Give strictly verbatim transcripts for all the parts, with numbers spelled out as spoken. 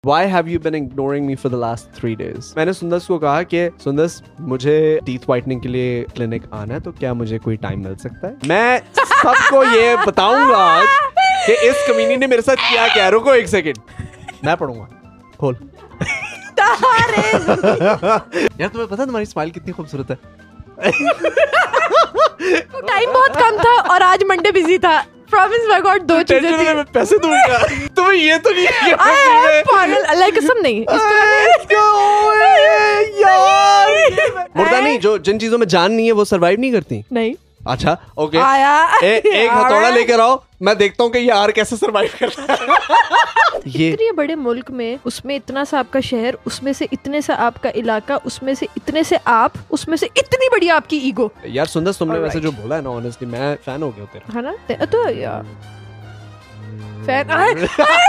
Why have you been ignoring me for the last three days? मैंने सुंदस को कहा कि सुंदस मुझे टीथ व्हाइटनिंग के लिए क्लिनिक आना है, तो क्या मुझे कोई टाइम मिल सकता है? मैं सबको ये बताऊंगा आज कि इस कमीनी ने मेरे साथ क्या किया। रुको एक सेकंड, मैं पढ़ूंगा। खोल। यार तुम्हें पता है तुम्हारी स्माइल कितनी खूबसूरत है? टाइम बहुत कम था और आज मंडे बिजी था। प्रॉमिस बाय गॉड दो चीजें थी। मैं पैसे दूंगा। तुम्हें ये तो नहीं है पागल, अल्लाह की कसम नहीं। यार मुर्दा नहीं, जो जिन चीजों में जान नहीं है वो सरवाइव नहीं करती। नहीं। अच्छा ओके, आया ए, एक हथौड़ा लेकर आओ, मैं देखता हूँ कि यार कैसे सरवाइव करता है। ये इतने बड़े मुल्क में, उसमें इतना सा आपका शहर, उसमें से इतने सा आपका इलाका, उसमें से इतने से आप, उसमें से इतनी बड़ी आपकी ईगो। यार सुंदर तुमने Alright. वैसे जो बोला है ना, ऑनेस्टली मैं फैन हो गया तेरा। है ना? तो यार फैन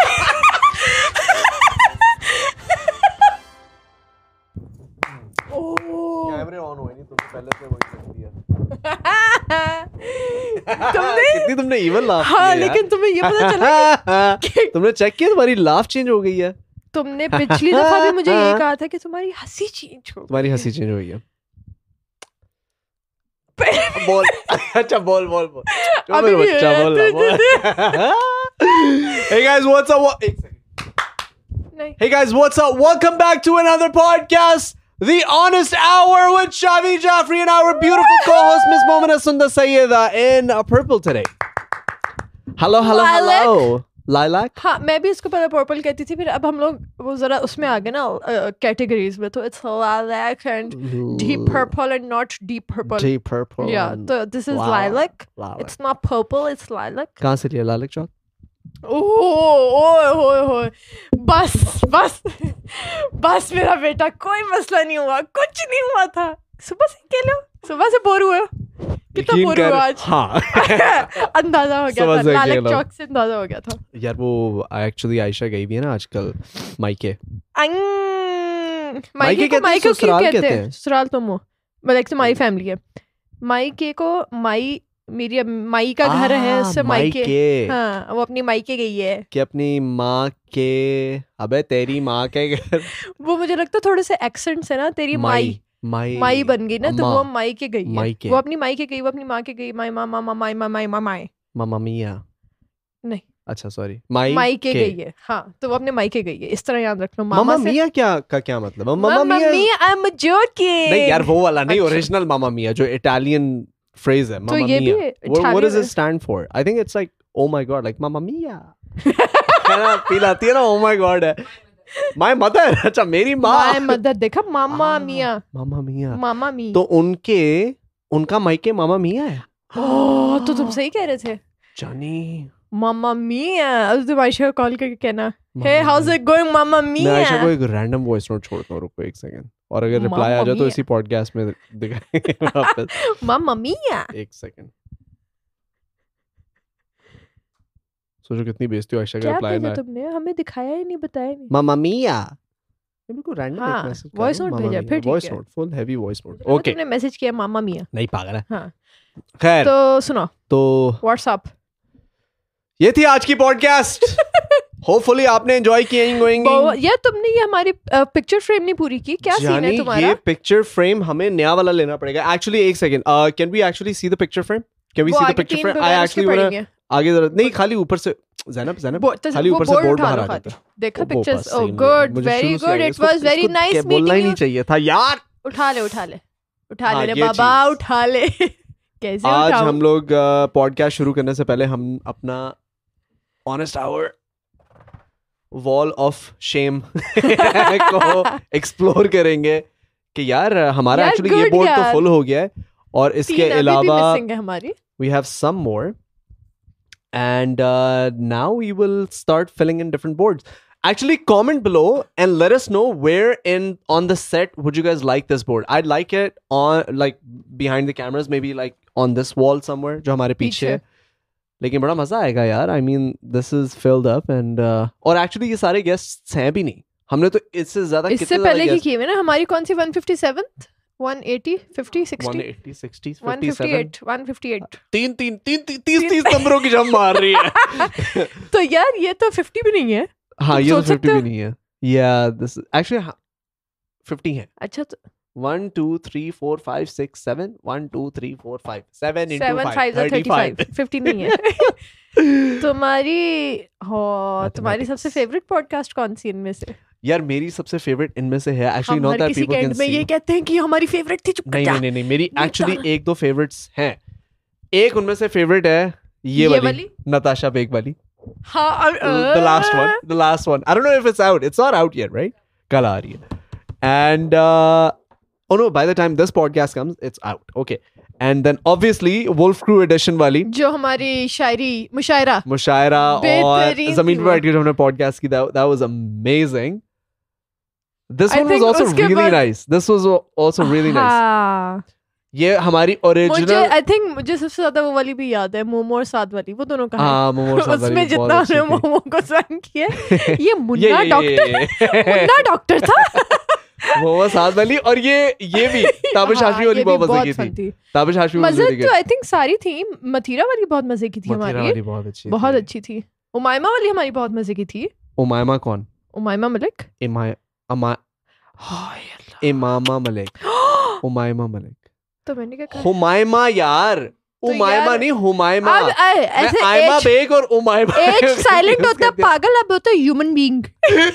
कैमरे ऑन हुए नहीं, तुमने पहले से वही कर दिया। तुमने कितनी तुमने इवन लाफ की है हाँ, यार। लेकिन तुम्हें ये पता चला कि तुमने चेक किया तुम्हारी लाफ चेंज हो गई है? तुमने पिछली दफा भी मुझे ये कहा था कि तुम्हारी हंसी चेंज हो। तुम्हारी हंसी चेंज हुई है। बोल। अच्छा बोल बोल बोल। जो अभी मेरा भी बच्चा है, बोल तू- रहा है। Hey guys, what's up? What- एक second. नहीं। Hey guys, what's up? Welcome back to another podcast, The Honest Hour with Shavi Jaffrey and our beautiful co-host Miss Momina Sundar Sayyeda in uh, purple today. Hello, hello, Lilac. hello. Lilac? हाँ, मैं भी इसको पहले purple कहती थी, फिर अब हम लोग वो जरा उसमें आ गए ना कैटेगरीज में, तो it's lilac and deep purple and not deep purple. Deep purple. Yeah, and so this is lilac. lilac. Lilac. It's not purple, it's lilac. कहाँ से लिया लालिक चौक? ओह ओए होए होए, बस बस बस मेरा बेटा, कोई मसला नहीं हुआ, कुछ नहीं हुआ था। सुबह से अकेले हो, सुबह से बोर हुए हो? कितना यकीन बोर कर- हुआ आज? हाँ। अंदाजा हो गया सुबह था, से लालिक अकेले हो। चौक से अंदाजा हो गया था। यार वो एक्चुअली आयशा गई भी है ना आजकल मायके। अंग- मायके मायके कहते को हैं, मायके को क्यों ससुराल कहते कहते हैं? हैं। ससुराल तो मो मतलब तुम्हारी फैमिली है। मायके को माई, मेरी माई का घर है, आ, उससे मायके। मायके। हाँ, वो अपनी मायके गई है। कि अपनी माँ के, अबे तेरी माँ के घर। वो मुझे लगता है थोड़े से एक्सेंट से ना, तेरी माई माई माई बन गई ना, तो माँ। वो माई के गई है। मायके। वो अपनी माई के गई, वो अपनी माँ के गई। माई माँ माँ माँ माई माँ माई माँ माई मामा मिया। नहीं, अच्छा सॉरी, माई माई के गई है। हाँ, तो वो अपने माई के गई है, इस तरह याद रखना। मामा मामा से मिया क्या का क्या मतलब? मामा मामा मिया मिया, आई एम जोकिंग। नहीं यार, वो वाला नहीं, अच्छा। ओरिजिनल मामा मिया जो इटालियन फ्रेज है। मामा ये भी मिया, what Italian does है। it stand for? I think it's like oh my god, like मामा मिया। है ना, फील आती है ना, oh my god है। माय मदर, अच्छा मेरी माँ। माय मदर, देखा मामा मिया, मामा मिया। मामा मी। तो उनके उनका मायके मामा मिया है। ओह, तो तुम सही कह रहे थे। जानी मामा मिया। अब तुम आयशा को कॉल करके कहना, मामा हे हाउस मिया। इट गोइंग मामा मैं आयशा को मिया। एक रैंडम वॉइस नोट छोड़ता हूँ, रुको एक सेकंड, और अगर रिप्लाई मामा आ जाए तो मिया। इसी पॉडकास्ट में दिखाएंगे वापस। मामा मिया। एक सेकंड, सोचो कितनी बेइज्जती हो आयशा का क्या रिप्लाई भेजा ना। तुमने? हमें दिखाया ही नहीं, बताया नहीं। मामा मिया। ये बिल्कुल रैंडम हाँ, एक मैसेज voice note भेजा, फिर ठीक वॉइस है। Note, full heavy voice note. तो ओके, तुमने मैसेज किया मामा मिया। नहीं पागल है। हाँ, खैर तो सुनो, तो व्हाट्सएप। ये थी आज की पॉडकास्ट। होपफुली आपने एंजॉय किया गोइंग। यार तुमने ये हमारी पिक्चर फ्रेम नहीं पूरी की, क्या सीन है यानी तुम्हारा? ये पिक्चर फ्रेम हमें नया वाला लेना पड़ेगा। एक्चुअली एक second, can we actually see the picture frame? Can we वो सी द आगे पिक्चर तीन फ्रेम? बगैर आई उसके एक्चुअली पड़ेंगे। आगे जरा नहीं, खाली ऊपर से ज़ैनब ज़ैनब वो- तो खाली वो ऊपर से board बोर्ड उठा बाहर लो आ खाली। जाता है। देखा वो पिक्चर्स? बस ओह same गुड, मुझे वेरी शुरू से गुड, आगे इट इसको- वाज वेरी इसको नाइस क्या बोलना ही मीटिंग नहीं यू। चाहिए था यार। उठा ले उठा ले उठा हाँ, ले रे ये बाबा, चीज़। उठा ले। कैसे आज उठाऊं? हम लोग पॉडकास्ट शुरू करने से पहले हम अपना honest hour wall of shame को एक्सप्लोर करेंगे कि यार हमारा यार, एक्चुअली ये good बोर्ड तो यार। फुल हो गया है, और इसके तीन अभी भी अलावा missing है हमारी। we have some more, and uh, now we will start filling in different boards. Actually, comment below and let us know where in on the set would you guys like this board. I'd like it on like behind the cameras, maybe like on this wall somewhere जो हमारे पीछे है। लेकिन बड़ा मजा आएगा यार। I mean this is filled up and uh, और actually ये सारे guests हैं भी नहीं, हमने तो इससे ज्यादा इससे कितने पहले की guests- की हुई ना हमारी, कौन सी one fifty-seven one eighty fifty sixty one eighty sixty one fifty-seven fifty-eight one fifty-eight तीन तीन तीन तीन तीस तीस नंबरों की जम मार रही है। तो यार ये तो fifty भी नहीं है। हाँ तुम ये तो सोच सकते फिफ्टी हो? भी नहीं है, Yeah, this is actually ha- fifty है. अच्छा तो One, two, three, four, five, six, seven. One, two, three, four, five. Seven into seven five. Five thirty five fifty नहीं है. तुम्हारी हो तुम्हारी सबसे फेवरेट पॉडकास्ट कौन सी इनमें से? यार मेरी सबसे फेवरेट इनमें से है एक्चुअली हम नॉट हर दैट किसी पीपल के कैन एंड में सी. ये कहते हैं कि हमारी फेवरेट थी. चुप कर नहीं जा. नहीं नहीं नहीं मेरी नहीं एक्चुअली तो- एक दो फेवरेट्स हैं. एक उनमें से फेवरेट है ये ये वाली वाली? नताशा बेग वाली. हाँ The last one. The last one. I don't know if it's out. It's not out yet, right? कल आ रही है. And uh, oh no, by the time this podcast comes, it's out. Okay. And then obviously Wolf Crew edition वाली जो हमारी शायरी मुशायरा मुशायरा और बेहतरीन जमीन थी पर वो. बैठ के जो हमने podcast की that that was amazing. This I one was think also उसके really बाद- nice. This was also really nice. हाँ. ये हमारी मुझे original आई थिंक मुझे सबसे ज्यादा वो वाली भी याद है, मोमो और साद वाली. वो दोनों कहा हाँ मोमो और साद वाली उसमें बहुत जितना अच्छी हमने थी. मोमो को संग किया ये ये मुन्ना ये- डॉक्टर ये- मुन्ना डॉक्टर था. मोमो साद वाली और ये ये भी ताबिश हाँ, हाशमी वाली ये भी बहुत मजे की fun थी. थी. ताबिश हाशमी मजे वाली तो आई थिंक सारी थी. मथीरा वाली बहुत मजे की थी मथुरा हमारी, वाली बहुत अच्छी बहुत थी. अच्छी थी. उमायमा वाली हमारी बहुत मजे की थी. उमायमा कौन? उमायमा मलिक. इमा अमा हाय अल्लाह. इमामा मलिक. उमायमा मलिक. तो मैंने क्या कहा? हुमायमा यार. तो उमायमा यार- नहीं हुमायमा. अब ऐ- मैं ऐसे आयमा एच बेग और उमायमा एच साइलेंट होता है करते- पागल, अब होता है ह्यूमन बीइंग.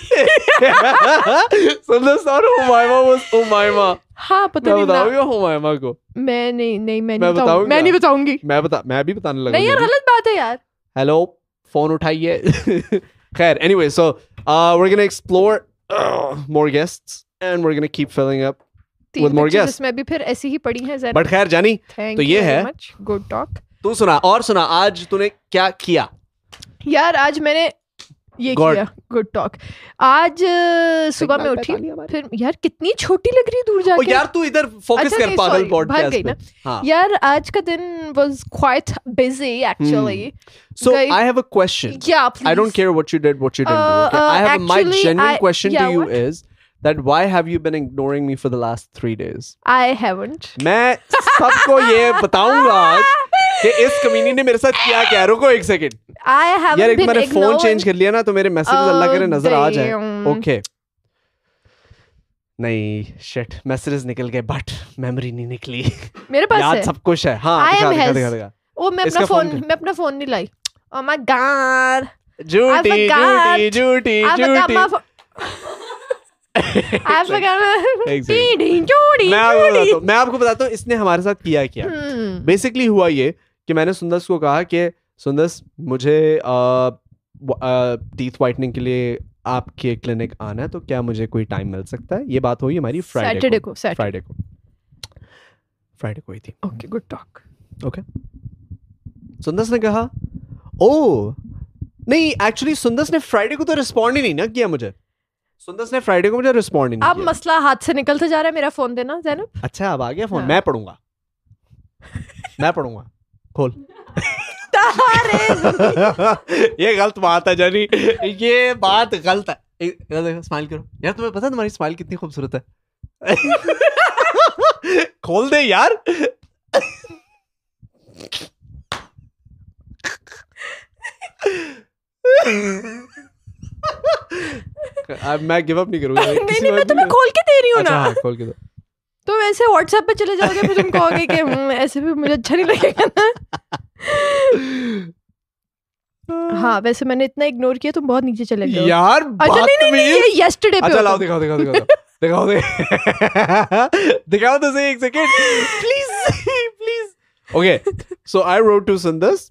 सुंदर सर हुमायमा was उमायमा. हाँ पता मैं नहीं ना, बताऊंगा हुमायमा को. मैं नहीं नहीं मैं मैं नहीं बताऊं, बताऊंगा। मैं नहीं बताऊंगी. मैं बता मैं भी बताने लगा. नहीं यार गलत बात है यार. हेलो फोन उठाइए. खैर anyway so uh, we're gonna explore uh, more guests and we're gonna keep filling up. तीन With more pictures guests. इसमें भी फिर ऐसी ही पड़ी हैं. बट खैर जानी थैंक तो ये है। Good talk. तू सुना और सुना आज तूने क्या किया. यार आज मैंने ये God. किया. Good talk. आज अ, सुबह में उठी, फिर यार कितनी छोटी लग रही है दूर ओ जाके. यार तू इधर फोकस अच्छा, कर नहीं, पागल sorry, भर गई पॉडकास्ट ना. पे. हाँ. यार आज का दिन was quite busy actually. So गई- I have a question. Yeah, please. I don't care what you did, what you didn't Uh, do. Okay? uh, I have a, my actually, genuine I- question yeah, to you what? is that why have you been ignoring me for the last three days? I haven't. मैं सबको ये बताऊंगा आज कि इस कमीनी ने मेरे साथ किया क्या. रुको एक सेकंड. I haven't यार एक been मैंने फोन ignoring. चेंज कर लिया ना तो मेरे मैसेजेस अल्लाह करे Oh, नजर आ जाए. damn. ओके. नहीं शिट मैसेजेस निकल गए बट मेमोरी नहीं निकली. मेरे पास याद है. सब कुछ है. हाँ I दिखा am दिखा has- दिखा दिखा. ओ मैं इसका अपना फोन फोन कर। मैं अपना फोन नहीं लाई. Oh my god. झूठी forgot. झूठी झूठी I forgot my झूठी. phone. I forgot my एक second. टी चूड़ी मैं आपको बताता हूँ मैं आपको बताता हूँ इसने हमारे साथ किया क्या. हम्म. बेसिकली हुआ ये कि मैंने सुंदस को कहा कि सुंदस मुझे टीथ वाइटनिंग के लिए आपके क्लिनिक आना है तो क्या मुझे कोई टाइम मिल सकता है. ये बात हुई हमारी फ्राइडे सैटरडे को को सैटरडे. फ्राइडे को फ्राइडे को हुई थी. Okay good talk. Okay. Sundas ने कहा ओ नहीं एक्चुअली सुंदस ने फ्राइडे को तो रिस्पॉन्ड ही नहीं ना किया मुझे. सुंदस ने फ्राइडे को मुझे रिस्पॉन्ड ही नहीं अब किया. मसला हाथ से निकलते जा रहा है. मेरा फोन देना ज़ैनब. अच्छा अब आ गया फोन. हाँ. मैं पढ़ूंगा मैं पढ़ूंगा. खोल. ये गलत बात है जानी. ये बात गलत है. स्माइल करो यार. तुम्हें पता है तुम्हारी स्माइल कितनी खूबसूरत है. खोल दे यार. अब मैं गिव अप नहीं करूंगा. नहीं किसी नहीं मैं बात तुम्हें खोल के दे रही हूँ अच्छा ना. हाँ खोल के दो. तो वैसे व्हाट्सएप पे चले जाओगे फिर तुम कहोगे कि "हम्म, ऐसे भी मुझे अच्छा नहीं लगेगा ना." हाँ वैसे मैंने इतना इग्नोर किया तुम बहुत नीचे चले गए हो. यार अच्छा नहीं नहीं नहीं ये yesterday पे अच्छा लाओ होता. दिखाओ दिखाओ दिखाओ दिखाओ दे दिखाओ तो सही एक second please please. Okay so I wrote to Sundas.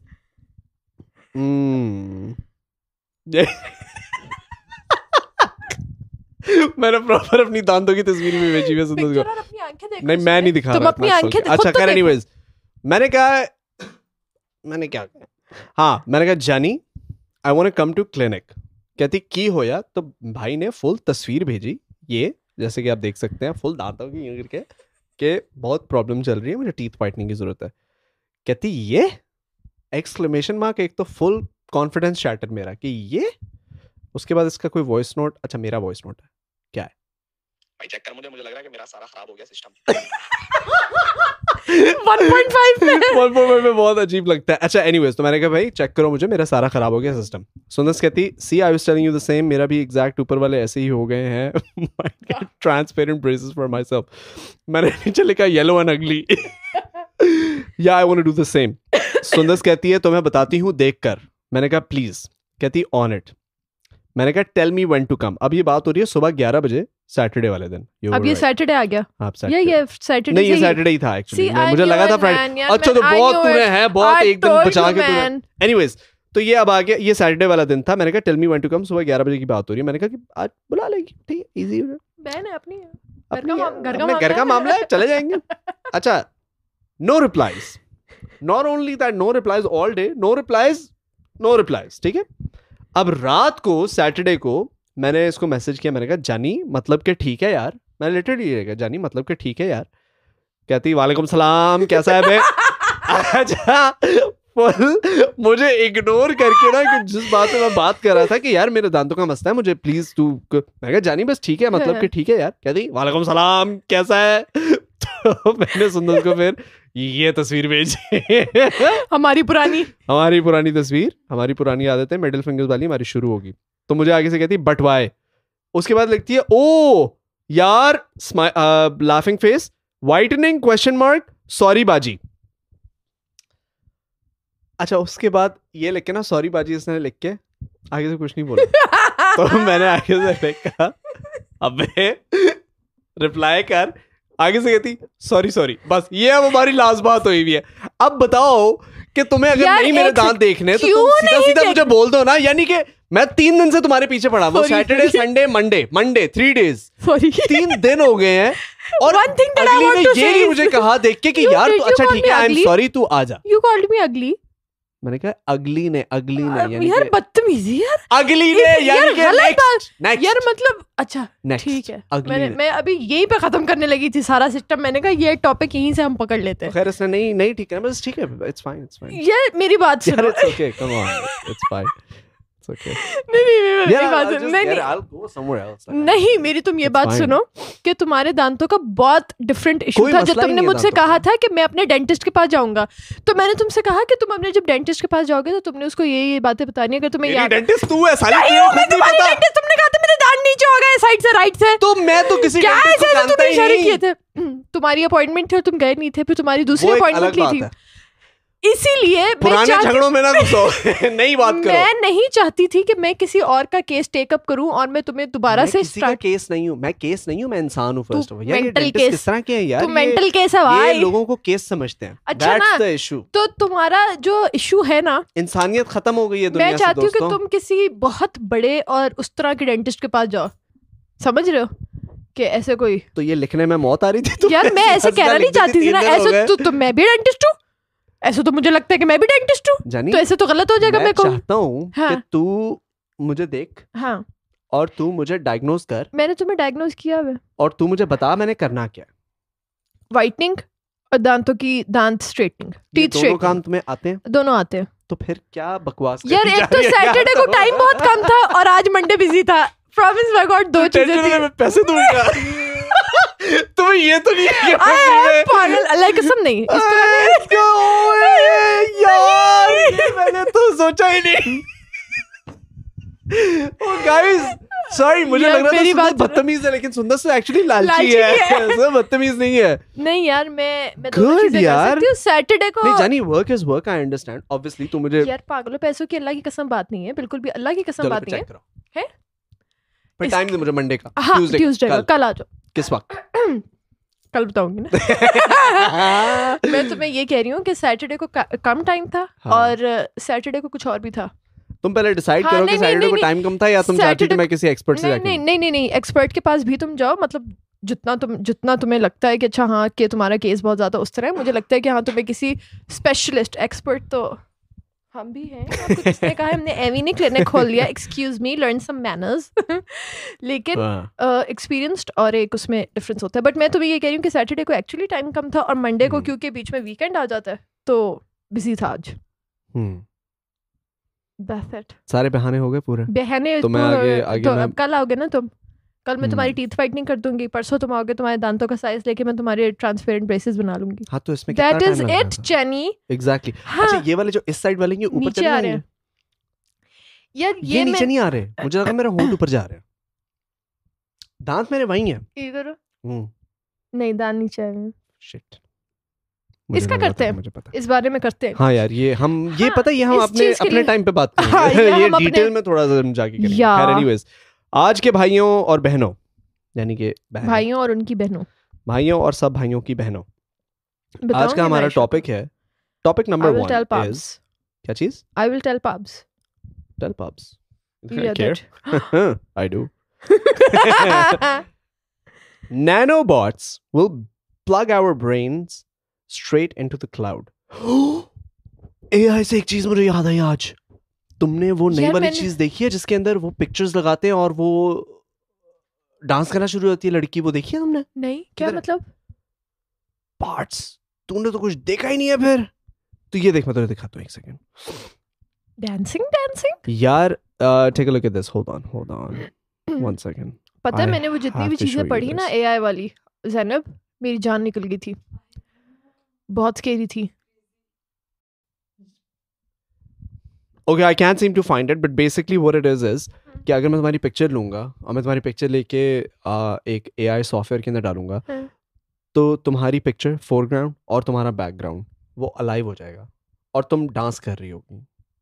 मैंने प्रॉपर अपनी दांतों की तस्वीर भी भेजी हुई है सुंदस Picture को. और अपनी आंखें देखो. नहीं मैं नहीं दिखा तुम रहा अपनी इतना आंखें खोल के. खुद अच्छा तो खैर देखो. एनीवेज मैंने कहा मैंने क्या कहा हाँ मैंने कहा जानी I want to come to clinic. कहती की होया तो भाई ने फुल तस्वीर भेजी. ये जैसे कि आप देख सकते हैं फुल दांतों की यूं करके कि बहुत प्रॉब्लम चल रही है मुझे टीथ वाइटनिंग की जरूरत है. कहती ये एक्सक्लेमेशन मार्क. एक तो फुल कॉन्फिडेंस शैटर मेरा कि ये. उसके बाद इसका कोई वॉइस नोट. अच्छा मेरा वॉइस नोट है क्या है भाई चेक कर मुझे मुझे लग रहा है कि मेरा सारा खराब हो गया सिस्टम। वन पॉइंट फाइव में वन पॉइंट फाइव में बहुत अजीब लगता है। अच्छा एनीवेज, तो मैंने कहा भाई चेक करो मुझे, मेरा सारा खराब हो गया सिस्टम। सुंदस कहती सी I was telling you the same, मेरा भी एग्जैक्ट ऊपर वाले ऐसे ही हो गए हैं। Transparent braces for my self. मैंने नीचे लिखा येलो एंड अगली। या I want to do the same. Sundas कहती है तो मैं बताती हूँ देख कर। मैंने कहा प्लीज। कहती ऑन इट। मैंने कहा tell me when to come. अब ये बात हो रही है सुबह ग्यारह बजे सैटरडे वाले दिन। अब ये सैटरडे आ गया। आप ये ये सैटरडे नहीं, ये सैटरडे ही था एक्चुअली। मुझे लगा था फ्राइडे। अच्छा तो बहुत तूने है बहुत एक दिन बचा के तूने। एनीवेज तो ये अब आ गया, ये सैटरडे वाला दिन था। मैंने कहा tell me when to come. सुबह ग्यारह बजे की बात हो रही है। मैंने कहा कि आज बुला लेगी, ठीक है, इजी हो जाए। बहन है अपनी, अपने घर का मामला है, चले जाएंगे। अच्छा no replies, not only that no replies all day, no replies no replies, ठीक है। अब रात को सैटरडे को मैंने इसको मैसेज किया। मैंने कहा जानी मतलब के ठीक है यार। मैंने लिटरली ये कहा जानी मतलब के ठीक है यार। कहती वालेकुम सलाम कैसा है बे। अच्छा फुल मुझे इग्नोर करके ना कि जिस बात पे मैं बात कर रहा था कि यार मेरे दांतों का मसला है, मुझे प्लीज तू। मैं कहा जानी बस ठीक है मतलब कि ठीक है यार। कहती वालेकुम सलाम कैसा है। तो मैंने सुंदर को फिर ये तस्वीर भेजी। हमारी पुरानी हमारी पुरानी तस्वीर, हमारी पुरानी आदतें मिडिल फिंगर्स वाली हमारी शुरू होगी। तो मुझे आगे से कहती बट वाई। उसके बाद लिखती है ओ यार laughing face whitening question mark sorry बाजी। अच्छा उसके बाद ये लिख के ना सॉरी बाजी इसने लिख के आगे से कुछ नहीं बोला। तो मैंने आगे से लिखा अबे रिप्लाई कर। आगे से कहती सॉरी सॉरी बस ये अब हमारी लास्ट बात हुई हुई है। अब बताओ कि तुम्हें अगर नहीं मेरे दांत देखने तो तुम सीधा सीधा मुझे बोल दो ना। यानी कि मैं तीन दिन से तुम्हारे पीछे पड़ा हूँ, Saturday Sunday Monday Monday three days तीन दिन हो गए हैं। और अगली ने ये नहीं मुझे कहा देख के कि यार अच्छा ठीक है आई एम सॉरी तू आजा। यू कॉल्ड मी अगली। मैंने कहा अगली ने अगली ने यानी यार बदतमीजी यार। अगली ने यानी कि नेक्स्ट नेक्स्ट यार मतलब अच्छा ठीक है। मैंने मैं अभी यही पे खत्म करने लगी थी सारा सिस्टम। मैंने कहा ये टॉपिक यहीं से हम पकड़ लेते हैं। खैर इसने नहीं नहीं ठीक है बस ठीक है इट्स फाइन इट्स फाइन। यार मेरी बात सुनो। It's okay come on it's fine it's okay. नहीं नहीं मेरी बात सुनो। नहीं नहीं I'll go somewhere else. नहीं मेरी तुम ये बात सुनो कि तुम्हारे दांतों का बहुत डिफरेंट इशू था। जब तुमने मुझसे कहा था कि मैं अपने डेंटिस्ट के पास जाऊंगा तो मैंने तुमसे कहा कि तुम अपने जब डेंटिस्ट के पास जाओगे तो तुमने उसको ये ये बातें बतानी है। अगर तुम्हें याद डेंटिस्ट तू है साली तुमने कहा था मेरे दांत नीचे हो गए साइड से राइट से। तो मैं तो किसी डेंटिस्ट को जानता ही नहीं किए थे। तुम्हारी अपॉइंटमेंट थी और तुम गए नहीं थे। फिर तुम्हारी दूसरी अपॉइंटमेंट ली थी। इसीलिए पुराने झगड़ों में ना घुसो। नई बात करो। मैं नहीं चाहती थी कि मैं किसी और का केस टेकअप करूं और मैं तुम्हें दोबारा से किसी का केस नहीं हूं। मैं केस नहीं हूं, मैं इंसान हूं फर्स्ट ऑफ ऑल। यार मेंटल केस किस तरह के हैं यार। तू मेंटल केस है भाई। ये लोगों को केस समझते हैं। अच्छा ना दैट्स द इशू। तो तुम्हारा जो इशू है ना इंसानियत खत्म हो गई है दुनिया से। मैं चाहती हूँ कि तुम किसी बहुत बड़े और उस तरह के डेंटिस्ट के पास जाओ। समझ रहे हो कि ऐसे कोई तो ये लिखने में मौत आ रही थी। यार मैं ऐसे कहना नहीं चाहती थी ना। ऐसे तो मैं भी डेंटिस्ट हूँ। ऐसे तो मुझे लगता है कि मैं भी डेंटिस्ट हूँ। तो ऐसे तो गलत हो जाएगा। मैं चाहता हूँ हाँ। कि तू मुझे देख हाँ और तू मुझे डायग्नोज कर। मैंने तुम्हें डायग्नोज किया है और तू मुझे बता मैंने करना क्या। व्हाइटनिंग और दांतों की दांत स्ट्रेटनिंग टीथ स्ट्रेटनिंग। दोनों काम तुम्हें आते हैं? दोनं आते हैं। तो फिर क्या बकवास यार एक तो सैटरडे को टाइम बहुत कम था और आज मंडे बिजी था। प्रॉमिस बाय गॉड दो चीजें थी। मैं पैसे दूंगा। तुम्हें ये तो नहीं है पागल अल्लाह की कसम नहीं। यार ये मैंने तो सोचा ही नहीं। ओ गाइस सॉरी मुझे लग रहा था सुंदर बदतमीज है लेकिन सुंदर से एक्चुअली लालची है। बदतमीज नहीं है। नहीं यार मैं मैं दोनों चीजें कर सकती हूँ। सैटरडे को नहीं जानी work is work I understand obviously. तू मुझे यार पागलों पैसों की अल्लाह की कसम बात नहीं है। बिल्कुल भी अल्लाह की कसम बात नहीं है। है पर टाइम दे मुझे मंडे का। हाँ ट्यूसडे का कल आ जाओ। किस वक्त? कल बताऊंगी ना। मैं तुम्हें ये कह रही हूँ कि सैटरडे को कम टाइम था हाँ। और सैटरडे को कुछ और भी था। तुम पहले डिसाइड हाँ, करो कि सैटरडे को टाइम कम था या तुम चाहती कि मैं किसी एक्सपर्ट से नहीं नहीं नहीं नहीं एक्सपर्ट के पास भी तुम जाओ। मतलब जितना तुम जितना तुम्हें लगता है कि अच्छा हाँ कि तुम्हारा केस बहुत ज्यादा उस तरह है। मुझे लगता है कि हाँ तुम्हें किसी स्पेशलिस्ट एक्सपर्ट तो हम भी हैं। आपको किसने कहा हमने एवी क्लिनिक खोल लिया। Excuse me learn some manners. लेकिन एक्सपीरियंस्ड uh, और एक उसमें डिफरेंस होता है। बट मैं तुम्हें ये कह रही हूँ कि सैटरडे को एक्चुअली टाइम कम था और मंडे को क्योंकि बीच में वीकेंड आ जाता है तो बिजी था आज। That's it. सारे बहाने हो गए पूरे। बहाने तो मैं आगे आगे तो मैं... अब कल आओगे ना तुम कल मैं तुम्हारी टीथ व्हाइटनिंग कर दूंगी, परसों तुम आओगे तुम्हारे दांतों का साइज लेके मैं तुम्हारे ट्रांसपेरेंट ब्रेसेस बना लूंगी. हाँ तो इसमें कितना दैट टाइम इज लग रहा इट था? जेनी. एग्जैक्टली. हाँ. अच्छा ये वाले जो इस साइड वाले हैं, ये ऊपर नीचे चले आ गए रहे हैं? हैं यार. ये ये नीचे मैं नहीं आ रहे. मुझे लगा मेरे होंठ ऊपर जा रहे हैं. दांत मेरे वहीं हैं. इधर हम्म. नहीं, दांत नीचे आए हैं. शिट. इसका करते हैं, मुझे पता. इस बारे में करते हैं. हाँ यार ये हम ये हाँ, पता ये हम इस अपने चीज़ के अपने लिए- टाइम पे बात हाँ, करेंगे. ये ये हम अपने- डिटेल में थोड़ा सा जाके करेंगे. या। खैर एनीवेज, आज के भाइयों और बहनों, यानी कि बहनों, भाइयों और उनकी बहनों, भाइयों और सब भाइयों की बहनों, आज बताऊंगी का हमारा मैं टॉपिक है. Topic I number will tell one Pubs. Is क्या चीज? I will tell Pubs. Tell pubs. Yeah, Care? I do. Nanobots will plug our brains straight into the cloud. A I से एक चीज मुझे याद आई आज. तुमने वो नई यार वाली मैंने- चीज देखी है जिसके अंदर वो पिक्चर्स लगाते हैं और वो डांस करना शुरू होती है लड़की? वो देखी है तुमने? नहीं, क्या किधर है? मतलब? पार्ट्स. तूने तो कुछ देखा ही नहीं है फिर. तो ये देख, मैं तुझे दिखाता हूँ एक सेकंड. डांसिंग डांसिंग यार take a look at this. Hold on hold on one second. पता है I मैंने वो जितनी have भी to show चीजें you पढ़ी ना this. एआई वाली, ज़ैनब, मेरी जान निकल गई थी. बहुत स्केरी थी. Okay, I can't seem to find it, but basically what it is is कि अगर मैं तुम्हारी पिक्चर लूंगा और मैं तुम्हारी पिक्चर लेके आ, एक A I सॉफ्टवेयर के अंदर डालूंगा, हाँ. तो तुम्हारी पिक्चर फोरग्राउंड और तुम्हारा बैकग्राउंड वो अलाइव हो जाएगा और तुम डांस कर रही होगी.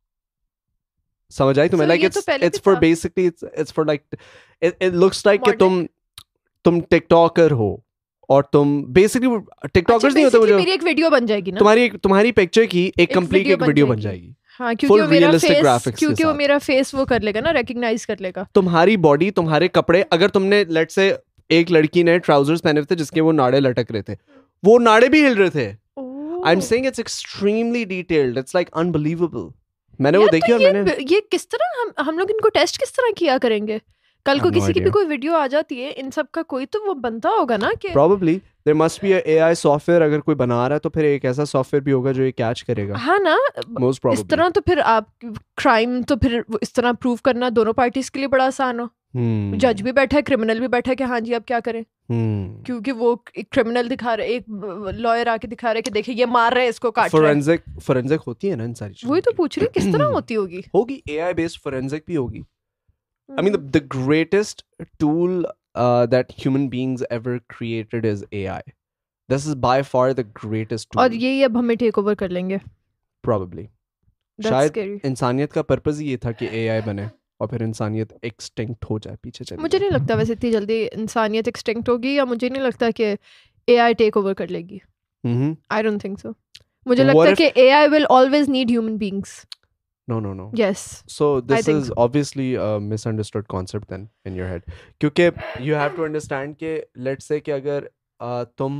समझ आई तुम्हें? So, लाइक ये तो इट्स पहले इट्स भी फॉर था. Basically it's it's for like it it looks like कि Model. तुम तुम टिकटॉकर हो और तुम बेसिकली टिकटॉकर्स अच्छा, नहीं होते वो basically जो मेरी एक वीडियो बन जाएगी ना. तुम्हारी तुम्हारी पिक्चर की एक एक कंप्लीट video एक बन वीडियो बन जाएगी. जाएगी. हाँ, क्योंकि full वो मेरा realistic फेस graphics के क्योंकि वो साथ. मेरा फेस वो कर लेगा ना, रिकॉग्नाइज कर लेगा. तुम्हारी बॉडी, तुम्हारे कपड़े, अगर तुमने लेट से एक लड़की ने ट्राउजर्स पहने हुए थे जिसके वो नाड़े लटक रहे थे, वो नाड़े भी हिल रहे थे. I am saying it's extremely detailed. It's like unbelievable. मैंने वो यार, देखी तो और ये, मैंने ये किस तरह हम हम लोग इनको टेस्ट किस तरह किया करेंगे? कल को I have no किसी की भी idea. कोई वीडियो आ जाती है, इन सब का कोई तो वो बनता होगा ना कि probably there must be a A I software. अगर कोई बना रहा है तो फिर एक ऐसा सॉफ्टवेयर भी होगा जो ये कैच करेगा. हाँ ना. मोस्ट इस probably. तरह तो फिर आप क्राइम तो फिर वो इस तरह प्रूव करना दोनों पार्टीज के लिए बड़ा आसान हो. Hmm. जज भी बैठा है, क्रिमिनल भी बैठा है कि हाँ जी अब क्या करें, Hmm. क्योंकि वो एक क्रिमिनल दिखा रहे, एक लॉयर आके दिखा रहे कि देखिए ये मार रहे हैं, इसको काट रहे हैं. फोरेंसिक फोरेंसिक होती है ना इन सारी चीजों वही तो की. पूछ रही हूँ, किस तरह होती होगी. होगी. A I based forensic भी होगी. I mean, the, the greatest tool uh, that human beings ever created is A I. This is by far the greatest tool. और यही अब हमें टेक ओवर कर लेंगे. Probably. That's शायद scary. इंसानियत का पर्पस ही ये था कि A I बने और फिर इंसानियत एक्सटिंक्ट हो जाए, पीछे चली मुझे जाए. नहीं लगता वैसे इतनी जल्दी इंसानियत एक्सटिंक्ट होगी, या मुझे नहीं लगता कि एआई टेक ओवर कर लेगी. Mhm. I don't think so. मुझे What लगता है if- कि AI will always need human beings. No, no, no. Yes. So this think is obviously a misunderstood concept then in your head. क्योंकि you have to understand कि let's say कि अगर uh, तुम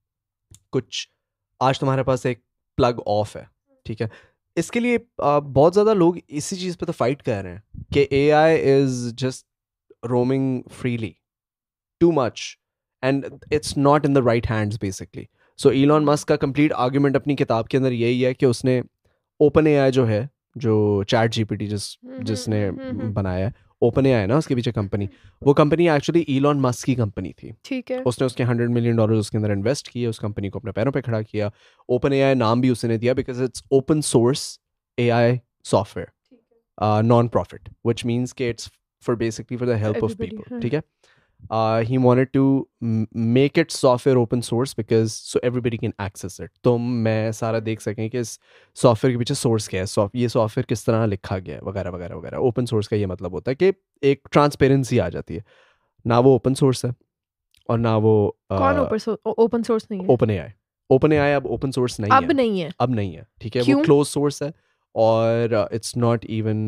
कुछ आज तुम्हारे पास एक प्लग ऑफ है, ठीक है, इसके लिए uh, बहुत ज़्यादा लोग इसी चीज़ पे तो फाइट कर रहे हैं कि A I is just roaming freely too much and it's not in the right hands basically. So Elon Musk का complete argument अपनी किताब के अंदर यही है कि उसने OpenAI जो है, जो चैट जीपीटी जिस जिसने बनाया है, ओपन एआई है ना उसके पीछे कंपनी, वो कंपनी एक्चुअली इलॉन मस्क की कंपनी थी. ठीक है. उसने उसके हंड्रेड मिलियन डॉलर उसके अंदर इन्वेस्ट किए, उस कंपनी को अपने पैरों पे खड़ा किया. ओपन एआई नाम भी उसने दिया because it's open source AI software, non profit, which means कि it's for basically for the help of Everybody, people. हाँ. ठीक है. Uh, he wanted to m- make it software open source because so everybody can access it. तो मैं सारा देख सकें कि इस सॉफ्टवेयर के पीछे सोर्स क्या है, सॉफ्ट ये सॉफ्टवेयर किस तरह लिखा गया है वगैरह वगैरह वगैरह. ओपन सोर्स का ये मतलब होता है कि एक ट्रांसपेरेंसी आ जाती है. ना वो ओपन सोर्स है और ना वो कौन ओपन ओपन सोर्स नहीं है? OpenAI. ओपन एआई अब ओपन सोर्स नहीं अब है. नहीं है. अब नहीं है. ठीक है. वो क्यों? क्लोज सोर्स है और इट्स नॉट इवन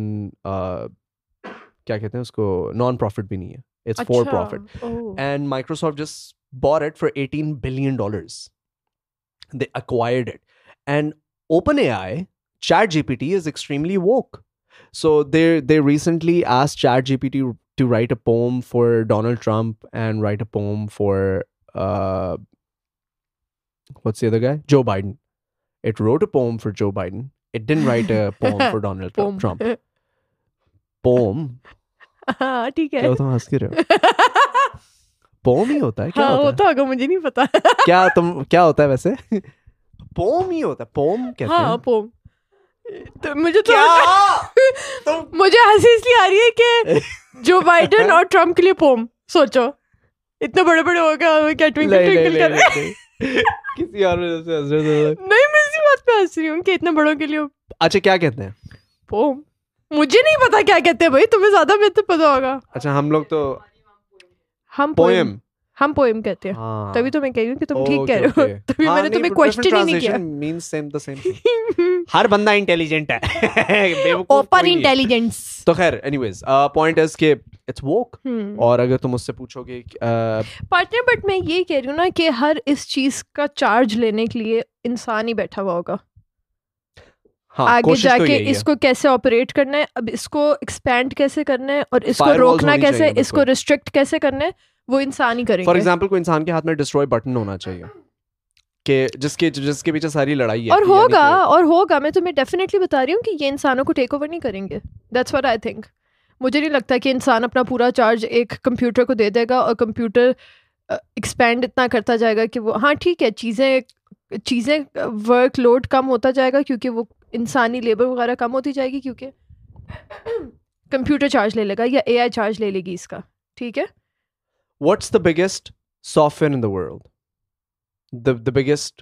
क्या कहते हैं उसको, नॉन प्रॉफिट भी नहीं है. It's for अच्छा. profit. Oh. And Microsoft just bought it for eighteen billion dollars. They acquired it. And OpenAI, ChatGPT is extremely woke. So they they recently asked ChatGPT to write a poem for Donald Trump and write a poem for uh, what's the other guy? Joe Biden. It wrote a poem for Joe Biden. It didn't write a poem for Donald Poem. Trump. Poem. हाँ ठीक है. क्या तुम हंस के रहे हो? Pome ही होता है क्या हाँ होता होता होगा, मुझे नहीं पता। है क्या तुम क्या होता है वैसे पोम ही होता है पोम कहते हाँ हैं पोम। तो मुझे तो क्या मुझे हंसी इसलिए आ रही है कि जो बाइडेन और ट्रम्प के लिए पोम सोचो, इतने बड़े बड़े हो गए, क्या ट्विंकल नहीं, ट्विंकल नहीं, कर रहे नहीं, नहीं। किसी और वजह से हंस रहे थे। नहीं, मैं इसी बात पे हंस रही हूँ कि इतने बड़ों के लिए अच्छा क्या कहते हैं पोम। मुझे नहीं पता क्या कहते हैं भाई, तुम्हें ज्यादा बेहतर पता होगा। अच्छा हम लोग तो हम पोएम पोएम हम पोएम कहते हैं। हाँ तभी तो मैं कह रही हूँ कि तुम ठीक ओके, कह रहे हो। ओके। तभी हाँ, मैंने नहीं, तुम्हें but क्वेश्चन different ही नहीं किया। translation means same the same. हर बंदा इंटेलिजेंट है बेवकूफ ओपन कोई नहीं है। इंटेलिजेंस। तो खैर एनीवेज पॉइंट इज कि इट्स वोक। और अगर तुम मुझसे पूछोगे पार्टनर, बट मैं ये कह रही हूँ ना कि हर इस चीज का चार्ज लेने के लिए इंसान ही बैठा हुआ होगा। हाँ, आगे कोशिश तो जाके यही है। इसको कैसे ऑपरेट करना है, अब इसको एक्सपैंड कैसे करना है और इसको Firewalls रोकना होनी कैसे, चाहिए, इसको बिल्कुल। रिस्ट्रिक्ट कैसे करना है, वो इंसान ही करेंगे। फॉर एग्जाम्पल कोई इंसान के हाथ में डिस्ट्रॉय बटन होना चाहिए कि जिसके जिसके पीछे सारी लड़ाई है और कि यानी होगा कि- और होगा मैं तुम्हें डेफिनेटली बता रही हूँ कि ये इंसानों को टेक ओवर नहीं करेंगे। That's what I think. मुझे नहीं लगता कि इंसान अपना पूरा चार्ज एक कंप्यूटर को दे देगा और कंप्यूटर एक्सपैंड इतना करता जाएगा कि वो, हाँ ठीक है, चीज़ें चीज़ें वर्कलोड कम होता जाएगा क्योंकि वो इंसानी लेबर वगैरह कम होती जाएगी क्योंकि कंप्यूटर चार्ज ले लेगा या एआई चार्ज ले लेगी इसका, ठीक है। What's the biggest software in the world? The the biggest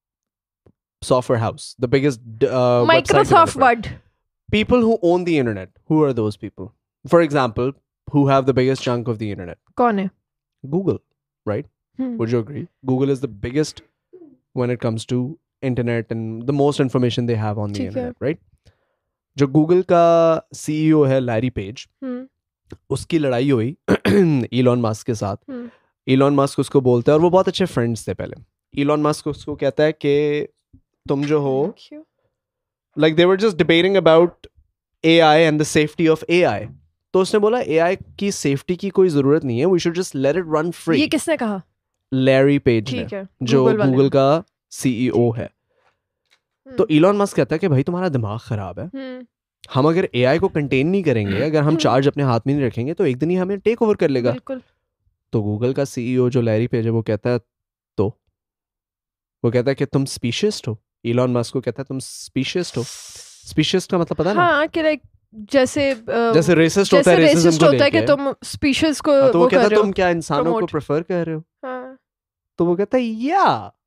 software house, the biggest uh, website Microsoft developer. Word. People who own the internet. Who are those people? For example, who have the biggest chunk of the internet? कौन है? Google, right? Hmm. Would you agree? Google is the biggest when it comes to internet and the most information they have on the ठीक है। internet, right? जो Google का CEO है Larry Page, hmm, उसकी लड़ाई हुई इलॉन मस्क के साथ। हम्म, इलॉन मस्क उसको बोलते हैं और वो बहुत अच्छे फ्रेंड्स थे पहले। इलॉन मस्क उसको कहता है कि तुम जो हो क्यों? Like they were just debating about AI and the safety of AI. तो उसने बोला एआई की सेफ्टी की कोई जरूरत नहीं है, we should just let it run ये फ्री। किसने कहा? लैरी पेज ने, ठीक है, जो Google वाले गूगल ने। का सीईओ है। हम्म, तो इलॉन मस्क कहता है कि भाई तुम्हारा दिमाग खराब है, हम्म, हम अगर एआई को कंटेन नहीं करेंगे, अगर हम चार्ज अपने हाथ में नहीं रखेंगे तो एक दिन ही हमें टेक ओवर कर लेगा। बिल्कुल। तो गूगल का सीईओ जो लैरी पेज है वो कहता है तो वो कहता है कि तुम स्पीशियस्ट हो। इलॉन मस्क को कहता है तुम स्पीशियस्ट हो। स्पीशियस्ट का मतलब पता है ना? हाँ कि लाइक जैसे अ, जैसे रेसिस्ट होता है, जैसे रेसिज्म रेसिस्ट को होता है कि लेके। तुम स्पीशीज को हाँ, तो वो वो कहता कर है रहे हो। तुम क्या इंसानों को promote। प्रेफर कर रहे हो? हाँ, तो वो कहता है या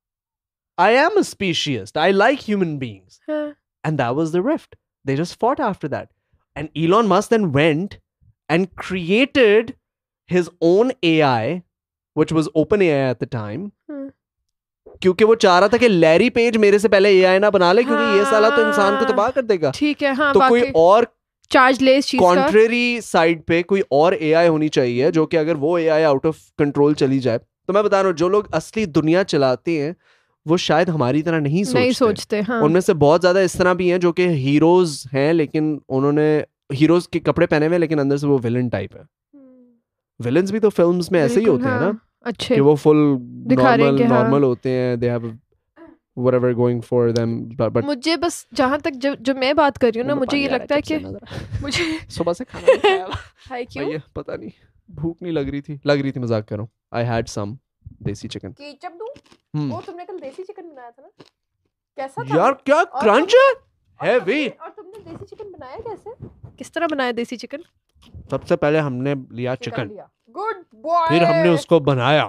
I am a speciesist, I like human beings. हाँ, And that was the rift. They just fought after that. And Elon Musk then went and created his own A I, which was OpenAI at the time. Hmm. क्योंकि वो चाह रहा था कि Larry page मेरे से पहले एआई ना बना ले, क्योंकि ये साला तो इंसान को हाँ। तबाह कर देगा। ठीक है। हाँ, तो कोई बाकी और चार्ज ले इस चीज का। कॉन्ट्रेरी साइड पे कोई और एआई होनी चाहिए, जो कि अगर वो एआई आउट ऑफ कंट्रोल चली जाए, तो मैं बता रहा हूँ जो लोग असली दुनिया चलाते हैं वो शायद हमारी तरह नहीं सोचते। नहीं सोचते। हाँ, उनमें से बहुत ज्यादा इस तरह भी हैं जो कि हीरोज हैं, लेकिन उन्होंने हीरोज के कपड़े पहने हुए हैं, लेकिन अंदर से वो विलन टाइप है। विलन्स भी तो फिल्म्स में ऐसे ही बिल्कुल, होते हैं हाँ, ना, अच्छे कि वो फुल दिखा रहे हैं नॉर्मल कि हाँ। नॉर्मल होते हैं, they have whatever going for them, but मुझे बस जहाँ तक जो जो मैं बात कर रही हूँ ना, मुझे ये लगता है कि मुझे सुबह से खाना नहीं खाया हाय क्यों भैया, पता नहीं भूख नहीं लग रही थी लग रही थी मजाक कर रहा हूँ। आई हैड सम देसी चिकन। केचप दूं? हम्म। वो तुमने कल देसी चिकन बनाया था ना, कैसा था? यार क्या और क्रंच तुम- है और हैवी। तुमने- और तुमने देसी चिकन बनाया कैसे? किस तरह बनाया देसी चिकन? सबसे पहले हमने लिया चिकन, गुड बॉय। फिर हमने उसको बनाया,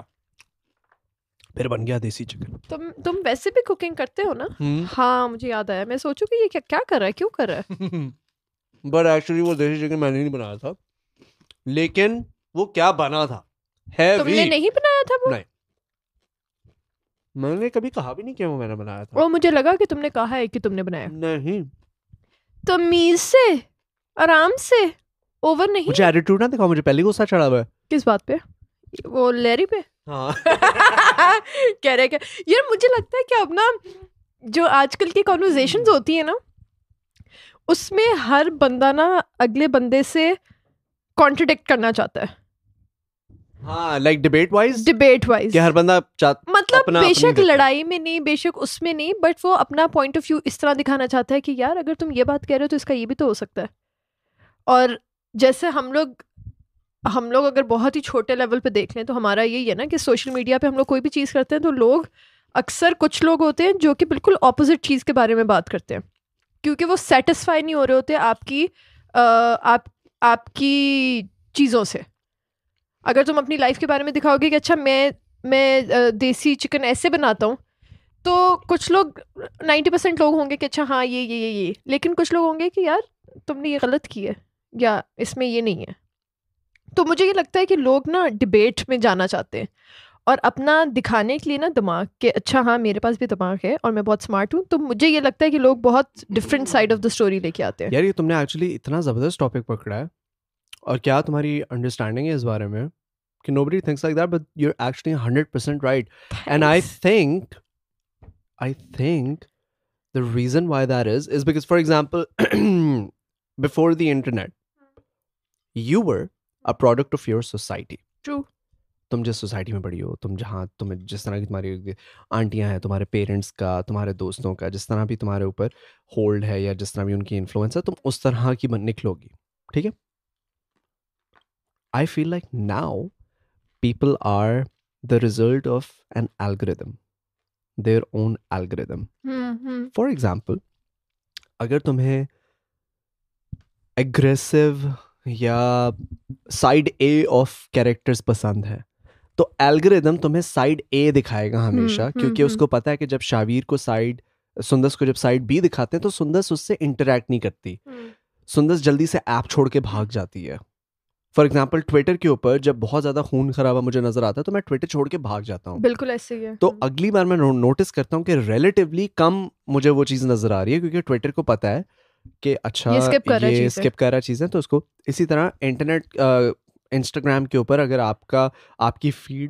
फिर बन गया देसी चिकन। तुम तुम वैसे भी कुकिंग करते हो ना? हाँ, मुझे याद आया। मैं सोचू कि ये क्या क्या कर रहा है, क्यों कर रहा है? बट एक्चुअली वो देसी चिकन मैंने नहीं बनाया था, लेकिन वो क्या बना था, हैवी। तुमने नहीं बनाया था वो? नहीं, मैंने कभी कहा भी नहीं कि वो मैंने बनाया था। वो मुझे लगा कि तुमने कहा है कि तुमने बनाया। नहीं, तमीज से, आराम से, ओवर नहीं। मुझे एटीट्यूड ना दिखाओ, मुझे पहले गुस्सा चढ़ा हुआ है। किस बात पे? वो लैरी पे? हाँ कह रहे क्या यार, मुझे लगता है कि अब ना जो आजकल की कॉन्वर्जेशंस होती है ना, उसमें हर बंदा ना अगले बंदे से कॉन्ट्रडिक्ट करना चाहता है, हाँ, like debate wise, debate wise. कि हर बंदा चाह- मतलब अपना- अपनी बेशक देता है। लड़ाई में नहीं, बेशक उसमें नहीं, बट वो अपना पॉइंट ऑफ व्यू इस तरह दिखाना चाहता है कि यार अगर तुम ये बात कह रहे हो तो इसका ये भी तो हो सकता है। और जैसे हम लोग हम लोग अगर बहुत ही छोटे लेवल पे देख लें तो हमारा यही है ना कि सोशल मीडिया पे हम लोग कोई भी चीज़ करते हैं तो लोग अक्सर कुछ लोग होते हैं जो कि बिल्कुल ऑपोजिट चीज़ के बारे में बात करते हैं, क्योंकि वो सेटिस्फाई नहीं हो रहे होते आपकी आ, आप आपकी चीज़ों से। अगर तुम अपनी लाइफ के बारे में दिखाओगे कि अच्छा मैं मैं अ, देसी चिकन ऐसे बनाता हूँ, तो कुछ लोग नाइन्टी परसेंट लोग होंगे कि अच्छा हाँ ये ये ये ये लेकिन कुछ लोग होंगे कि यार तुमने ये गलत की है या इसमें ये नहीं है। तो मुझे ये लगता है कि लोग ना डिबेट में जाना चाहते हैं और अपना दिखाने के लिए ना दिमाग के अच्छा हाँ मेरे पास भी दिमाग है और मैं बहुत स्मार्ट हूँ, तो मुझे ये लगता है कि लोग बहुत different side of the story लेके आते हैं। यार ये तुमने एक्चुअली इतना ज़बरदस्त टॉपिक पकड़ा है, और क्या तुम्हारी अंडरस्टैंडिंग है इस बारे में कि nobody thinks like that, but you're actually one hundred percent right. And I think, I think the reason why that is, is because, for example, before the internet, you were a product of your society. True. तुम जिस society में बड़ी हो, तुम जहाँ तुम्हें जिस तरह की तुम्हारी आंटियाँ हैं, तुम्हारे पेरेंट्स का, तुम्हारे दोस्तों का, जिस तरह भी तुम्हारे ऊपर होल्ड है या जिस तरह भी उनकी इन्फ्लुएंस है, तुम उस तरह की बन निकलोगी, ठीक है? I feel like now people are the result of an algorithm, their own algorithm. Hmm For example, अगर तुम्हें aggressive या साइड ए ऑफ कैरेक्टर्स पसंद है तो एल्गोरिदम तुम्हें साइड ए दिखाएगा हमेशा, हम्म, क्योंकि हम्म, उसको पता है कि जब शावीर को साइड सुंदस को जब साइड बी दिखाते हैं तो सुंदस उससे इंटरेक्ट नहीं करती, सुंदस जल्दी से ऐप छोड़ के भाग जाती है। फॉर एग्जाम्पल ट्विटर के ऊपर जब बहुत ज्यादा खून खराबा मुझे नजर आता है तो मैं ट्विटर छोड़ के भाग जाता हूँ। बिल्कुल ऐसे ही है। तो अगली बार मैं नोटिस करता हूँ कि रिलेटिवली कम मुझे वो चीज़ नजर आ रही है, क्योंकि ट्विटर को पता है कि अच्छा ये skip कर रहा है ये चीज़ें। स्किप कर रहा है चीज़ें, तो उसको इसी तरह इंटरनेट इंस्टाग्राम के ऊपर अगर आपका आपकी फीड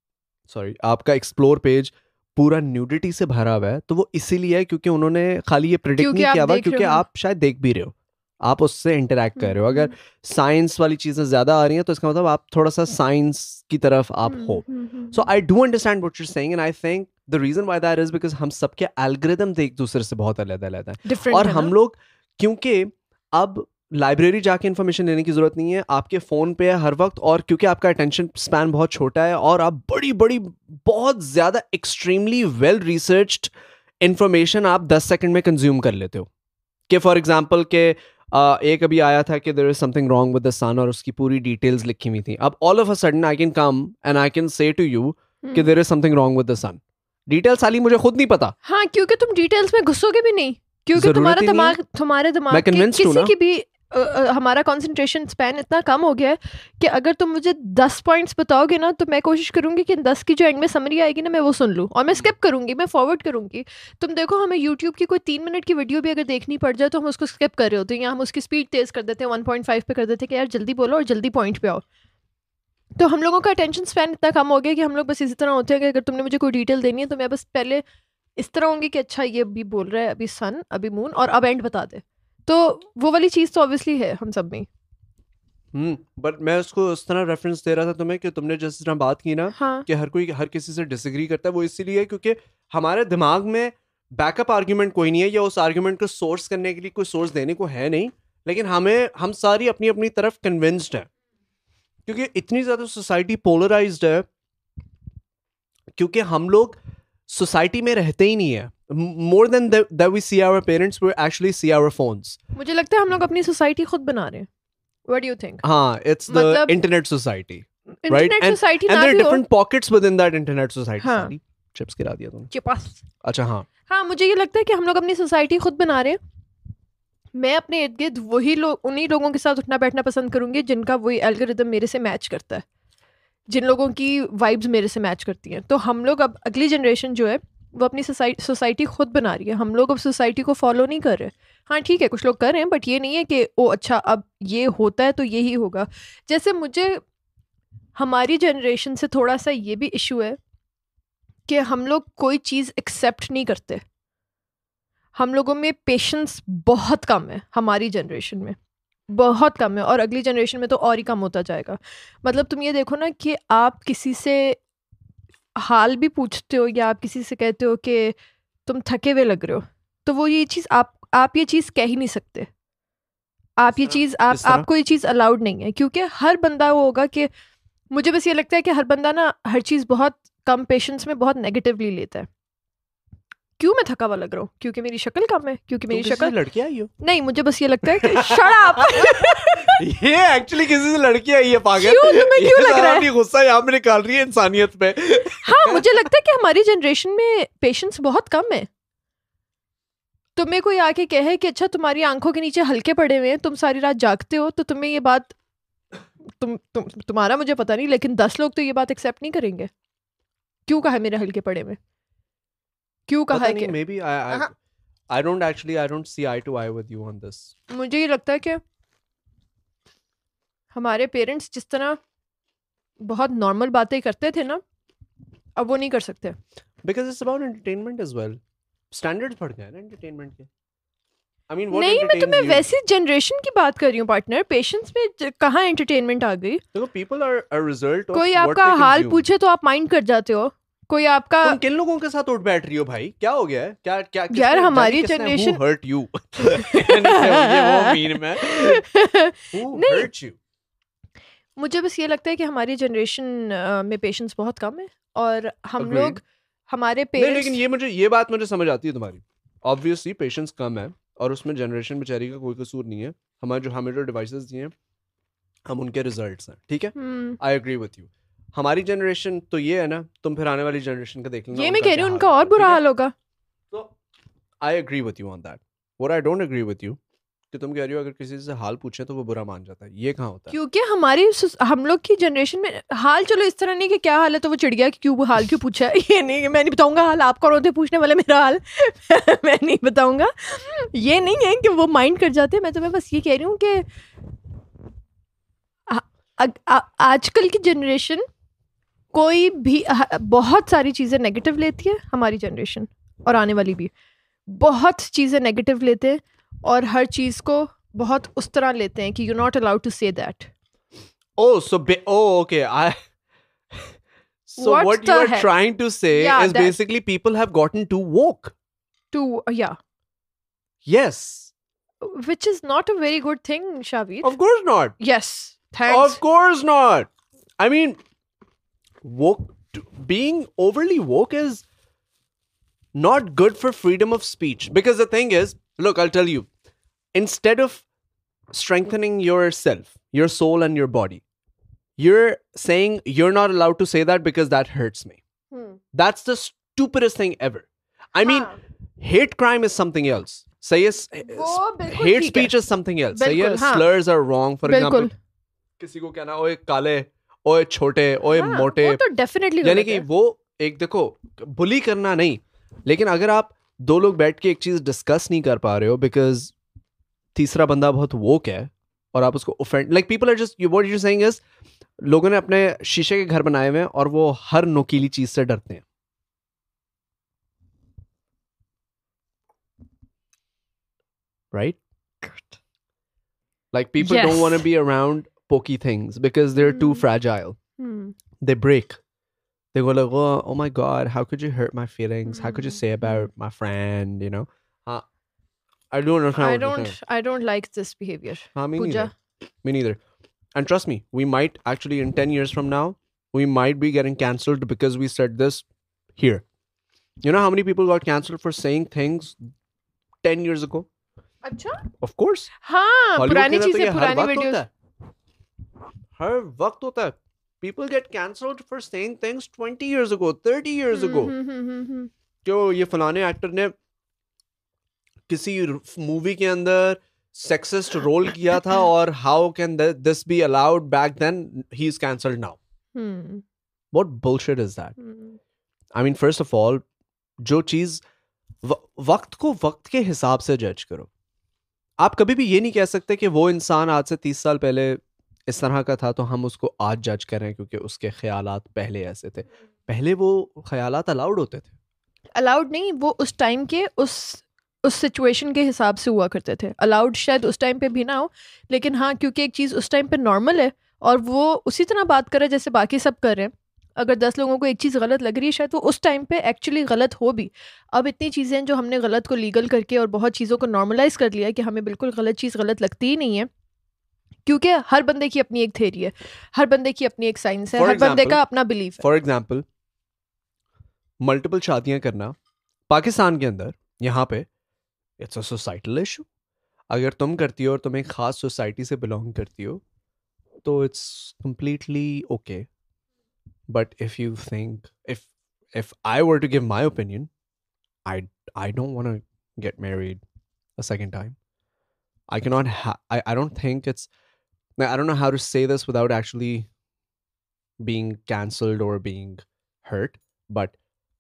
सॉरी आपका एक्सप्लोर पेज पूरा न्यूडिटी से भरा हुआ है तो वो इसीलिए है क्योंकि उन्होंने खाली ये प्रिडिक्ट क्योंकि नहीं आप किया हुआ, देख रहे क्योंकि हो। आप शायद देख भी रहे हो, आप उससे इंटरेक्ट कर रहे हो। अगर साइंस वाली चीज़ें ज़्यादा आ रही हैं तो इसका मतलब आप थोड़ा सा साइंस की तरफ आप हो। So I do understand what you are saying and I think the reason why that is because हम सबके एल्गोरिदम एक दूसरे से बहुत अलग अलग है, Different और है हम ना? लोग क्योंकि अब लाइब्रेरी जाके इन्फॉर्मेशन लेने की जरूरत नहीं है, आपके फ़ोन पे है हर वक्त, और क्योंकि आपका अटेंशन स्पैन बहुत छोटा है और आप बड़ी बड़ी बहुत ज़्यादा एक्सट्रीमली वेल रिसर्च्ड इन्फॉर्मेशन आप दस सेकंड में कंज्यूम कर लेते हो। कि फॉर एग्जांपल के uh, एक अभी आया था कि there is something wrong with the sun और उसकी पूरी डिटेल्स लिखी हुई थी। अब all of a sudden I can come and I can say to you कि there is something wrong with the sun. Details साली मुझे खुद नहीं पता। हाँ, क्योंकि तुम डिटेल्स में घुसोगे भी नहीं, क्योंकि जरूरत तुम्हारा ही नहीं है। दिमाग तुम्हारे दिमाग मैं के convinced हूं किसी ना। की भी अ, अ, हमारा कंसंट्रेशन स्पैन इतना कम हो गया है कि अगर तुम मुझे दस पॉइंट्स बताओगे ना तो मैं कोशिश करूंगी कि दस की जो एंड में समरी आएगी ना मैं वो सुन लूं, और मैं स्किप करूंगी, मैं फॉरवर्ड करूंगी। तुम देखो हमें यूट्यूब की कोई तीन मिनट की वीडियो भी अगर देखनी पड़ जाए तो हम उसको स्किप कर रहे होते हैं, या हम उसकी स्पीड तेज कर देते हैं, वन पॉइंट फाइव पे कर देते हैं कि यार जल्दी बोलो और जल्दी पॉइंट पे आओ। तो हम लोगों का अटेंशन स्पैन इतना कम हो गया कि हम लोग बस इसी तरह होते हैं कि अगर तुमने मुझे कोई डिटेल देनी है तो मैं बस पहले इस तरह होंगी कि अच्छा ये अभी बोल रहा है, अभी सन, अभी मून, और अब एंड बता दे। तो वो वाली चीज़ तो ऑब्वियसली है हम सब में। हम्म बट मैं उसको उस तरह रेफरेंस दे रहा था तुम्हें कि तुमने जिस तरह बात की ना हाँ कि हर कोई हर किसी से डिसएग्री करता है, वो इसीलिए क्योंकि हमारे दिमाग में बैकअप आर्ग्यूमेंट कोई नहीं है या उस आर्ग्यूमेंट को सोर्स करने के लिए कोई सोर्स देने को है नहीं, लेकिन हमें हम सारी अपनी अपनी तरफ कन्विंस्ड है क्योंकि इतनी ज़्यादा सोसाइटी पोलराइज्ड है, क्योंकि हम लोग सोसाइटी में रहते ही नहीं है। More than that we see our parents, we actually see our phones. मुझे लगता है हम लोग अपनी सोसाइटी खुद बना रहे हैं। What do you think? हाँ, it's the मतलब- internet society, right? Internet And, society and ना there are भी हो different pockets within that internet society. हाँ। सारी chips गिरा दिया तुमने। के पास। अच्छा हाँ। हाँ, मुझे ये लगता है कि हम लोग अपनी सोसाइटी खुद बना रहे हैं। मैं अपने इर्द गिर्द वही लोग उन्हीं लोगों के साथ उठना बैठना पसंद करूंगी जिनका वही एल्गोरिदम मेरे से मैच करता है, जिन लोगों की वाइब्स मेरे से मैच करती हैं। तो हम लोग अब अगली जनरेशन जो है वो अपनी सोसाइटी खुद बना रही है। हम लोग अब सोसाइटी को फॉलो नहीं कर रहे। हाँ ठीक है, कुछ लोग कर रहे हैं, बट ये नहीं है कि ओ अच्छा अब ये होता है तो यही होगा। जैसे मुझे हमारी जनरेशन से थोड़ा सा ये भी इशू है कि हम लोग कोई चीज़ एक्सेप्ट नहीं करते। हम लोगों में पेशेंस बहुत कम है, हमारी जनरेशन में बहुत कम है, और अगली जनरेशन में तो और ही कम होता जाएगा। मतलब तुम ये देखो ना कि आप किसी से हाल भी पूछते हो या आप किसी से कहते हो कि तुम थके हुए लग रहे हो, तो वो ये चीज़ आप आप ये चीज़ कह ही नहीं सकते। आप ये किस चीज़ तरह? आप किस तरह? आपको ये चीज़ अलाउड नहीं है, क्योंकि हर बंदा वो होगा कि मुझे बस ये लगता है कि हर बंदा ना हर चीज़ बहुत कम पेशेंस में बहुत नेगेटिवली लेता है। क्यों मैं थका हुआ लग रहा हूँ? क्योंकि मेरी शक्ल कम है, क्योंकि तुम मेरी किसी से शक्ल लड़की आई हो? नहीं, मुझे बस ये लगता है कि शट अप। ये एक्चुअली किसी से लड़की आई है पागल। क्यों? तुम्हें ये क्यों लग सारा रहा है? अपनी गुस्सा यहाँ पे निकाल रही है इंसानियत पे। हाँ, मुझे लगता है कि हमारी जनरेशन में पेशेंस बहुत कम है। तुम्हें कोई आके कहे कि अच्छा तुम्हारी आंखों के नीचे हल्के पड़े हुए हैं, तुम सारी रात जागते हो, तो तुम्हें ये बात तुम तुम तुम्हारा मुझे पता नहीं, लेकिन दस लोग तो ये बात एक्सेप्ट नहीं करेंगे। क्यों कहा मेरे हल्के पड़े हुए? क्यों कहा पता है नहीं, कि maybe I I I don't actually I don't see eye to eye with you on this. मुझे ये लगता है कि हमारे पेरेंट्स जिस तरह बहुत नॉर्मल बातें करते थे ना, अब वो नहीं कर सकते। Because it's about entertainment as well. Standards बढ़ गए हैं ना entertainment के। I mean, what नहीं, मैं entertains तुम्हें you? वैसी जनरेशन की बात कर रही हूँ पार्टनर। पेशेंस में ज- कहाँ एंटरटेनमेंट आ गई? देखो, people are a result of कोई what आपका they हाल consume. पूछे तो आप माइंड कर जाते हो। कोई आपका तुम किन लोगों के साथ उठ बैठ रही हो भाई? क्या हो गया है? क्या क्या किसने- यार, हमारी जाने किसने- generation- Who hurt you? ये वो meme है। Who नहीं। hurt you? मुझे बस ये लगता है कि हमारी जनरेशन में पेशेंस बहुत कम है, और हम Agreed. लोग हमारे नहीं, लेकिन पेरेंट्स ये मुझे ये बात मुझे समझ आती है तुम्हारी। ऑब्वियसली पेशेंस कम है और उसमें जनरेशन बेचारी का कोई कसूर नहीं है। हमारे जो हमें जो डिवाइसेस दिए हैं हम उनके रिजल्ट्स हैं, ठीक है, hmm, I agree with you. हमारी जनरेशन तो ये है ना, तुम फिर आने वाली जनरेशन का देख लेना। ये उनका मैं कह रही क्या हूँ हाल उनका और होगा, बुरा ठीक है? हाल होगा। तो I agree with you on that. What I don't agree with you कि तुम कह रही हो अगर किसी से हाल पूछे तो वो बुरा मान जाता है। ये कहाँ होता है? क्योंकि हमारी सुस- हम लोग की जनरेशन में हाल, चलो इस तरह नहीं कि क्या हाल है तो वो चिढ़ गया कि क्यों वो हाल क्यों पूछा है। ये नहीं, मैं नहीं बताऊंगा हाल, आप कौन होते पूछने वाले मेरा हाल। मैं नहीं बताऊंगा। ये नहीं है कि वो माइंड कर जाते हैं। मैं तुम्हें बस ये कह रही हूँ कि आ- आ- आ- आजकल की जनरेशन कोई भी ह- बहुत सारी चीज़ें नेगेटिव लेती है। हमारी जनरेशन और आने वाली भी बहुत चीज़ें नेगेटिव लेते हैं, और हर चीज़ को बहुत उस तरह लेते हैं कि you not allowed to say that. Oh, so ba- oh, okay. I. So What what the you are heck? trying to say Yeah, is that- basically people have gotten too woke. To yeah, Yes, which is not a very good thing, Shavir. of course not. Yes, thanks. Of course not. I mean, woke being overly woke is not good for freedom of speech. Because the thing is, look, I'll tell you, instead of strengthening yourself, your soul, and your body, you're saying you're not allowed to say that because that hurts me. Hmm. That's the stupidest thing ever. I mean, हाँ, hate crime is something else. Say yes, वो बिल्कुल hate ठीक speech है। is something else. Say बिल्कुल, yes, हाँ। slurs are wrong. For example, बिल्कुल, किसी को कहना ओए काले, ओए छोटे, ओए हाँ, मोटे, वो तो डेफिनेटली यानी कि वो एक देखो बुली करना नहीं, लेकिन अगर आप दो लोग बैठ के एक चीज डिस्कस नहीं कर पा रहे हो बिकॉज तीसरा बंदा बहुत वोक है और आप उसको offend, like people are just, what you saying is, लोगों ने अपने शीशे के घर बनाए हुए हैं और वो हर नुकीली चीज से डरते हैं. Right? Like people don't Yes. want to be around pokey things because they're too Hmm. fragile. Hmm. They break. They go like, oh, oh my God, how could you hurt my feelings? How could you Hmm. say about my friend, you know? Uh, I don't understand I what you're don't saying. I don't like this behavior. Uh, me Pooja. neither. Me neither. And trust me, we might actually in ten years from now, we might be getting cancelled because we said this here. You know how many people got cancelled for saying things ten years ago? अच्छा, Of course. हाँ, Hollywood पुरानी के अंदर तो ये चीजें, हर पुरानी वक्त वीडियोस. होता है. हर वक्त होता है. People get cancelled for saying things twenty years ago, thirty years ago. जो ये फलाने एक्टर ने किसी मूवी के अंदर सेक्सिस्ट रोल किया था और how can this be allowed back then, he is cancelled now. What bullshit is that? I mean first of all, जो चीज वक्त को वक्त के हिसाब से जज करो. आप कभी भी ये नहीं कह सकते कि वो इंसान आज से तीस साल पहले इस तरह का था तो हम उसको आज जज करें क्योंकि उसके ख्यालात पहले ऐसे थे. पहले वो ख्यालात अलाउड होते थे. अलाउड नहीं, वो उस टाइम के उस उस सिचुएशन के हिसाब से हुआ करते थे. अलाउड शायद उस टाइम पे भी ना हो, लेकिन हाँ, क्योंकि एक चीज़ उस टाइम पे नॉर्मल है और वो उसी तरह बात करे जैसे बाकी सब कर रहे हैं, अगर दस लोगों को एक चीज़ गलत लग रही है शायद वो उस टाइम पे एक्चुअली गलत हो भी. अब इतनी चीज़ें हैं जो हमने गलत को लीगल करके और बहुत चीज़ों को नॉर्मलाइज कर लिया है कि हमें बिल्कुल गलत चीज़ गलत लगती ही नहीं है, क्योंकि हर बंदे की अपनी एक थ्योरी है, हर बंदे की अपनी एक साइंस है, For हर बंदे example- का अपना बिलीफ है. फॉर एग्जाम्पल मल्टीपल शादियां करना पाकिस्तान के अंदर यहाँ पे इट्स अ सोसाइटल इशू. अगर तुम करती हो और तुम एक खास सोसाइटी से बिलोंग करती हो तो it's completely okay. But if you think if if I were to give my opinion, I I don't want to get married a second time. I cannot. Ha- I I don't think it's. I don't know how to say this without actually being cancelled or being hurt. But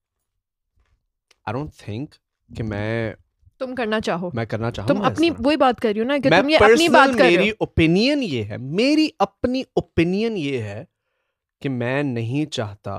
I don't think कि मैं तुम करना चाहो, मैं करना चाहूँगा. तुम अपनी वही बात कर रही हो ना कि मैं तुम ये अपनी बात कर रहे मेरी हो. ओपिनियन ये है, मेरी अपनी ओपिनियन ये है कि मैं नहीं चाहता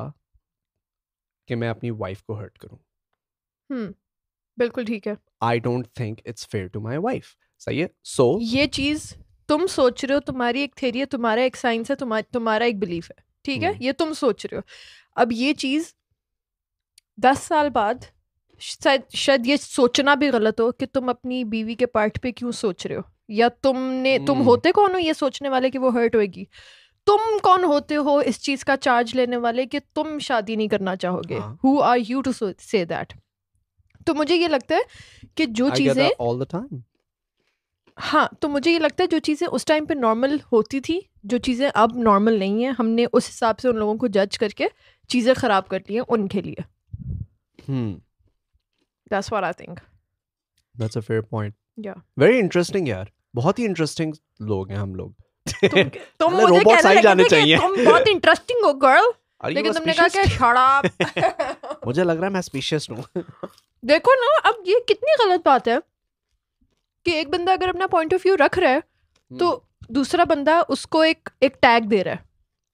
कि मैं अपनी वाइफ को हर्ट करूं. हम्म, बिल्कुल ठीक है. I don't think it's fair to my wife. सही है. So ये चीज तुम सोच रहे हो, तुम्हारी एक थ्योरी है, तुम्हारा एक साइंस है, तुम्हारा तुम्हारा एक बिलीफ है, ठीक है, हम्म. ये तुम सोच रहे हो. अब ये चीज दस साल बाद शायद शायद ये सोचना भी गलत हो कि तुम अपनी बीवी के पार्ट पे क्यों सोच रहे हो, या तुमने तुम हम्म. होते कौन हो ये सोचने वाले कि वो हर्ट होएगी. तुम कौन होते हो इस चीज का चार्ज लेने वाले कि तुम शादी नहीं करना चाहोगे. हाँ. Who are you to say that. तो मुझे ये लगता है कि जो I get चीजें that all the time. हाँ, तो मुझे ये लगता है जो चीज़ें उस टाइम पे नॉर्मल होती थी, जो चीज़ें अब नॉर्मल नहीं है, हमने उस हिसाब से उन लोगों को जज करके चीज़ें ख़राब कर ली हैं उनके लिए. Hmm. That's what I think. That's a fair point. Yeah. Very interesting यार. बहुत ही interesting लोग हैं हम लोग. तुम तुम मतलब मुझे robots कहने आ ही लगे जाने थे कि चाहिए. तुम बहुत इंटरेस्टिंग हो गर्ल, Are you लेकिन a तुमने कहा कि specious? shut up. मुझे लग रहा है मैं स्पीशियस हूँ. देखो ना, अब ये कितनी गलत बात है कि एक बंदा अगर अपना पॉइंट ऑफ व्यू रख रहा है तो दूसरा बंदा उसको एक एक टैग दे रहा है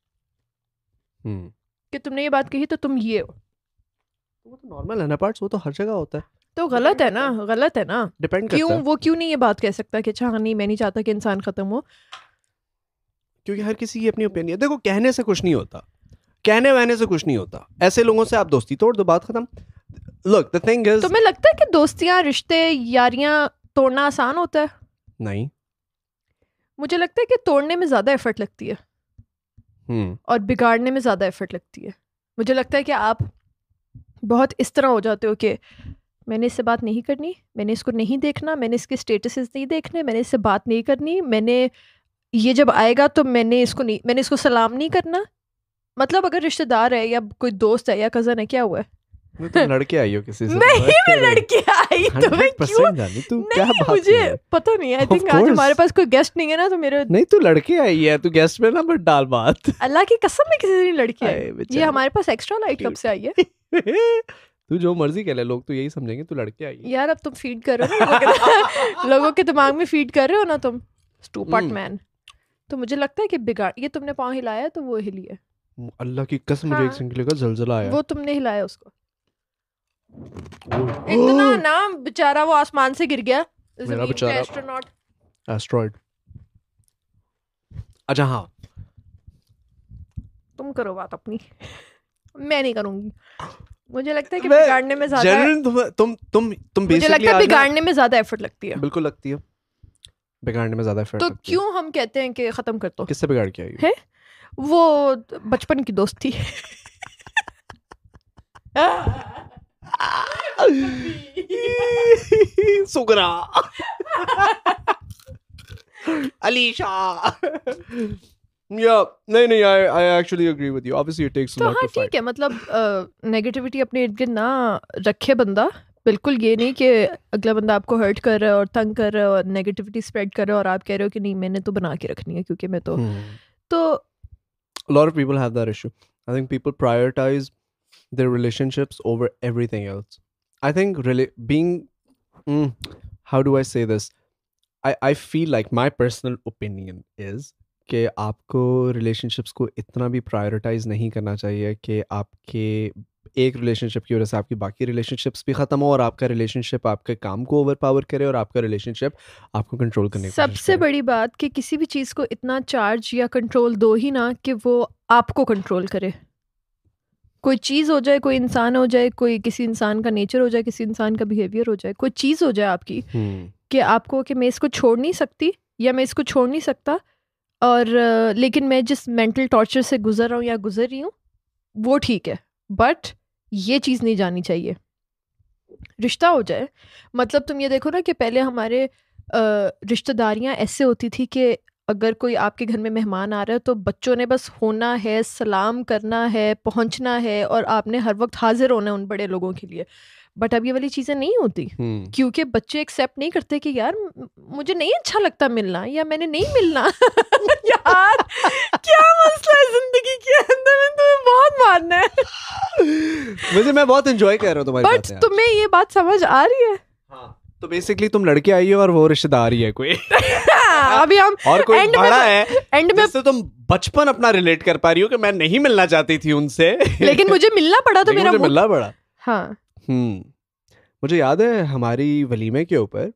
हम्म. कि तुमने ये बात कही तो तुम ये हो. वो तो नॉर्मल है ना पार्ट्स, वो तो हर जगह होता है. तो गलत है ना, गलत है ना. डिपेंड करता क्यों है. वो क्यों नहीं ये बात कह सकता कि अच्छा हाँ नहीं मैं नहीं चाहता कि इंसान खत्म हो. क्योंकि हर किसी की अपनी ओपिनियन. देखो कहने से कुछ नहीं होता, कहने वहने से कुछ नहीं होता. ऐसे लोगों से आप दोस्ती तोड़ दो, बात खत्म. Look, the thing is, तुम्हें लगता है कि दोस्तियां, रिश्ते, यारियां तोड़ना आसान होता है? नहीं. मुझे लगता है कि तोड़ने में ज्यादा एफर्ट लगती है हम्म. और बिगाड़ने में ज्यादा एफर्ट लगती है. मुझे लगता है कि आप बहुत इस तरह हो जाते हो कि मैंने इससे बात नहीं करनी, मैंने इसको नहीं देखना, मैंने इसके स्टेटसेस नहीं देखने, मैंने इससे बात नहीं करनी, मैंने ये जब आएगा तो मैंने इसको नहीं मैंने इसको सलाम नहीं करना. मतलब अगर रिश्तेदार है या कोई दोस्त है या कजन है, क्या हुआ है? तुम लड़के आई हो किसी से? नहीं, मैं लड़की आई. तुम्हें हंड्रेड क्यों? परसेंट जानी. तू क्या नहीं, बात मुझे कर रही है? पता नहीं. आई Of थिंक आज course. हमारे पास कोई गेस्ट नहीं है ना, तो मेरे नहीं, तू लड़के आई है, तू गेस्ट में ना मत डाल बात. अल्लाह की कसम में किसी दिन लड़की अरे है. ये बेचारी. हमारे पास एक्स्ट्रा लाइट कब से आई है? तू जो मर्जी कह ले, लोग तो यही समझेंगे तू लड़के आई है. यार अब तुम फीड कर रहे हो ना लोगों के, लोगों के दिमाग में फीड कर रहे हो ना तुम. Stupid hmm. मैन. तो मुझे लगता है कि बिगाड़ ये तुमने पाँव हिलाया है तो वो हिली है. अल्लाह की कसम, मुझे हाँ. एक सेकंड का जलजला आया. वो तुमने हिलाया उसको. ओह. इतना ना बेचारा वो आसमान से गिर गया. मेरा जमीन पे बेचारा. एस्ट्रोनॉट. एस्ट्रॉइड. अच्छा हाँ, तुम करो बात अपनी, मैं नहीं करूंगी. मुझे लगता है कि मैं- बिगाड़ने में ज्यादा जनरल तुम तुम तुम तुम मुझे basically लगता है आज ना- बिगाड़ने में ज्यादा एफर्ट लगती है. बिल्कुल लगती है. बिगाड़ने में ज्यादा एफर्ट तो लगती है. क्यों हम कहते हैं कि खत्म कर दो? किससे बिगाड़ के आई हो? है वो बचपन की दोस्त थी. सुगरा. अलीशा. Yeah, नहीं नहीं, I I actually agree with you. Obviously, it takes a तो lot हाँ to fight. ठीक है. मतलब नेगेटिविटी अपने इर्द गिर्द ना रखे बंदा. बिल्कुल ये नहीं कि अगला बंदा आपको हर्ट कर रहा है और तंग कर रहा है और नेगेटिविटी स्प्रेड कर रहा है और आप कह रहे हो कि नहीं मैंने तो बना के रखनी है क्योंकि मैं तो Hmm. तो A lot of people have that issue. I think people prioritize their relationships over everything else. I think really being, mm, how do I say this? I I feel like my personal opinion is कि आपको relationships को इतना भी prioritize नहीं करना चाहिए कि आपके एक रिलेशनशिप की वजह से आपकी बाकी रिलेशनशिप्स भी खत्म हो और आपका रिलेशनशिप आपके काम को ओवरपावर करे और आपका रिलेशनशिप आपको कंट्रोल करने की कोशिश सबसे करे. बड़ी बात कि किसी भी चीज़ को इतना चार्ज या कंट्रोल दो ही ना कि वो आपको कंट्रोल करे. कोई चीज़ हो जाए, कोई इंसान हो जाए, कोई किसी इंसान का नेचर हो जाए, किसी इंसान का बिहेवियर हो जाए, कोई चीज़ हो जाए आपकी हम्म कि आपको कि मैं इसको छोड़ नहीं सकती या मैं इसको छोड़ नहीं सकता, और अ, लेकिन मैं जिस मेंटल टॉर्चर से गुजर रहा हूँ या गुजर रही हूँ वो ठीक है, बट ये चीज़ नहीं जानी चाहिए। रिश्ता हो जाए, मतलब तुम ये देखो ना कि पहले हमारे अ, रिश्तेदारियाँ ऐसे होती थी कि अगर कोई आपके घर में मेहमान आ रहा है तो बच्चों ने बस होना है, सलाम करना है, पहुंचना है, और आपने हर वक्त हाजिर होना है उन बड़े लोगों के लिए। बट अब ये वाली चीज़ें नहीं होती, हम्म क्योंकि बच्चे एक्सेप्ट नहीं करते कि यार म- मुझे नहीं अच्छा लगता मिलना, या मैंने नहीं मिलना। यार क्या मसला है जिंदगी के अंदर, में तुम्हें बहुत मानना है। मुझे मैं बहुत एंजॉय कर रहा हूँ तुम्हारी बट बातें आज। तुम्हें ये बात समझ आ रही है? हाँ, तो बेसिकली तुम लड़के आई हो और वो रिश्तेदार ही है कोई अभी हम और कोई एंड बड़ा में है एंड में जिससे तुम बचपन अपना रिलेट कर पा रही हो कि मैं नहीं मिलना चाहती थी उनसे लेकिन मुझे मिलना पड़ा तो लेकिन मेरा मुझे मूड- मिलना पड़ा। हाँ हम्म मुझे याद है हमारी वलीमे के ऊपर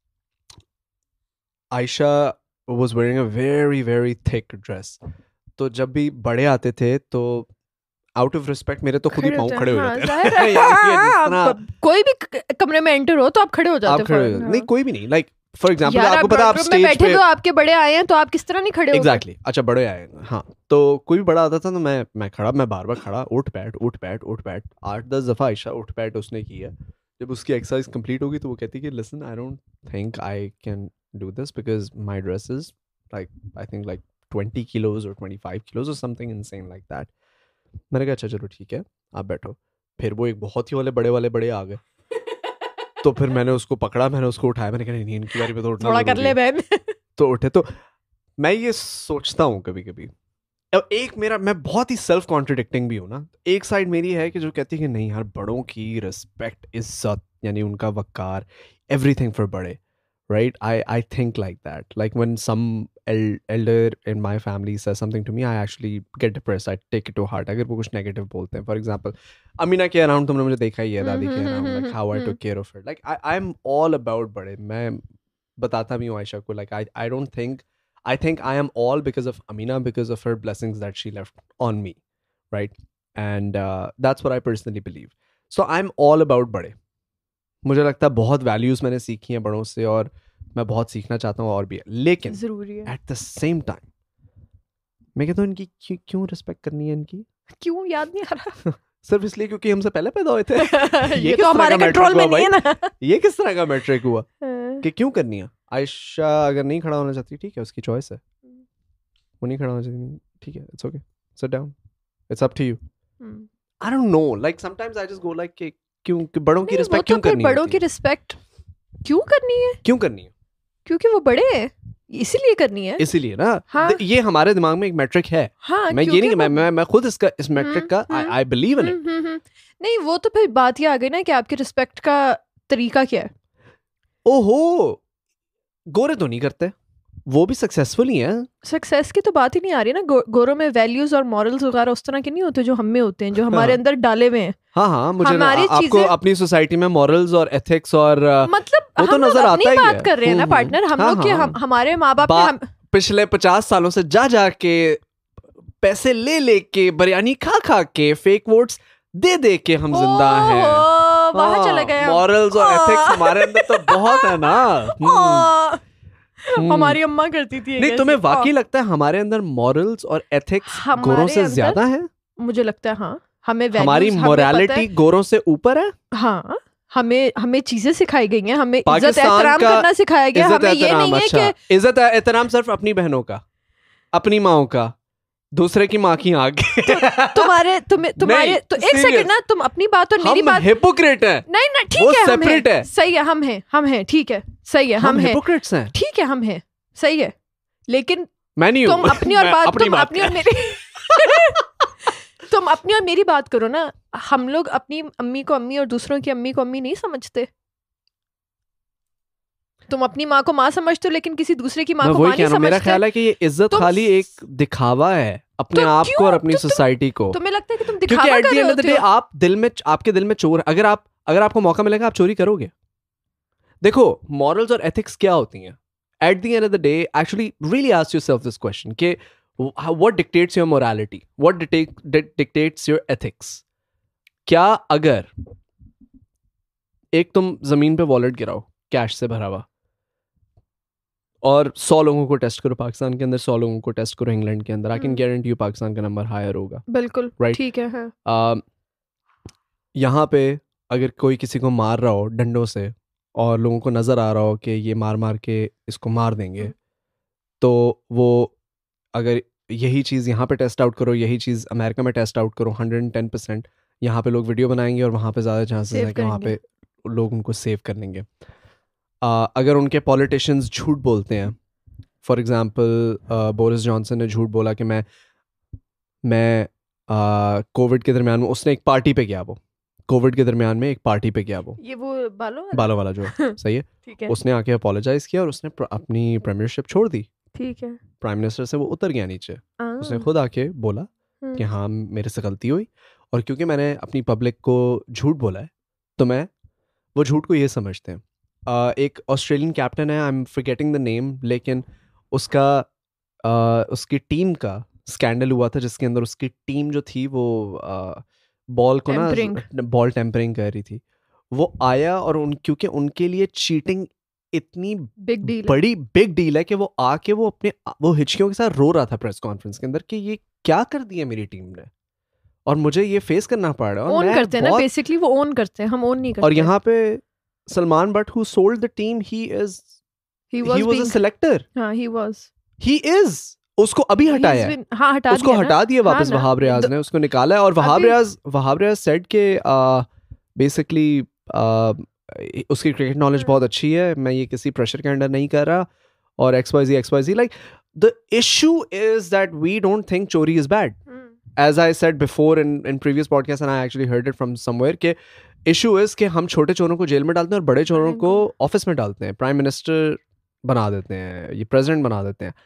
Ayesha was wearing a very very thick dress, तो जब भी बड़े आते थे तो आउट ऑफ रिस्पेक्ट मेरे तो खुद ही खड़े पाँव होते हैं, खड़े हो हाँ, जाते जाहिर हैं है, यानी कि हाँ, जिस हाँ, तरह आप कोई भी क- कमरे में एंटर हो तो आप खड़े हो जाते आप खड़े हो फौरन, जाते- हाँ। नहीं कोई भी नहीं, लाइक फॉर एग्जांपल यार आपको पता आप बेडरूम में स्टेज बैठे पे तो आपके बड़े आए हैं तो आप किस तरह नहीं खड़े हो? Exactly exactly. अच्छा बड़े आए हैं, हाँ, तो कोई भी बड़ा आता था तो मैं मैं खड़ा मैं बार बार खड़ा, उठ बैठ उठ बैठ उठ बैठ आठ दस दफा आयशा उठ बैठ उसने की है। जब उसकी एक्सरसाइज कंप्लीट होगी तो वो कहती कि listen I don't think I can do this because my dress is like I think like twenty kilos और ट्वेंटी फाइव किलोज और समथिंग इनसेन लाइक दैट। मैंने कहा अच्छा चलो ठीक है आप बैठो। फिर वो एक बहुत ही वाले बड़े वाले बड़े आ गए तो फिर मैंने उसको पकड़ा, मैंने उसको उठाया, मैंने कहा नहीं इनकी बारी पे तो उठना थोड़ा कर जरूरी ले है। बहन। तो उठे। तो मैं ये सोचता हूँ कभी कभी, अब एक मेरा मैं बहुत ही सेल्फ कॉन्ट्रडिक्टिंग भी हूँ ना, एक साइड मेरी है कि जो कहती है कि नहीं यार बड़ों की रिस्पेक्ट इज्जत यानी उनका वकार एवरीथिंग फॉर बड़े, right? I I think like that, like when some elder in my family says something to me I actually get depressed, I take it to heart अगर वो कुछ नेगेटिव बोलते हैं। फॉर एग्जाम्पल अमीना के around तुमने मुझे देखा ही है, दादी के around, like how I take care of it, like I am all about बड़े। मैं बताता भी हूँ आयशा को, like I I don't think I think I am all because of Amina, because of her blessings that she left on me, right? And uh, that's what I personally believe. So I'm all about बड़े। मुझे लगता है बहुत values मैंने सीखी हैं बड़ों से और मैं बहुत सीखना चाहता हूँ और भी है, लेकिन जरूरी है। एट द सेम टाइम मैं कहता हूँ इनकी क्यों क्यों रिस्पेक्ट करनी है इनकी? क्यों याद नहीं आ रहा? सिर्फ इसलिए क्योंकि हमसे पहले पैदा हुए थे। ये किस तो तरह हमारे का कंट्रोल में metric हुआ नहीं है ना। ये किस तरह का मैट्रिक हुआ हाँ। कि क्यों करनी है? आयशा अगर नहीं खड़ा होना चाहती ठीक है, उसकी चॉइस है, वो नहीं खड़ा होना चाहती ठीक है, it's okay, sit down, it's up to you. Hmm. I don't know, like sometimes I just go like कि क्यों कि बड़ों की नहीं, वो रिस्पेक्ट तो क्यों फिर करनी बड़ों होती की है? रिस्पेक्ट क्यों करनी है? क्यों करनी है? क्योंकि वो बड़े हैं, इसीलिए करनी है। इसीलिए ना, हाँ। द- ये हमारे दिमाग में एक मैट्रिक है। हाँ, मैं ये क्योंकि नहीं कि मैं वो- मैं मैं खुद इसका इस मैट्रिक का आई हम्म, आई बिलीव इन इट। हम्म, हम्म, हम्म। नहीं, वो तो फिर बात ये आ गई ना कि आपकी रिस्पेक्ट का तरीका क्या है। ओहो, गोरे तो नहीं करते, वो भी सक्सेसफुल ही हैं। सक्सेस की तो बात ही नहीं आ रही ना। गो, गोरों में वैल्यूज और मॉरल्स वगैरह उस तरह के नहीं होते जो हम में होते हैं, जो हमारे अंदर डाले हुए हैं। हाँ हाँ, मुझे ना, हमारी आ- आपको चीजें- अपनी सोसाइटी में मॉरल्स और एथिक्स और uh, मतलब वो तो हम लोग नजर अपनी आता ही बात है। कर रहे हैं ना हम्म, पार्टनर, हम हाँ, लोग के हाँ। हम हमारे माँ बाप ने बा- हम पिछले पचास सालों से जा जा के पैसे ले लेके बिरयानी खा खा के फेक वोट्स दे दे के हम जिंदा हैं। ओह, वहाँ चले गए हम। मॉरल्स और हाँ। एथिक्स हमारे अंदर तो बहुत है ना। हम्म, आह, हम्म। हमारी अम्मा करती थी। नहीं, तुम्हें वाकई लगता है हमारे अंदर मॉरल्स और एथिक्स हमारे गोरों से अंदर- ज्यादा है? मुझे लगता है हाँ, हमें हमारी values, हमें पता मोरालिटी गोरों से ऊपर है? है- हाँ, हमें हमें चीजें सिखाई गई हैं, हमें इज्जत पाकिस्तान एहतराम का करना सिखाया गया। इज्जत हमें ये एहतराम, नहीं है अच्छा, कि इज्जत एहतराम सिर्फ अपनी बहनों का, अपनी माओ का, दूसरे की माँ की आगे। तुम्हारे तुम्हें तुम्हारे नहीं, तो एक serious। सेकंड ना, तुम अपनी बात और मेरी हम बात हिपोक्रेट हैं। नहीं ना, वो ठीक है, हम separate हैं, है। सही है, हम हैं, हम हैं, ठीक है, सही है, हम हम हैं, हिपोक्रेट्स हैं। ठीक है, हम हैं, सही है, लेकिन मैं नहीं तुम हूँ। अपनी और मैं बात अपनी तुम बात अपनी और कर- मेरी तुम अपनी और मेरी बात करो ना। हम लोग अपनी अम्मी को अम्मी और दूसरों की अम्मी को अम्मी नहीं समझते। तुम अपनी माँ को माँ समझते हो लेकिन किसी दूसरे की माँ मैं को वही माँ कह नहीं रहा हूँ, मेरा समझते। ख्याल है कि ये इज्जत तुम- खाली एक दिखावा है अपने तो आप को क्यों? और अपनी तो तुम- सोसाइटी को। तुम्हें लगता है कि तुम क्योंकि दिखावा एट कर द रहे एंड ऑफ द होते डे हो। आप दिल में आपके दिल में चोर, अगर आप अगर आपको मौका मिलेगा आप चोरी करोगे। देखो मॉरल्स और एथिक्स क्या होती हैं? At the end of the day actually really ask yourself this question कि what dictates your morality, what dictates your ethics, क्या अगर एक तुम जमीन पे वॉलेट गिराओ कैश से भरा हुआ और सौ लोगों को टेस्ट करो पाकिस्तान के अंदर, सौ लोगों को टेस्ट करो इंग्लैंड के अंदर, I can guarantee you Pakistan का नंबर हायर होगा. बिल्कुल Right. ठीक है. हाँ. uh, यहाँ पे अगर कोई किसी को मार रहा हो डंडों से और लोगों को नज़र आ रहा हो कि ये मार मार के इसको मार देंगे, तो वो अगर यही चीज़ यहाँ पे टेस्ट आउट करो, यही चीज़ अमेरिका में टेस्ट आउट करो, हंड्रेड एंड टेन परसेंट यहाँ पे लोग वीडियो बनाएंगे और वहाँ पे ज़्यादा चांसेस Save हैं कि वहाँ पे करेंगे. लोग उनको सेव कर लेंगे. uh, अगर उनके पॉलिटिशियंस झूठ बोलते हैं, फॉर एग्जांपल बोरिस जॉनसन ने झूठ बोला कि मैं मैं कोविड uh, के दरमियान में, उसने एक पार्टी पे गया, वो कोविड के दरमियान में एक पार्टी पे गया, वो ये वो बालों वाला? बालों वाला जो है, सही है. ठीक है. उसने आके अपोलोजाइज किया और उसने प्र- अपनी प्रीमियरशिप छोड़ दी. ठीक है. प्राइम मिनिस्टर से वो उतर गया नीचे. हाँ. उसने खुद आके बोला हम्म. कि हाँ मेरे से गलती हुई और क्योंकि मैंने अपनी पब्लिक को झूठ बोला है तो मैं, वो झूठ को ये समझते हैं. uh, एक ऑस्ट्रेलियन कैप्टन है, I am forgetting the name, लेकिन उसका uh, उसकी टीम का स्कैंडल हुआ था जिसके अंदर उसकी टीम जो थी वो बॉल को Tampering. ना बॉल टेम्परिंग कर रही थी. वो आया और उन क्योंकि उनके लिए चीटिंग इतनी बिग डील. बड़ी बिग डील है कि वो आके वो अपने वो हिचकियों के साथ रो रहा था प्रेस कॉन्फ्रेंस के अंदर कि ये क्या कर दिया मेरी टीम ने और मुझे ये फेस करना पड़ रहा है. और ओन मैं करते हैं ना, बहुत- बेसिकली वो ओन करते हैं, हम ओन नहीं करते. और यहाँ पे Salman but who sold the team, he is he he was was a being, selector, हाँ he was. He is. उसको अभी He's हटाया है, been- हाँ हटा उसको दिया ना. हटा दिया वापस हाँ ना. वहाब रियाज द- ने उसको निकाला है. और वहाब अभी- रियाज वहाब रियाज सेड के बेसिकली उसकी क्रिकेट नॉलेज हम्म. बहुत अच्छी है, मैं ये किसी प्रेशर के अंडर नहीं कर रहा और X Y G X Y G. Like the issue is that we don't think चोरी is bad. Hmm. As I said before in in previous podcast and I actually heard it from somewhere कि issue is कि हम छोटे चोरों को jail में डालते हैं और बड़े चोरों को ऑफिस में डालते हैं, प्राइम मिनिस्टर बना देते हैं, ये प्रेसिडेंट बना देते हैं.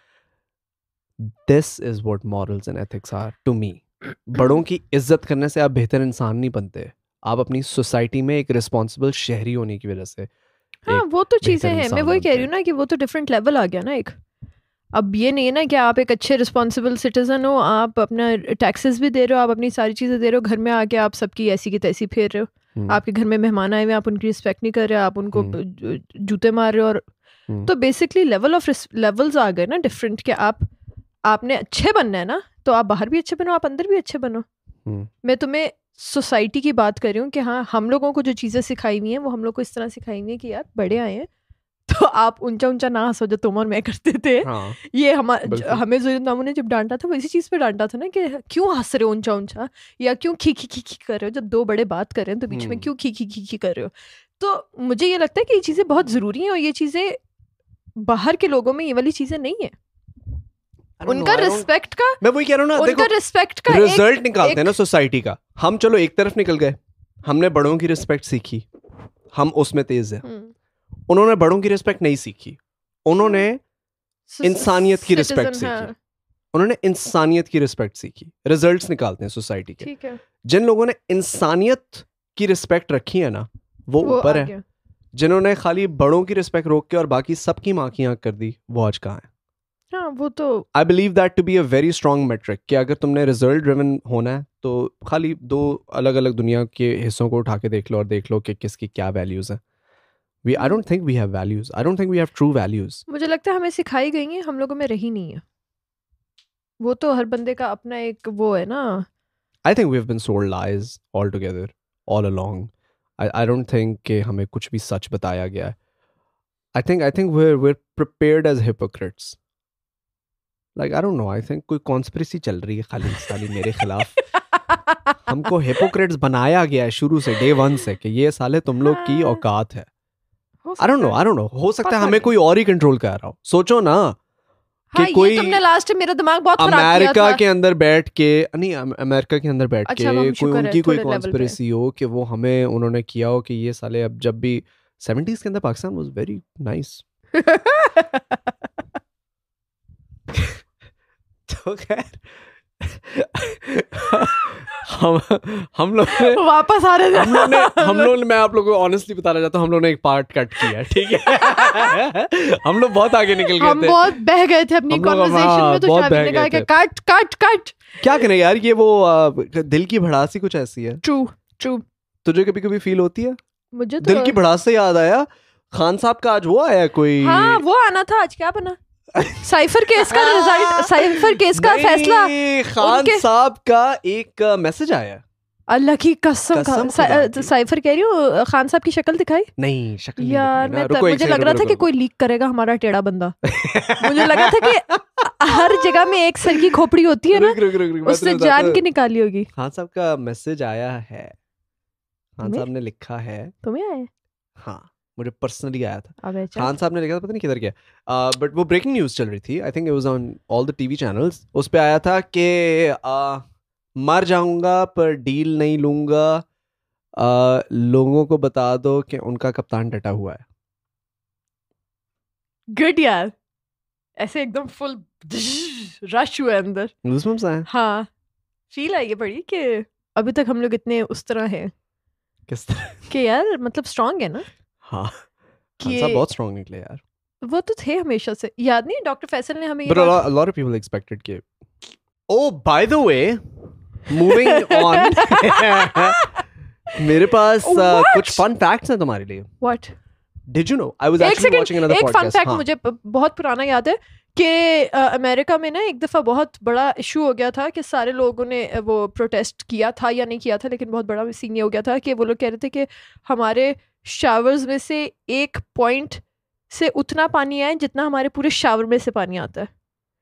This is what morals and ethics are to me. बड़ों की इज्जत करने से आप बेहतर इंसान नहीं बनते. आप अपनी सोसाइटी में एक रिस्पॉन्सिबल शहरी होने की वजह से हाँ एक वो तो बेहतर चीजें हैं. मैं इंसान वही कह बनते रही हूँ ना कि वो तो डिफरेंट लेवल आ गया ना एक. अब ये नहीं है ना कि आप एक अच्छे रिस्पॉन्सिबल सिटीजन हो, आप अपना टैक्सेस भी दे रहे हो, आप अपनी सारी चीज़ें दे रहे हो, घर में आके आप सबकी ऐसी की तैसी फेर रहे हो. हम्म, आपके घर में मेहमान आए हुए हैं, आप उनकी रिस्पेक्ट नहीं कर रहे, आप उनको हम्म. जू- जूते मार रहे हो. और हम्म. तो बेसिकली लेवल ऑफ लेवल्स आ गए ना डिफरेंट, कि आप आपने अच्छे बनना है ना तो आप बाहर भी अच्छे बनो, आप अंदर भी अच्छे बनो. हम्म. मैं तुम्हें सोसाइटी की बात कर रही हूँ कि हाँ हम लोगों को जो चीज़ें सिखाई हुई हैं वो हम लोग को इस तरह सिखाई हुई हैं कि यार बड़े आए हैं तो आप ऊंचा ऊंचा ना हंसो जो तुम और मैं करते थे. हाँ, ये हमारे बिल्कुल. हमें ज़ुरैद मामू ने जब डांटा था वो इसी चीज़ पे डांटा था ना कि क्यों हंस रहे हो ऊंचा ऊंचा, या क्यों खी खी खी खी कर रहे हो, जब दो बड़े बात कर रहे हैं तो बीच में हम्म. क्यों खी खी खी खी कर रहे हो. तो मुझे ये लगता है कि ये चीज़ें बहुत ज़रूरी हैं और ये चीज़ें बाहर के लोगों में ये वाली चीज़ें नहीं है. I don't know, उनका I don't- रिस्पेक्ट का मैं वही कह रहा हूँ ना, उनका देखो रिस्पेक्ट का रिजल्ट एक- निकालते हैं ना सोसाइटी का. हम चलो एक तरफ निकल गए, हमने बड़ों की रिस्पेक्ट सीखी, हम उसमें तेज है. हम्म, उन्होंने बड़ों की रिस्पेक्ट नहीं सीखी, उन्होंने स- इंसानियत की citizen, respect सीखी. हाँ, उन्होंने इंसानियत की रिस्पेक्ट सीखी. रिजल्ट्स निकालते हैं सोसाइटी के. ठीक है. जिन लोगों ने इंसानियत की रिस्पेक्ट रखी है ना वो वो ऊपर आ है. गया. जिन्होंने खाली बड़ों की रिस्पेक्ट रोक के और बाकी सबकी माँ की आंख कर दी, वो आज कहाँ है. हाँ वो तो I believe that to be a very strong metric कि अगर तुमने रिजल्ट ड्रिवन होना है तो खाली दो अलग अलग दुनिया के हिस्सों को उठा के देख लो और देख लो कि किसकी क्या वैल्यूज हैं. We I don't think we have values. I don't think we have true values. मुझे लगता है हमें सिखाई गई है, हम लोगों में रही नहीं है. वो तो हर बंदे का अपना एक वो है ना. I think we've been sold lies altogether, all along. I, I don't think कि हमें कुछ भी सच बताया गया है. I think I think we're we're prepared as hypocrites. Like I don't know. I think कोई conspiracy चल रही है खाली साली मेरे खिलाफ. हमको hypocrites बनाया गया है शुरू से day one से कि ये साले तुम लोग की हाँ। औकात है. हो I don't know. सकता है. I don't know. हो सकता है पता हमें नहीं. कोई और ही कंट्रोल कर रहा हो. सोचो ना हाँ, कि ये कोई तुमने लास्ट में मेरा दिमाग बहुत खराब किया अमेरिका था. के अंदर बैठ के नहीं अम- अमेरिका के अंदर बैठ अच्छा, के अब हम कोई शुक्र है, उनकी कोई थोड़े level पे. कॉन्स्पिरेसी हो कि वो हमें उन्होंने किया हो कि ये साले अब जब भी सेवेंटीज के अंदर पाकिस्तान वाज वेरी नाइस. तो खैर हम हम लोग ने वापस आ रहे थे. हम लोग ने हम लोग ने मैं आप लोगों को ऑनेस्टली बताना चाहता हूँ, हम लोग ने एक पार्ट कट किया है, ठीक है. हम लोग बहुत आगे निकल हम गए थे. बहुत बह गए थे अपनी हम लोग, कॉन्वर्सेशन हाँ, में, तो बहुत शाबिब बह ने कहा गए कि थे. Cut cut cut. क्या करें यार, ये वो आ, दिल की भड़ासी कुछ ऐसी है. True true. तुझे कभी कभी फील होती है? मुझे तो दिल की भड़ास से याद आया, खान साहब का आज वो आया कोई. हाँ वो आना था आज. क्या बना? साइफर केस का रिजल्ट, साइफर केस का नहीं, फैसला. खान उनके- साहब का एक मैसेज आया. अल्लाह की कसम. कसम खा- खुदा सा- की। साइफर कह रही हूँ खखान साहब की शक्ल दिखाई. नहीं शक्ल नहीं यार दिखाई ना. मैं रुको, तब, एक मुझे सेकंड, लग रहा रुको, था कि रुको, कोई लीक करेगा हमारा टेढ़ा बंदा. मुझे लगा था कि हर जगह में एक सर की खोपड़ी होती है ना, रुक, रुक, रुक, रुक, मैं उससे तुम्हें बताता जान हूँ. के निकाली होगी. खान साहब का मैसेज आया है. खान तुम्हें? साहब ने लिखा है. तुम्हें आया? हाँ मुझे पर्सनली आया था. अबे चल. खान साहब ने लिखा था, पता नहीं किधर गया, बट वो ब्रेकिंग न्यूज़ चल रही थी. I think it was on all the TV channels. उस पे आया था कि uh, मर जाऊंगा पर डील नहीं लूंगा. uh, लोगों को बता दो कि उनका कप्तान डटा हुआ है. गुड यार. ऐसे एकदम फुल रश हुआ अंदर. Goosebumps आए. हाँ फील आई है बड़ी कि अभी तक हम लोग इतने उस तरह हैं किस तरह? कि यार मतलब स्ट्रांग है ना. हाँ खान कि साहब बहुत स्ट्रांग निकले यार. वो तो थे हमेशा से. याद नहीं डॉक्टर फैसल ने हमें ये But a बात- lot, a lot of people expected कि. Oh, by the way, moving on. मेरे पास uh, What? कुछ fun facts हैं तुम्हारे लिए. What? Did you know? I was एक actually सेकंड, watching another एक फन podcast. फैक्ट हाँ. मुझे प- बहुत पुराना याद है कि अ, अमेरिका में ना एक दफ़ा बहुत बड़ा इशू हो गया था कि सारे लोगों ने अ, वो प्रोटेस्ट किया था या नहीं किया था, लेकिन बहुत बड़ा सीन ये हो गया था कि वो लोग कह रहे थे कि हमारे शावर्स में से एक पॉइंट से उतना पानी आए जितना हमारे पूरे शावर में से पानी आता है.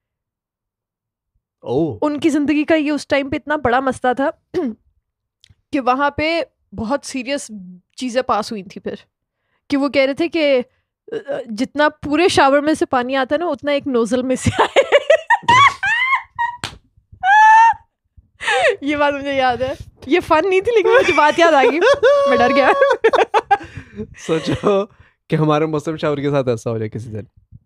Oh. उनकी ज़िंदगी का ये उस टाइम पे इतना बड़ा मसला था कि वहाँ पे बहुत सीरियस चीज़ें पास हुई थी फिर, कि वो कह रहे थे कि अ, जितना पूरे शावर में से पानी आता है ना उतना एक नोजल में से आए. ये बात मुझे याद है. ये फन नहीं थी लेकिन मुझे बात याद आ गई. मैं डर गया. सोचो कि हमारे मौसम शावर के साथ ऐसा हो जाए किसी दिन.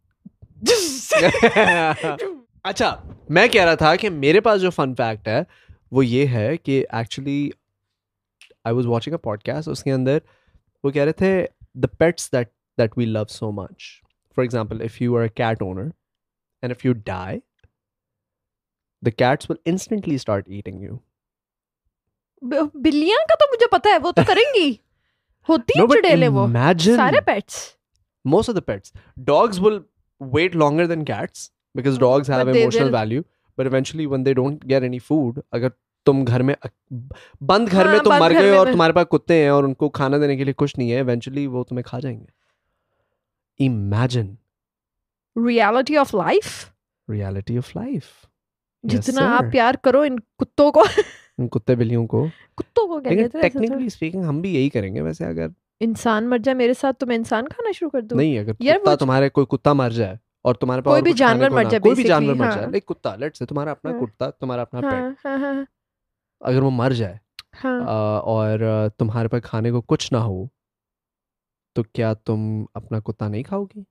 अच्छा मैं कह रहा था कि मेरे पास जो फन फैक्ट है वो ये है कि actually I was watching a podcast. उसके अंदर वो कह रहे थे the pets that that we love so much. For example if you are a cat owner and if you die the cats will instantly start eating you. ब- बिल्लियां का तो मुझे पता है, वो तो करेंगी. होती No, है but चुड़ैलें वो imagine सारे pets. most of the pets. Dogs will wait longer than cats because dogs have But they emotional will. value. But eventually, when they don't get any food, अगर तुम घर में बंद घर में हाँ, तुम बंद मर घर गए में और मैं- तुम्हारे पास कुत्ते हैं और उनको खाना देने के लिए कुछ नहीं है, eventually वो तुम्हें खा जाएंगे. Imagine reality of life. reality of life. Yes, जितना आप sir. प्यार करो इन कुत्तों को. उन कुत्ते बिल्लियों को. कुत्तों को क्या लेकिन कहते हैं ऐसे तो? technically speaking हम भी यही करेंगे वैसे. अगर इंसान मर जाए मेरे साथ तो मैं इंसान खाना शुरू कर दूं. नहीं अगर यार कुत्ता वो- तुम्हारे कोई कुत्ता मर जाए और तुम्हारे पास कोई और भी कुछ खाने जानवर को मर ना- जाए कोई भी basically, जानवर मर हाँ. जाए लाइक कुत्ता लेट्स से तुम्हारा अपना हाँ. कुत्ता तुम्हारा अपना पेट हाँ, हाँ, हाँ, अगर वो मर जाए हाँ. अ, और अ, तुम्हारे पास खाने को कुछ ना हो तो क्या तुम अपना कुत्ता नहीं खाओगी?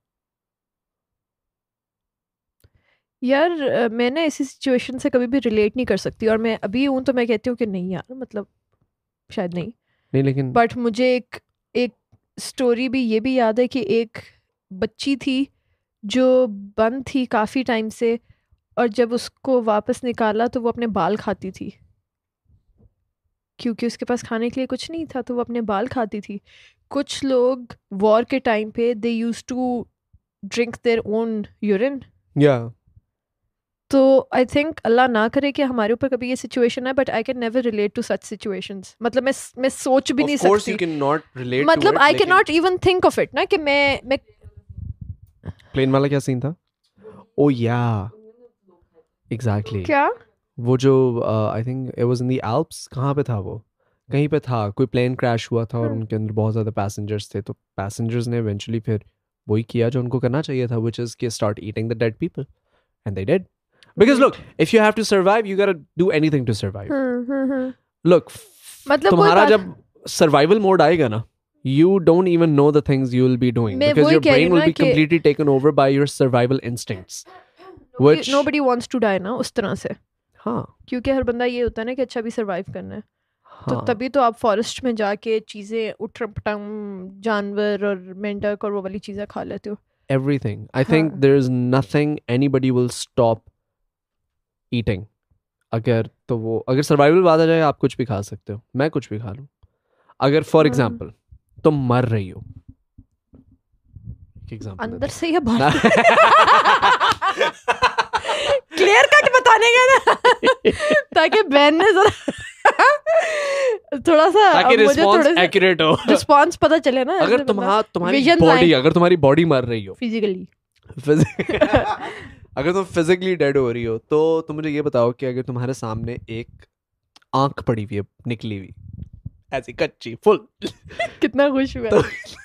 यार अ, मैं ना ऐसी सिचुएशन से कभी भी रिलेट नहीं कर सकती, और मैं अभी हूँ तो मैं कहती हूँ कि नहीं यार, मतलब शायद नहीं. नहीं लेकिन बट मुझे एक एक स्टोरी भी ये भी याद है कि एक बच्ची थी जो बंद थी काफ़ी टाइम से, और जब उसको वापस निकाला तो वो अपने बाल खाती थी, क्योंकि उसके पास खाने के लिए कुछ नहीं था तो वो अपने बाल खाती थी. कुछ लोग वॉर के टाइम पे they used to drink their own urine. या तो आई थिंक अल्लाह ना करे कि हमारे ऊपर कभी ये सिचुएशन है, but I can never relate to such situations. मतलब मैं मैं सोच भी नहीं ऑफ कोर्स सकती. यू कैन नॉट रिलेट मतलब I can not even think of it ना कि मैं मैं प्लेन वाला क्या सीन था? ओ या एग्जैक्टली. क्या वो जो I think it was in the Alps. कहाँ पे था वो? कहीं पे था. कोई प्लेन क्रैश हुआ था और हाँ. उनके अंदर बहुत ज़्यादा पैसेंजर्स थे, तो पैसेंजर्स ने इवेंचुअली फिर वही किया जो उनको करना चाहिए था, which is कि start eating the dead people, and they did. Because look, if you have to survive, you gotta do anything to survive. Hmm, hmm, hmm. Look, मतलब कोई तुम्हारा बात- जब survival mode आएगा ना, you don't even know the things you will be doing मैं because वही your कह रही brain हूँ will ना be कि- completely taken over by your survival instincts. Which nobody wants to die ना उस तरह से, हाँ क्योंकि हर बंदा ये होता है ना कि अच्छा भी सरवाइव करना है. तो हाँ तभी तो आप फॉरेस्ट में जाके चीजें उठम पटम जानवर और मेंढक और वो वाली चीजें खा लेते हो. everything. I think हाँ. there is nothing anybody will stop eating. अगर तो वो अगर सर्वाइवल बात आ जाए आप कुछ भी खा सकते हो. मैं कुछ भी खा लूँ. अगर फॉर हाँ। एग्जांपल तुम मर रही हो, एग्जांपल अंदर से या बाहर? क्लियर कट बताने का ना, ताकि बहन ने जरा थोड़ा सा ताकि मुझे रिस्पांस थोड़ा एक्यूरेट हो। रिस्पांस पता चले ना। अगर तुम्हारा तुम्हारी visions बॉडी आए। अगर तुम्हारी बॉडी मर रही हो फिजिकली, अगर तुम फिजिकली डेड हो रही हो, तो तुम मुझे ये बताओ कि अगर तुम्हारे सामने एक आंख पड़ी हुई है निकली हुई, ऐसी कच्ची फुल, कितना खुश हुआ।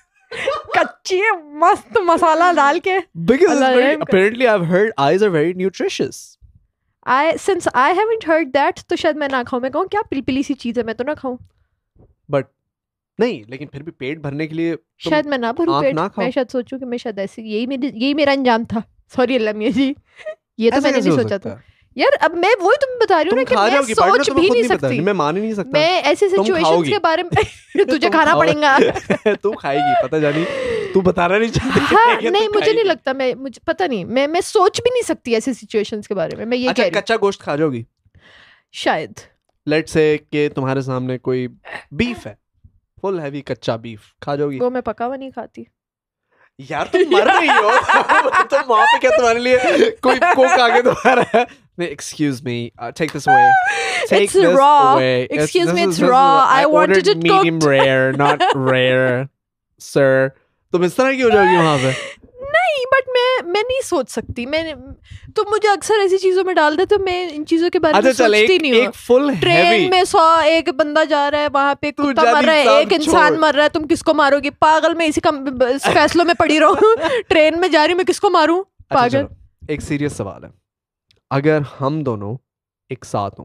कच्ची मस्त मसाला डाल के। because it's Allah very, रहम कर। apparently I've heard eyes are very nutritious. I since I haven't heard that, तो शायद मैं ना खाऊं। मैं कहूँ क्या पिलपिली सी चीज है, मैं तो ना खाऊं। बट नहीं, लेकिन फिर भी पेट भरने के लिए तुम शायद मैं ना भरूं आँख पेट। ना खाओ। मैं शायद सोचूं कि मैं शायद ऐसे, यही मेरी यही मेरा अंजाम था। सॉरी अल्लाह मियां जी, ये तो ऐसे मैंने कैसे नहीं हो सोचा सकता था है? यार। अब मैं वही तुम्हें बता रही हूँ तुम ना कि खा मैं जाओगी partner, सोच तुम्हें भी खुद नहीं पता, सकती। मैं मान ही नहीं सकता। मैं ऐसी तुम सिचुएशंस खाओगी। के बारे में तुझे तुम खाना खाओ- पड़ेगा। तू खाएगी, पता जानी तू बताना नहीं चाहती। हाँ, लेकिन नहीं तू मुझे नहीं खाएगी। लगता, मैं मुझे पता नहीं, मैं मैं सोच भी नहीं सकती ऐसी सिचुएशंस के बारे में। मैं ये अच्छा, कह रही हूँ कच्चा गोश्त खा जाओगी? शायद। लेट्स से कि तुम्हारे सामने कोई बीफ है, फुल हैवी कच्चा बीफ, खा जाओगी? वो मैं पका हुआ नहीं खाती। यार तुम मर रही हो, तुम वहां पे क्या तुम्हारे लिए कोई कोक आके तुम्हारा, excuse me, take this away, take It's this raw. Away, Excuse me, it's raw. I wanted it medium cooked. rare, not rare, sir. तुम इस तरह की हो जाओगी वहां पे? नहीं, बट मैं मैं नहीं सोच सकती। मैं तुम मुझे अक्सर ऐसी चीजों में डाल देते हो, मैं इन चीजों के बारे में अच्छा चल, सोचती एक नहीं एक हूँ। फुल हैवी, ट्रेन में सौ एक बंदा जा रहा है, वहां पे तू कुत्ता जानी मर रहा है, साहब एक इंसान छोड़। मर रहा है, तुम किसको मारोगी? पागल, मैं इसी कम इस फैसलों में पड़ी रहूं। ट्रेन में जा रही हूँ, मैं किसको मारूं? अच्छा, पागल। चलो, एक सीरियस सवाल है। अगर हम दोनों एक साथ हों,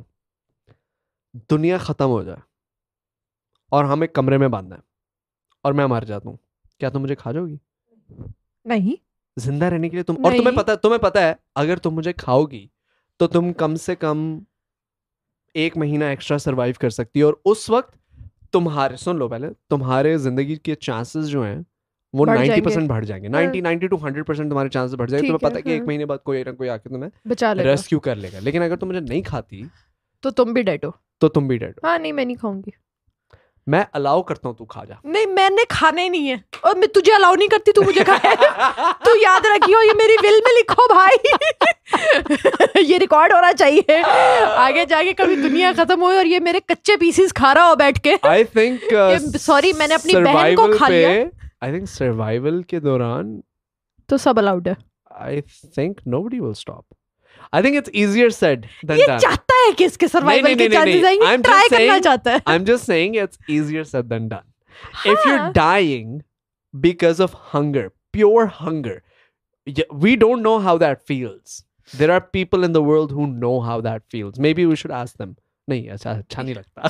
दुनिया खत्म हो जाए और हम एक कमरे में बंद हैं और मैं मर जाता हूँ, क्या तुम मुझे खा जाओगी? नहीं, जिंदा रहने के लिए तुम, और तुम्हें नहीं। पता तुम्हें पता है अगर तुम मुझे खाओगी तो तुम कम से कम एक महीना एक्स्ट्रा सरवाइव कर सकती हो, और उस वक्त तुम्हारे, सुन लो पहले, तुम्हारे जिंदगी के चांसेस जो हैं वो बढ़ नाइन्टी परसेंट जाएंगे। बढ़ जाएंगे। Ninety ninety to hundred percent तुम्हारे चांसेस बढ़ जाएंगे। ठीक तुम्हें है, पता है कि एक हाँ। महीने बाद कोई ना कोई आके तुम्हें बचा लेगा रेस्क्यू कर लेगा। लेकिन अगर तुम मुझे नहीं खाती तो तुम भी डेड हो। तो तुम भी डेड हो। हाँ, नहीं मैं नहीं खाऊंगी। मैं अलाउ करता हूँ, तू खा जा। नहीं, मैंने खाना ही नहीं है, और मैं तुझे अलाउ नहीं करती, तू मुझे खाए। तू याद रखियो, ये मेरी विल में लिखो भाई। ये रिकॉर्ड होना चाहिए, आगे जाके कभी दुनिया खत्म हो और ये मेरे कच्चे पीसेस खा रहा हो बैठ के। आई थिंक सॉरी, मैंने अपनी बहन को खा लिया। आई थिंक सर्वाइवल के दौरान तो सब अलाउड है। I think nobody will stop. I think it's easier said than ये done. चाहता है कि इसके सर्वाइवल नहीं, के नहीं, नहीं, चांसेस नहीं। आएंगे, I'm just ट्राई करना saying- चाहता है। I'm just saying it's easier said than done. If you're हाँ। dying because of hunger, pure hunger, y- we don't know how that feels. There are people in the world who know how that feels. Maybe we should ask them. नहीं, अच्छा अच्छा नहीं लगता।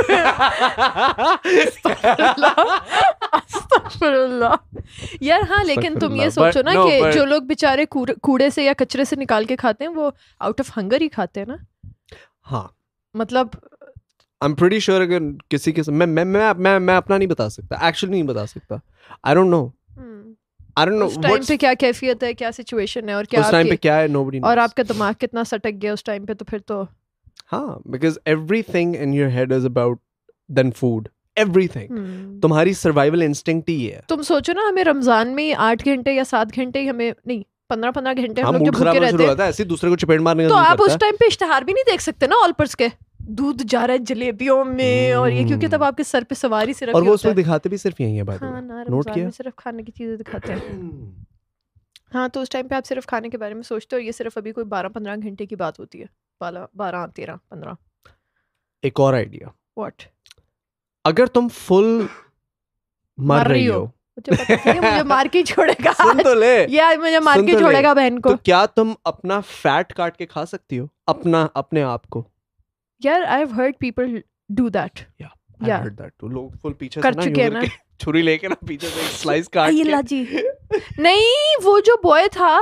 अस्तगफिरुल्लाह। यार हाँ, लेकिन तुम ये अस्तगफिरुल्लाह। सोचो ना But no, कि but- जो लोग बेचारे कूड़े कूड़े से या कचरे से निकाल के खाते हैं, वो आउट ऑफ हंगर ही खाते हैं ना। हाँ, मतलब I'm pretty sure अगर किसी के मैं मैं मैं मैं मैं अपना नहीं बता सकता, एक्चुअली नहीं बता सकता। I don't know. I don't know उस टाइम what's पे क्या कैफियत है, क्या सिचुएशन है, और क्या उस टाइम पे आपकी, क्या है, nobody knows. और आपका दिमाग कितना सटक गया उस टाइम पे, तो फिर तो हाँ, because everything in your head is about then food. Everything. हम्म। तुम्हारी सर्वाइवल इंस्टिंक्ट ही है। तुम सोचो ना, हमें रमजान में आठ घंटे या सात घंटे ही हमें नहीं पंद्रह पंद्रह घंटे हम हाँ, लोग जो मूड खराब भूखे होना रहते शुरू हैं, होता है, ऐसे ही दूसरे को चपेट मारने का तो दिल आप करता उस टाइम पे इश्तेहार भी नहीं देख सकते ना ऑलपर्स के, दूध जा रहा है जलेबियों में और ये, क्योंकि तब आपके सर पे सवारी सिर्फ है। और ही वो होता उसमें है। दिखाते भी सिर्फ यही है, बात हाँ ना, नोट रमजान किया। में सिर्फ खाने की चीजें दिखाते हैं। हाँ, तो उस टाइम पे आप सिर्फ खाने के बारे में सोचते हो, ये सिर्फ अभी कोई बारह पंद्रह घंटे की बात होती है, बारह बारह तेरह पंद्रह। एक और आइडिया, व्हाट? अगर तुम फुल मर रही हो, मुझे पता है, मुझे मार के ही छोड़ेगा सुन तो ले, ये आज मुझे मार सुन के तो ले। छोड़ेगा बहन को। तो क्या तुम अपना फैट काट के खा सकती हो, अपना अपने आप को? यार I have heard people do that. I Yeah. heard that too. लोग फुल पीछे कर से ना चुके हैं यूं ना। करके छुरी लेके ना पीछे से एक स्लाइस काट अय्यल्ला के। जी। नहीं, वो जो बॉय था,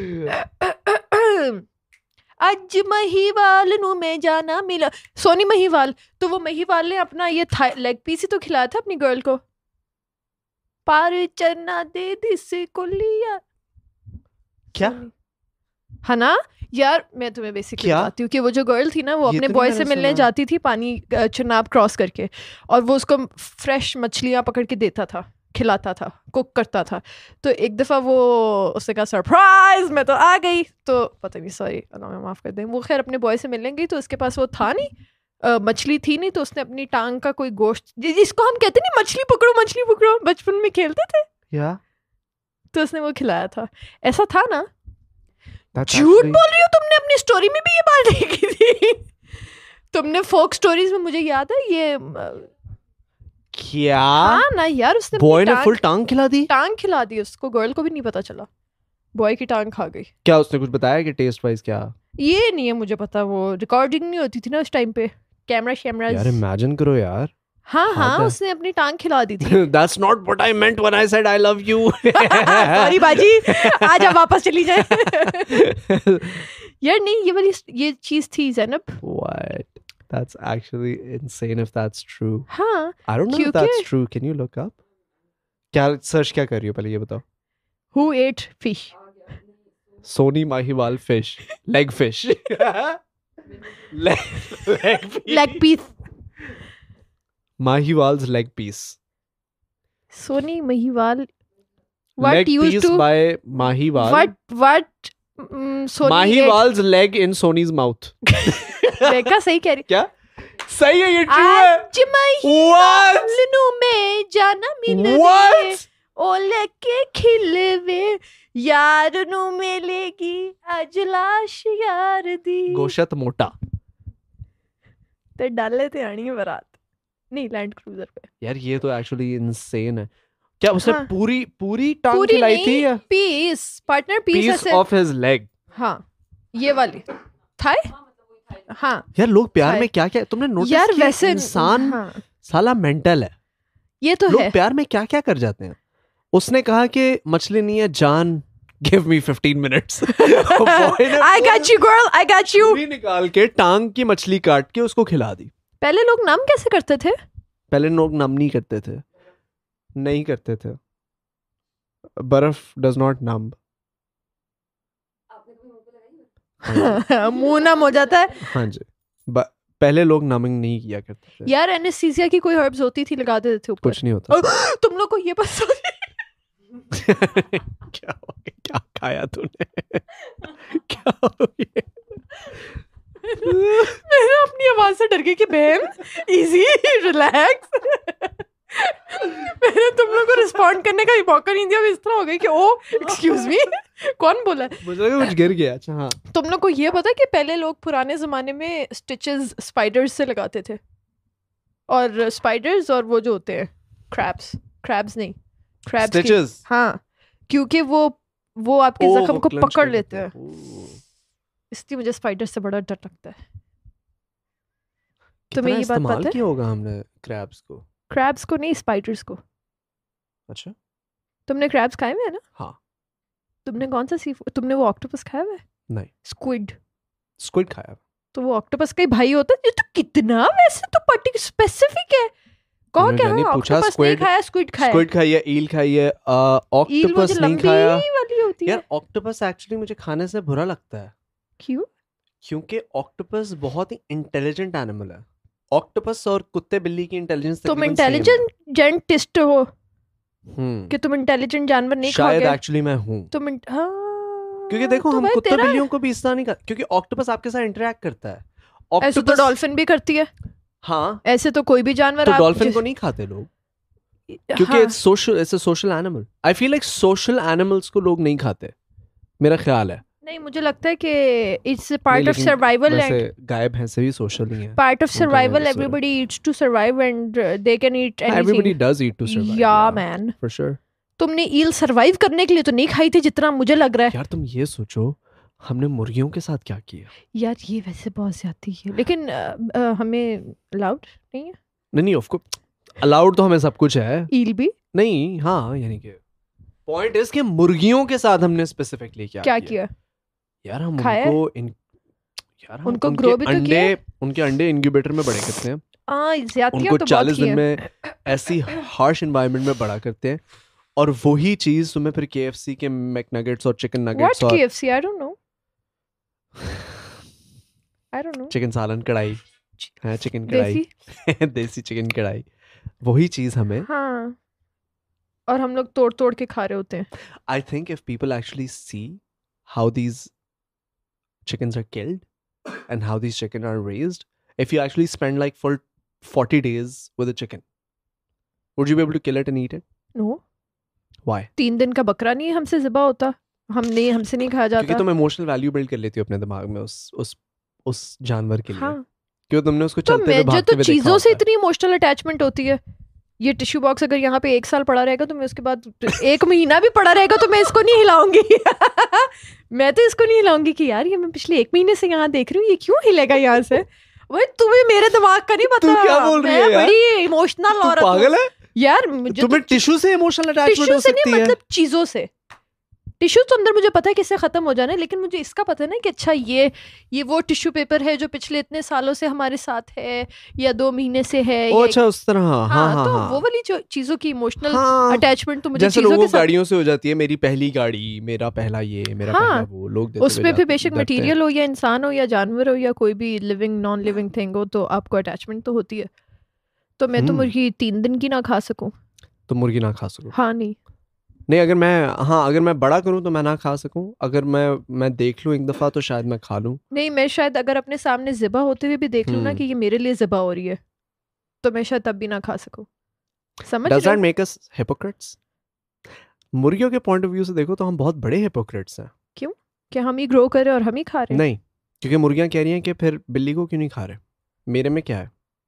आज महिवाल नु में जाना मिला, सोनी महिवाल, तो वो महिवाल ने अपना ये लेग पीस ही तो खिलाया था अपनी गर्ल को। पार चना दे दिस को लिया। क्या? है ना यार. मैं तुम्हें बेसिकली क्या? बताती हूँ कि वो जो गर्ल थी ना वो ये अपने तो नहीं बॉय मैंने से मिलने सुना. जाती थी पानी अ, चुनाव क्रॉस करके, और वो उसको फ्रेश मछलियाँ पकड़ के देता था, खिलाता था, कुक करता था. तो एक दफ़ा वो उसने कहा सरप्राइज मैं तो आ गई, तो पता नहीं सॉरी अल्लाह माफ़ कर दें, वो खैर अपने बॉय से मिलने गई तो उसके पास वो था नहीं, अ, मछली थी नहीं, तो उसने अपनी टांग का कोई गोश्त जि- जिसको हम कहते नहीं मछली पकड़ो मछली पकड़ो बचपन में खेलते थे, Yeah. तो उसने वो खिलाया था. ऐसा था ना? That's झूठ actually- बोल रही हो, तुमने अपनी स्टोरी में भी ये बात देखी थी. तुमने फोक स्टोरीज में मुझे याद है ये अ, क्या हाँ ना यार, उसने अपनी बॉय ने टांग- फुल टांग खिला दी? टांग खिला दी उसको, गर्ल को भी नहीं पता चला, बॉय की टांग खा गई. क्या उसने कुछ बताया कि टेस्ट वाइज क्या? ये नहीं है मुझे पता, वो रिकॉर्डिंग नहीं होती थी ना उस टाइम पे, कैमरा यार शैमरा. इमेजिन करो यार. हाँ हाँ हद है. उसने अपनी टांग खिला दी थी. That's not what I meant when I said I love you. Sorry बाजी, आज आप वापस चली जाए. यार नहीं, ये वाली ये चीज थी Zainab. What? That's actually insane if that's true. हाँ I don't know if क्योंकि- that's true. Can you look up? क्या सर्च क्या कर रही हो पहले ये बताओ. who ate fish? Sony Mahiwal fish. Leg fish. leg, leg piece. Leg piece. Mahiwal's leg piece. Sony Mahiwal. What leg used piece to by Mahiwal. what what um, Sony Mahiwal's leg in Sony's mouth. ate- देखा सही कह रही. क्या? सही है ये true है. आज What? महिवाल में जाना मिलवे What? ओ लेके खिलवे यार नु मिलेगी आज लाश यार दी. गोशत मोटा. ते डाले थे आनी बारात नहीं लैंड क्रूजर पे. यार ये तो एक्चुअली इनसेन है. क्या उसने हाँ. पूरी पूरी टांग पूरी खिलाई थी नहीं, या पीस पार्टनर पीस पीस ऐसे. Of his leg? हाँ ये वाली थाई. हाँ यार लोग प्यार थाई. में क्या क्या तुमने नोटिस यार किया? वैसे इंसान हाँ, साला मेंटल है. ये तो लोग है. प्यार में क्या क्या कर जाते हैं. उसने कहा कि मछली नहीं है जान, give me fifteen minutes. I got you girl, I got you. निकाल के टांग की मछली काट के उसको खिला दी. पहले लोग नाम कैसे करते थे? पहले लोग नम नहीं करते थे. नहीं करते थे. बर्फ डज नॉट नम. मुंह नम हो जाता है. हाँ जी. ब- पहले लोग नमिंग नहीं किया करते थे. यार एनेस्थीसिया की कोई हर्ब्स होती थी, लगा देते थे ऊपर. कुछ नहीं होता. तुम लोग को ये बस क्या हो गया? क्या खाया तूने? क्या हो गया? मैं अपनी आवाज से डर गई कि बहन इजी रिलैक्स. मैंने तुम लोग को रिस्पॉन्ड करने का ही मौका नहीं दिया. इस तरह हो गई कि ओ एक्सक्यूज मी कौन बोला. मुझे लगा कुछ गिर गया. अच्छा हाँ. तुम लोग को ये पता है कि पहले लोग पुराने जमाने में स्टिचेस स्पाइडर्स से लगाते थे, और स्पाइडर्स और वो जो होते हैं क्रैब्स क्रैब्स नहीं क्रैब्स की, Stitches? हाँ क्योंकि वो वो आपके ओह, जख्म वो को clench पकड़ कर लेते देते हैं. ओह. इसलिए मुझे स्पाइडर से बड़ा डर लगता है. कितना तुम्हें ये बात इस्तेमाल पता है? किया होगा हमने क्रैब्स को. क्रैब्स को नहीं, स्पाइडर्स को. अच्छा. तुमने क्रैब्स खाए हुए हैं ना? हाँ. तुमने कौन सा सी तुमने वो ऑक्टोपस खाया हुआ है? नहीं. स्क्विड. स्क्विड खाया. तो वो ऑक्टोपस का ही भाई होता है. ये तो कितना वैसे तो पर्टिकुलर स्पेसिफिक है. कहो मैंने क्या जानी हाँ, पूछा, ऑक्टोपस नहीं squid- खाया, स्क्विड खाया. स्क्विड खाई है, ईल खाई है, ईल वो ऑक्टोपस जो नहीं लंबी खाया. वाली होती है. यार ऑक्टोपस एक्चुअली मुझे खाने से बुरा लगता है, क्यों? क्योंकि ऑक्टोपस बहुत ही इंटेलिजेंट एनिमल है. ऑक्टोपस और कुत्ते बिल्ली की इंटेलिजेंस तुम इंटेलिजेंटिस्ट हो हम्म कि तुम इंटेलिजेंट जानवर नहीं शायद खाओगे. एक्चुअली मैं हूँ. तुम इन- हाँ, क्योंकि देखो तो हम भाई कुत्ते तेरा- बिल्लियों को भी इस तरह नहीं कर, क्योंकि ऑक्टोपस आपके साथ इंटरेक्ट करता है. ऐसे तो ऑक्टोपस डॉल्फिन भी करती है. हाँ, ऐसे तो कोई भी जानवर तो आप डॉल्फिन जिस- को नहीं खाते लोग, क्योंकि हाँ, it's social, it's a social animal. I feel like social animals को लोग नहीं खाते, मेरा ख्याल है. नहीं मुझे लगता है कि इट्स पार्ट ऑफ लेकिन सर्वाइवल वैसे एंड गाय भैंसे भी सोशल नहीं है. पार्ट ऑफ उनका सर्वाइवल. नहीं है, everybody eats to survive and they can eat everybody anything. Does eat to survive. Yeah man, for sure. तुमने ईल सरवाइव करने के लिए तो नहीं खाई थी जितना मुझे लग रहा है. यार तुम ये सोचो, हमने मुर्गियों के साथ क्या किया. यार ये वैसे बहुत ज्यादा है, लेकिन अ, अ, हमें अलाउड नहीं है. नहीं नहीं, ऑफ कोर्स अलाउड तो हमें सब कुछ है. ईल भी नहीं हाँ, यानी कि पॉइंट इज कि मुर्गियों के साथ हमने स्पेसिफिकली क्या क्या किया? यार हम खाया? उनको इन यार हम उनको उनके grow भी तो अंडे किया? उनके अंडे इंक्यूबेटर में बड़े करते हैं. हाँ ज्यादतियां उनको तो बहुत चालीस की दिन हैं. में ऐसी हार्श एनवायरनमेंट में बड़ा करते हैं, और वही चीज तुम्हें फिर केएफसी के मैकनगेट्स और चिकन What नगेट्स और K F C? I don't know. I don't know. Chicken सालन कढ़ाई है, चिकन कढ़ाई, देसी देसी चिकन कढ़ाई, वही चीज हमें. हाँ, और हम लोग तोड़ तोड़ के खा रहे होते हैं. I think if people actually see how these chickens are killed and how these chicken are raised, if you actually spend like for forty days with a chicken, would you be able to kill it and eat it? No. Why? तीन दिन का बकरा नहीं हमसे ज़िबा होता, हम नहीं हमसे नहीं खाया क्योंकि जाता. तुम इमोशनल वैल्यू बिल्ड कर लेती हो अपने दिमाग में उस उस उस जानवर के लिए. हाँ, क्यों तुमने उसको तो चलते हुए मैं जो भागते तो हुए देखा चीज़ों से होता है. इतनी इमोशनल अटैचमेंट होती है. ये टिश्यू बॉक्स अगर यहाँ पे एक साल पड़ा रहेगा तो मैं उसके बाद एक महीना भी पड़ा रहेगा तो मैं इसको नहीं हिलाऊंगी. मैं तो इसको नहीं हिलाऊंगी कि यार ये मैं पिछले एक महीने से यहाँ देख रही हूँ, ये क्यों हिलेगा यहाँ से. भाई तुम्हें मेरे दिमाग का नहीं पता. तू क्या बोल रही है मैं यार? बड़ी इमोशनल तू औरत हूँ पागल है? यार. मुझे तुम्हें टिश्यू से इमोशनल अटैचमेंट टिश्यू हो से सकती नहीं, है. मतलब चीजों से. टिश्यू तो अंदर मुझे पता है किससे खत्म हो जाना है, लेकिन मुझे इसका पता है ना कि अच्छा ये ये वो टिश्यू पेपर है जो पिछले इतने सालों से हमारे साथ है या दो महीने से है. ओ ये अच्छा, उस तरह. हाँ हाँ, हाँ तो हाँ. वो वाली जो चीजों की इमोशनल हाँ, अटैचमेंट तो मुझे जैसे चीजों लोगों के को साथ. गाड़ियों से हो जाती है, मेरी पहली गाड़ी, मेरा पहला ये, मेरा हाँ, पहला वो, लोग देते उसमें हुए भी जाते- बेशक डरते हैं. मटेरियल हो या इंसान हो या जानवर हो या कोई भी लिविंग नॉन लिविंग थिंग हो, तो आपको अटैचमेंट तो होती है. तो मैं तो हम्म. मुर्गी तीन दिन की ना खा सकूं. तो मुर्गी ना खा सकूं. हाँ नहीं. नहीं, अगर मैं हाँ अगर मैं बड़ा करूं तो मैं ना खा सकूं. अगर मैं मैं देख लूं एक दफा तो शायद मैं खा लूं. नहीं, मैं शायद अगर अपने सामने ज़िबा होते हुए भी देख लूं ना हम्म. कि ये मेरे लिए ज़िबा हो रही है, तो मैं शायद तब भी ना खा सकूं. समझ Does रहे that हो? make us hypocrites? मुर्गियों के पॉइंट ऑफ व्यू से देखो तो हम बहुत बड़े hypocrites हैं. कि हम ही ग्रो कर रहे हैं और हम ही खा रहे हैं. नहीं, क्योंकि मुर्गियां कह रही हैं कि फिर बिल्ली को क्यों नहीं खा रहे. मेरे में क्या है?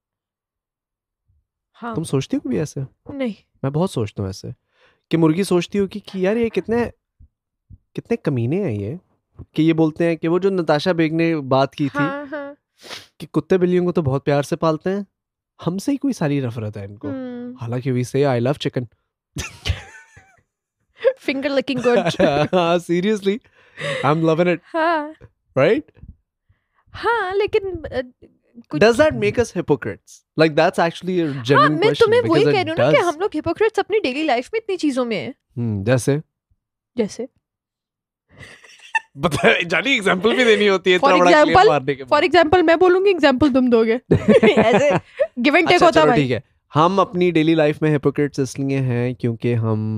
हाँ. तुम सोचती हो कभी ऐसे? नहीं. मैं बहुत सोचता हूँ ऐसे कि मुर्गी सोचती हो कि, कि यार ये कितने कितने कमीने हैं ये, कि ये बोलते हैं कि वो जो नताशा बेग ने बात की थी हाँ हाँ. कि कुत्ते बिल्लियों को तो बहुत प्यार से पालते हैं, हमसे ही कोई सारी नफरत है इनको. हम्म. हालांकि we say I love chicken. Finger licking good. Seriously, I am loving it, हाँ राइट? हाँ, लेकिन अ, कुछ. Does that make us hypocrites? Like that's actually a हाँ, genuine मैं question तुम्हें वही because कह it रही हूँ ना कि does. हम लोग हिपोक्रेट्स अपनी डेली लाइफ में इतनी चीजों में हैं. हम्म, जैसे जैसे बता, जानी एग्जांपल भी देनी होती है For इतना बड़ा क्लेम example- मारने के बाद. फॉर एग्जाम्पल मैं बोलूंगी, एग्जाम्पल तुम दोगे. ऐसे गिव एंड टेक अच्छा होता है चलो भाई. ठीक है. हम अपनी डेली लाइफ में hypocrites इसलिए हैं क्योंकि हम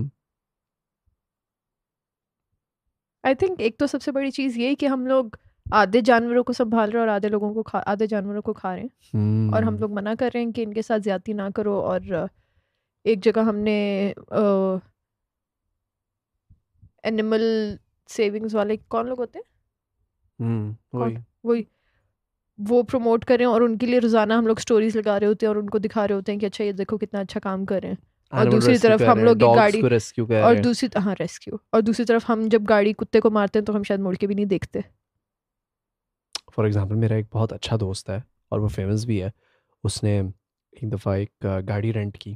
आई थिंक एक तो सबसे बड़ी चीज ये है कि हम लोग आधे जानवरों को संभाल रहे हैं और आधे लोगों को खा आधे जानवरों को खा रहे हैं. हम्म, और हम लोग मना कर रहे हैं कि इनके साथ ज्यादती ना करो. और अ, एक जगह हमने एनिमल सेविंग्स वाले कौन लोग होते हैं हम्म, वही. वही वो प्रमोट कर रहे हैं और उनके लिए रोजाना हम लोग स्टोरीज लगा रहे होते हैं और उनको दिखा रहे होते हैं कि अच्छा ये देखो कितना अच्छा काम कर रहे हैं. और Animal दूसरी rescue तरफ कर हम रहे हैं, लोग एक dogs गाड़ी- को rescue कर और रहे हैं. दूसरी हाँ रेस्क्यू. और दूसरी तरफ हम जब गाड़ी कुत्ते को मारते हैं तो हम शायद मुड़ के भी नहीं देखते. फॉर एग्जांपल मेरा एक बहुत अच्छा दोस्त है और वो फेमस भी है. उसने एक दफ़ा एक अ, गाड़ी रेंट की,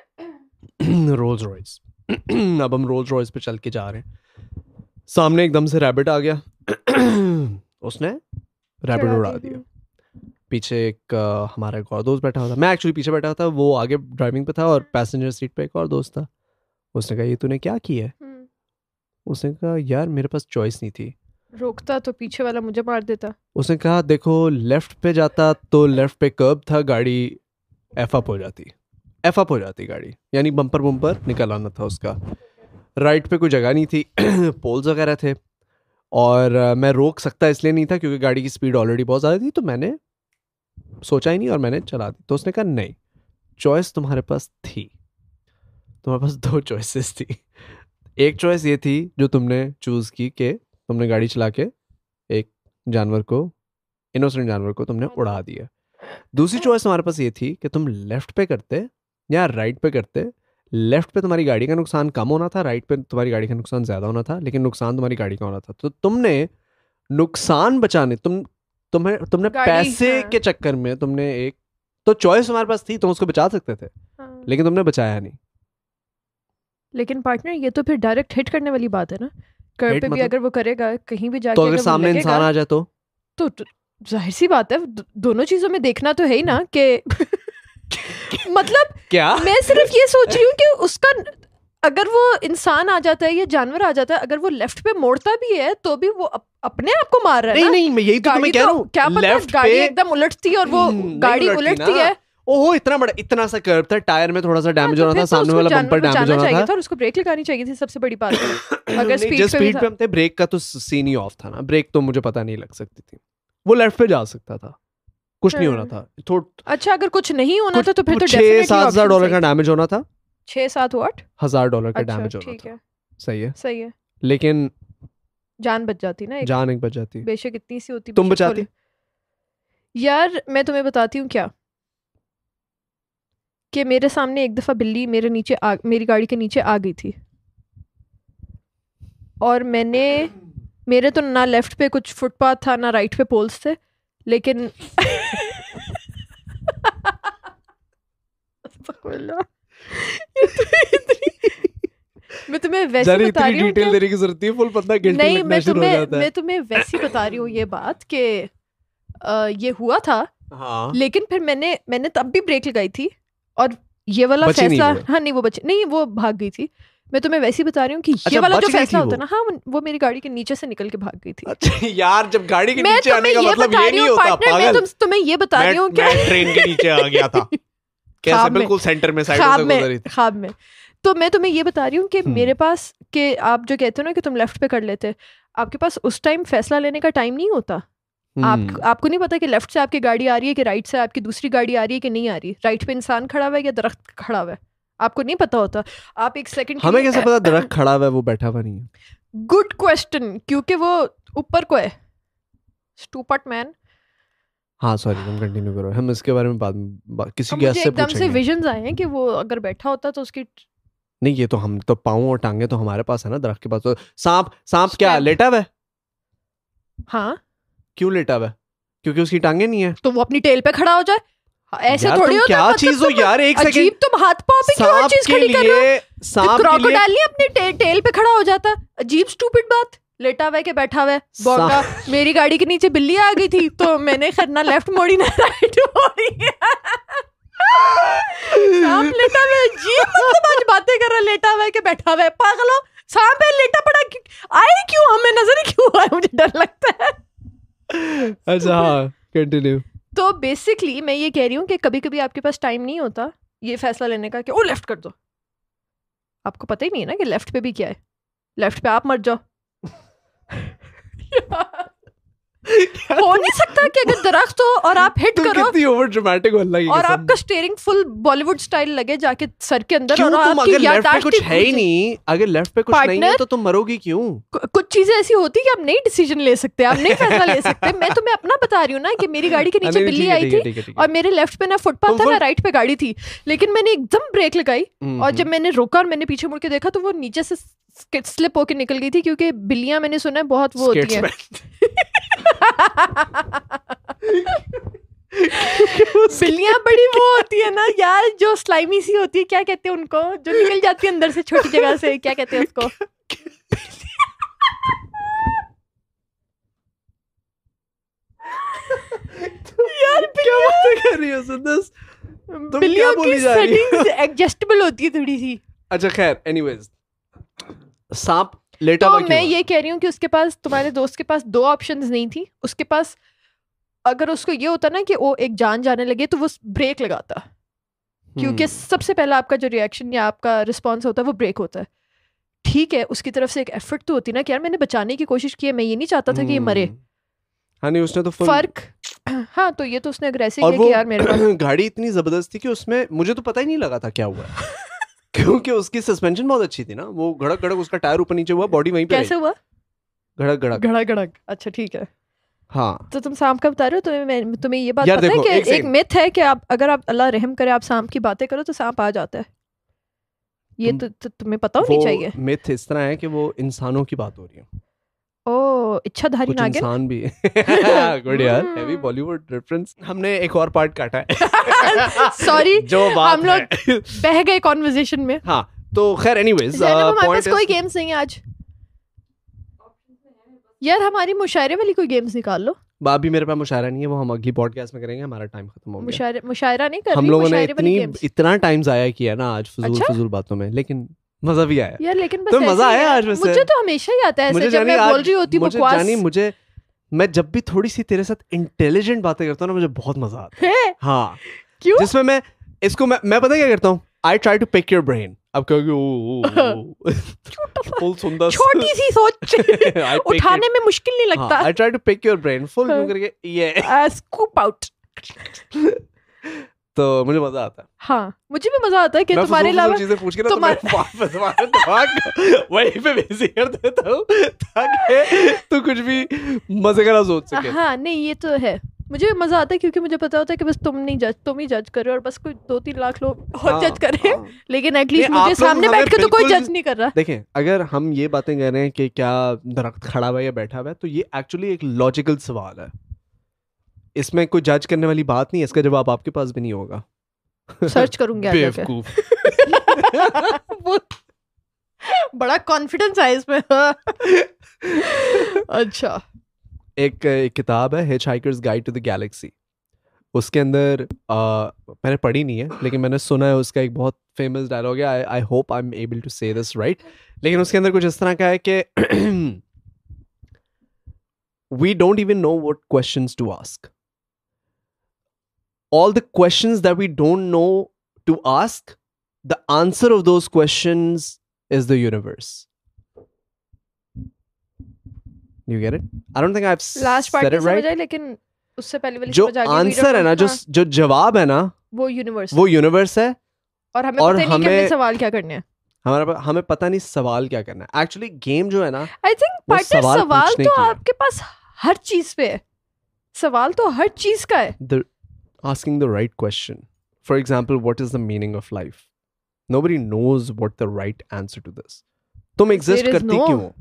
रोल्स रॉयस. अब हम रोल्स रॉयस पे चल के जा रहे हैं, सामने एकदम से रैबिट आ गया. उसने रैबिट चढ़ा उड़ा दी, दिया. पीछे एक अ, हमारा एक और दोस्त बैठा हुआ था. मैं एक्चुअली पीछे बैठा था, वो आगे ड्राइविंग पे था और पैसेंजर सीट पे एक और दोस्त था. उसने कहा ये तूने क्या किया है? हम्म. उसने कहा यार मेरे पास चॉइस नहीं थी. रोकता तो पीछे वाला मुझे मार देता. उसने कहा देखो लेफ्ट पे जाता तो लेफ्ट पे कर्ब था, गाड़ी एफ अप हो जाती एफ अप हो जाती गाड़ी, यानी बम्पर बम्पर निकल आना था उसका. राइट पे कोई जगह नहीं थी, पोल्स वगैरह थे और अ, मैं रोक सकता इसलिए नहीं था क्योंकि गाड़ी की स्पीड ऑलरेडी बहुत ज़्यादा थी. तो मैंने सोचा ही नहीं और मैंने चला दी. तो उसने कहा नहीं, चॉइस तुम्हारे पास थी, तुम्हारे पास दो चॉइसेस थी. एक चॉइस ये थी जो तुमने चूज़ की कि तुमने गाड़ी चला के एक जानवर को, इनोसेंट जानवर को तुमने उड़ा दिया. दूसरी चॉइस हमारे पास ये थी कि तुम लेफ्ट पे करते या राइट पे करते. लेफ्ट पे तुम्हारी गाड़ी का नुकसान कम होना था, राइट पे तुम्हारी गाड़ी का नुकसान ज़्यादा होना था, लेकिन नुकसान तुम्हारी गाड़ी का होना था. तो तुमने नुकसान बचाने तुम तुम्हें तुमने गाड़ी, पैसे हाँ. के चक्कर में तुमने एक तो चॉइस तुम्हारे पास थी, तुम उसको बचा सकते थे, हाँ. लेकिन तुमने बचाया नहीं. लेकिन पार्टनर ये तो फिर डायरेक्ट हिट करने वाली बात है ना. कर्ब Hit पे भी मतलब? अगर वो करेगा कहीं भी जाके तो अगर अगर वो सामने लगेगा, इंसान आ जाए तो तो तो जाहिर सी बात है दो, दोनों चीजों में देखना तो है ही ना कि मतलब क्या मैं सिर्फ ये सोच रही हूँ कि उसका अगर वो इंसान आ जाता है या जानवर आ जाता है, अगर वो लेफ्ट पे मोड़ता भी है तो भी वो अप, अपने आप को मार रहा है नहीं ना। नहीं मैं यही तो तुम्हें कह रहा हूँ, क्या पता लेफ्ट गाड़ी पे एकदम उलटती है और वो नहीं गाड़ी उलटती उलटती ना। है। ओहो इतना बड़ा इतना सा कर्व था, टायर में थोड़ा सा डैमेज हाँ, होना तो था, फिर तो सामने उसको वाला जानवर बम्पर को डैमेज जाना होना चाहिए था था और उसको ब्रेक लगानी चाहिए थी, सबसे बड़ी बात है। अगर नहीं, स्पीड जिस पे भी स्पीड था। पे हम थे ब्रेक का तो सीन ही ऑफ था ना, ब्रेक तो मुझे पता नहीं लग सकती थी। वो लेफ्ट पे जा सकता था, कुछ नहीं होना था। थोड़ा अच्छा अगर कुछ नहीं होना था तो फिर तो छह सात हजार डॉलर का डैमेज होना था। छह सात वाट हजार डॉलर का अच्छा डैमेज होना ठीक था। है, सही है, सही है, लेकिन जान बच जाती ना एक, जान एक बच जाती। बेशक इतनी सी होती। तुम बेशक बचाती? खोले। यार मैं तुम्हें बताती हूँ क्या, कि मेरे सामने एक दफा बिल्ली मेरे नीचे आ, मेरी गाड़ी के नीचे आ गई थी और मैंने, मेरे तो ना लेफ्ट पे कुछ फुटपाथ था ना राइट पे पोल्स थे, लेकिन मैं तुम्हें वैसे बता रही हूँ डिटेल देने की जरूरत नहीं है, फुल पता गिल्टी नहीं लगना मैं शुरू हो तुम्हें जाता है। मैं तुम्हें वैसी बता रही हूँ ये बात कि अ, ये हुआ था, हाँ लेकिन फिर मैंने मैंने तब भी ब्रेक लगाई थी और ये वाला बची नहीं फैसला, वो। हाँ नहीं वो बची नहीं, वो भाग गई थी। मैं तुम्हें वैसे ही बता रही हूँ कि ये अच्छा, वाला जो बच गई फैसला थी होता है वो? ना, हाँ वो, वो मेरी गाड़ी के नीचे से निकल के भाग गई थी। अच्छा यार, जब गाड़ी के मैं नीचे आने तुम्हें का ये मतलब बता ये रही नहीं हूँ होता पार्टनर, मैं पागल। तुम तुम्हें ये बता रही हूँ मैं मैं ट्रेन के नीचे आ गया था कैसे, ख्वाब में, बिल्कुल सेंटर में साइड ख्वाब से में, गुजरी थी। ख्वाब में। तो मैं तुम्हें ये बता रही हूँ कि हम्म। मेरे पास, कि आप जो कहते हो ना कि तुम लेफ्ट पे कर लेते, आपके पास उस टाइम फैसला लेने का टाइम नहीं होता। आप हम्म। आपको नहीं पता कि लेफ्ट से आपकी गाड़ी आ रही है कि राइट से आपकी दूसरी गाड़ी आ रही है कि नहीं आ रही, राइट पे इंसान खड़ा हुआ है या दरख्त खड़ा हुआ है, आपको नहीं पता होता। आप एक सेकंड, हमें कैसे पता दरख्त खड़ा हुआ है वो बैठा हुआ नहीं है? गुड क्वेश्चन, क्योंकि वो ऊपर को है। Stupid man. हाँ सॉरी, तुम कंटिन्यू करो, हम इसके बारे में बाद में बा- किसी अब गेस्ट मुझे से एकदम से पूछेंगे। विजन्स आए हैं कि वो अगर बैठा होता तो उसकी, नहीं ये तो हम तो पाँव और टांगे तो हमारे पास है ना, दरख्त के पास तो सांप सांप क्या Stamp. लेटा हुआ है? हाँ क्यों लेटा हुआ है? क्योंकि उसकी टांगे नहीं है। तो वो अपनी टेल पे खड़ा हो जाए, ऐसे यार, थोड़ी तुम होता क्या है, मतलब चीज हो तुम यार, एक अजीब, सेकंड। तुम हाथ पाँव पे क्यों हर सांप चीज के खड़ी कर रहे हो? लिए सांप के लिए क्रोकोडाइल नहीं अपनी टे, टेल पे खड़ा हो जाता, अजीब स्टूपिड बात। लेटा हुआ है कि बैठा हुआ है, बोंगा। मेरी गाड़ी के नीचे बिल्ली आ गई थी तो मैंने खरना लेफ्ट मोड़ी ना राइट मोड़ी। सांप लेटा हुआ है, जी मतलब आज बातें कर रहा है, लेटा हुआ है कि बैठा हुआ है, पागल हो। सांप है लेटा पड़ा, आए क्यों, हमें नजर ही क्यों आए, मुझे डर लगता है। अच्छा हाँ कंटिन्यू। तो बेसिकली मैं ये कह रही हूँ कि कभी कभी आपके पास टाइम नहीं होता ये फैसला लेने का कि ओ लेफ्ट कर दो, आपको पता ही नहीं है ना कि लेफ्ट पे भी क्या है, लेफ्ट पे आप मर जाओ। हो नहीं सकता कि अगर दरख्त हो और आप हिट तुम करो कितनी ओवर ड्रामेटिक हो, अल्लाह की और कसम। आपका स्टीयरिंग फुल बॉलीवुड स्टाइल लगे जाके सर के अंदर, क्यों? और तुम आपकी अगर लेफ्ट पे याददाश्त कुछ ही है ही भूल नहीं, अगर लेफ्ट पे कुछ नहीं है Partner? तो तुम मरोगी क्यों? जाए। कुछ चीजें ऐसी होती कि आप नहीं डिसीजन ले सकते, आप नहीं फैसला ले सकते। मैं तुम्हें अपना बता रही हूँ ना कि मेरी गाड़ी के नीचे नहीं, बिल्ली ठीक है, आई ठीक है, थी ठीक है, ठीक है। और मेरे लेफ्ट पे ना फुटपाथ तुम था ना full- राइट पे गाड़ी थी, लेकिन मैंने एकदम ब्रेक लगाई हम्म, और जब मैंने रोका और मैंने पीछे मुड़ के देखा तो वो नीचे से स्लिप होके निकल गई थी, क्योंकि बिल्लियां मैंने सुना है बहुत वो होती Skates हैं। में। बिल्लियां बड़ी वो होती है ना यार, जो स्लाइमी सी होती है, क्या कहते हैं उनको, जो निकल जाती है अंदर से छोटी जगह से, क्या कहते हैं उसको? यार क्या बातें कर रही हो सुंदस? क्या बिल्लियों की बोली जा रही हो? सेटिंग्स एडजस्टेबल होती है थोड़ी सी। अच्छा खैर, एनीवेज, सांप लेटा तो हुआ क्यों मैं है? ये कह रही हूँ कि उसके पास, तुम्हारे दोस्त के पास दो ऑप्शंस नहीं थी उसके पास। अगर उसको ये होता ना कि वो एक जान जाने लगे तो वो ब्रेक लगाता, क्योंकि हम्म, सबसे पहला आपका जो रिएक्शन या आपका रिस्पॉन्स होता है वो ब्रेक होता है। ठीक है, उसकी तरफ से एक एफर्ट तो होती ना कि यार मैंने बचाने की कोशिश की है, मैं ये नहीं चाहता था कि ये मरे। हम्म। हाँ नहीं, उसने तो full- फर्क हाँ, तो ये तो उसने अग्रेसिव और किया वो कि यार मेरे पास गाड़ी इतनी जबरदस्त थी कि उसमें मुझे तो पता ही नहीं लगा था क्या हुआ है। क्योंकि उसकी सस्पेंशन बहुत अच्छी थी ना, वो घड़क घड़क उसका टायर ऊपर नीचे हुआ, बॉडी वहीं पे कैसे हुआ? रही। घड़क घड़क। घड़ा घड़क, अच्छा ठीक है। हाँ तो तुम सांप का बता रहे हो, तुम्हें मैं तुम्हें ये बात यार पता देखो, है एक कि एक second। मिथ है कि आप अगर आप अल्लाह रहम करे आप सांप की बातें करो तो सांप आ जाता है। ये तुम- तो, तो तुम्हें पता होनी वो चाहिए। मिथ इस तरह है कि वो इंसानों की बात हो रही है, ओ इच्छाधारी कुछ नागिन। इंसान भी गुड यार, हम्म। Heavy Bollywood reference. हमने एक और पार्ट काटा है। सॉरी, जो बात हम लोग है। बह गए कॉन्वर्सेशन में। हाँ तो खैर एनीवेज, ज़ैनब, हमारे पॉइंट पास कोई गेम्स नहीं है आज यार, हमारी मुशायरे वाली कोई गेम्स निकाल लो। अभी मेरे पास मुशायरा नहीं है, वो हम अगली पॉडकास्ट में करेंगे, हमारा टाइम खत्म हो गया। मुशायरे मुशायरा नहीं कर हम रही, लोगों ने मुशायरे वाली इतनी गेम्स। इतना टाइम जाया किया ना आज फजूल अच्छा? फजूल बातों में, लेकिन मजा भी आया। यार लेकिन बस तो मजा ऐसे ही आया है। आज वैसे। मुझे तो हमेशा ही आता है ऐसे, मुझे जब जानी मैं बोल आज रही होती हूँ मुझे बकवास जानी मुझे मैं जब भी थोड़ी सी तेरे साथ इंटेलिजेंट बातें करता हूँ ना मुझे बहुत मजा आता है। है। हाँ क्यों? जिसमें मैं इसको मैं मैं पता क्या करता हूँ, I try to pick your brain. अब कहोगे ओ फुल सुंदर छोटी सी सोच उठाने में मुश्किल नहीं लगता। I try to pick your brain फुल यूं करके ये स्कूप आउट। तो मुझे मजा आता है। हाँ मुझे भी मजा आता है कि मैं तुम्हारे फुजूल अलावा चीजें पूछ के ना तुम्हारे- तो मैं वापस तुम्हारे दिमाग वहीं पे बिजी कर देता हूँ ताकि तू कुछ भी मजे का ना सोच सके। हाँ नहीं ये तो है, मुझे भी मजा आता है क्योंकि मुझे पता होता है कि बस तुम नहीं जज तुम ही जज करो और बस कोई दो तीन लाख लोग और हाँ, जज करे हाँ। लेकिन एटलीस्ट नहीं, आप मुझे लोग सामने हमें बैठ के तो कोई बिल्कुल- जज नहीं कर रहा। देखें अगर हम ये बातें कर रहे हैं कि क्या दरख्त खड़ा हुआ है या बैठा हुआ है तो ये एक्चुअली एक लॉजिकल सवाल है, इसमें कोई जज करने वाली बात नहीं है, इसका जवाब आपके पास भी नहीं होगा। सर्च करूंगी आगे जाके। बेवकूफ। बड़ा कॉन्फिडेंस है इसमें। अच्छा एक, एक किताब है hitchhiker's guide to the galaxy, उसके अंदर आ, मैंने पढ़ी नहीं है लेकिन मैंने सुना है, उसका एक बहुत फेमस डायलॉग है, I I hope I am able to say this right, लेकिन उसके अंदर कुछ इस तरह का है कि we don't even know what questions to ask, all the questions that we don't know to ask, the answer of those questions is the universe. You get it? I don't think I've last part said नहीं it right. समझ आई लेकिन उससे पहले वाली जो समझ आ गई। Answer है ना, जो जो जवाब है ना, वो यूनिवर्स वो यूनिवर्स है और हमें और पता ही नहीं कि हमें- हमने सवाल क्या करने हैं। हमारा हमें पता नहीं सवाल क्या करना है। एक्चुअली गेम जो है ना आई थिंक वो पार्टनर सवाल सवाल पूछने तो की है। आपके पास हर चीज पे है, सवाल तो हर चीज का है। the asking the right question. For example, what is the meaning of life? Nobody knows what the right answer to this. तुम exist There is करती no- क्यों हो?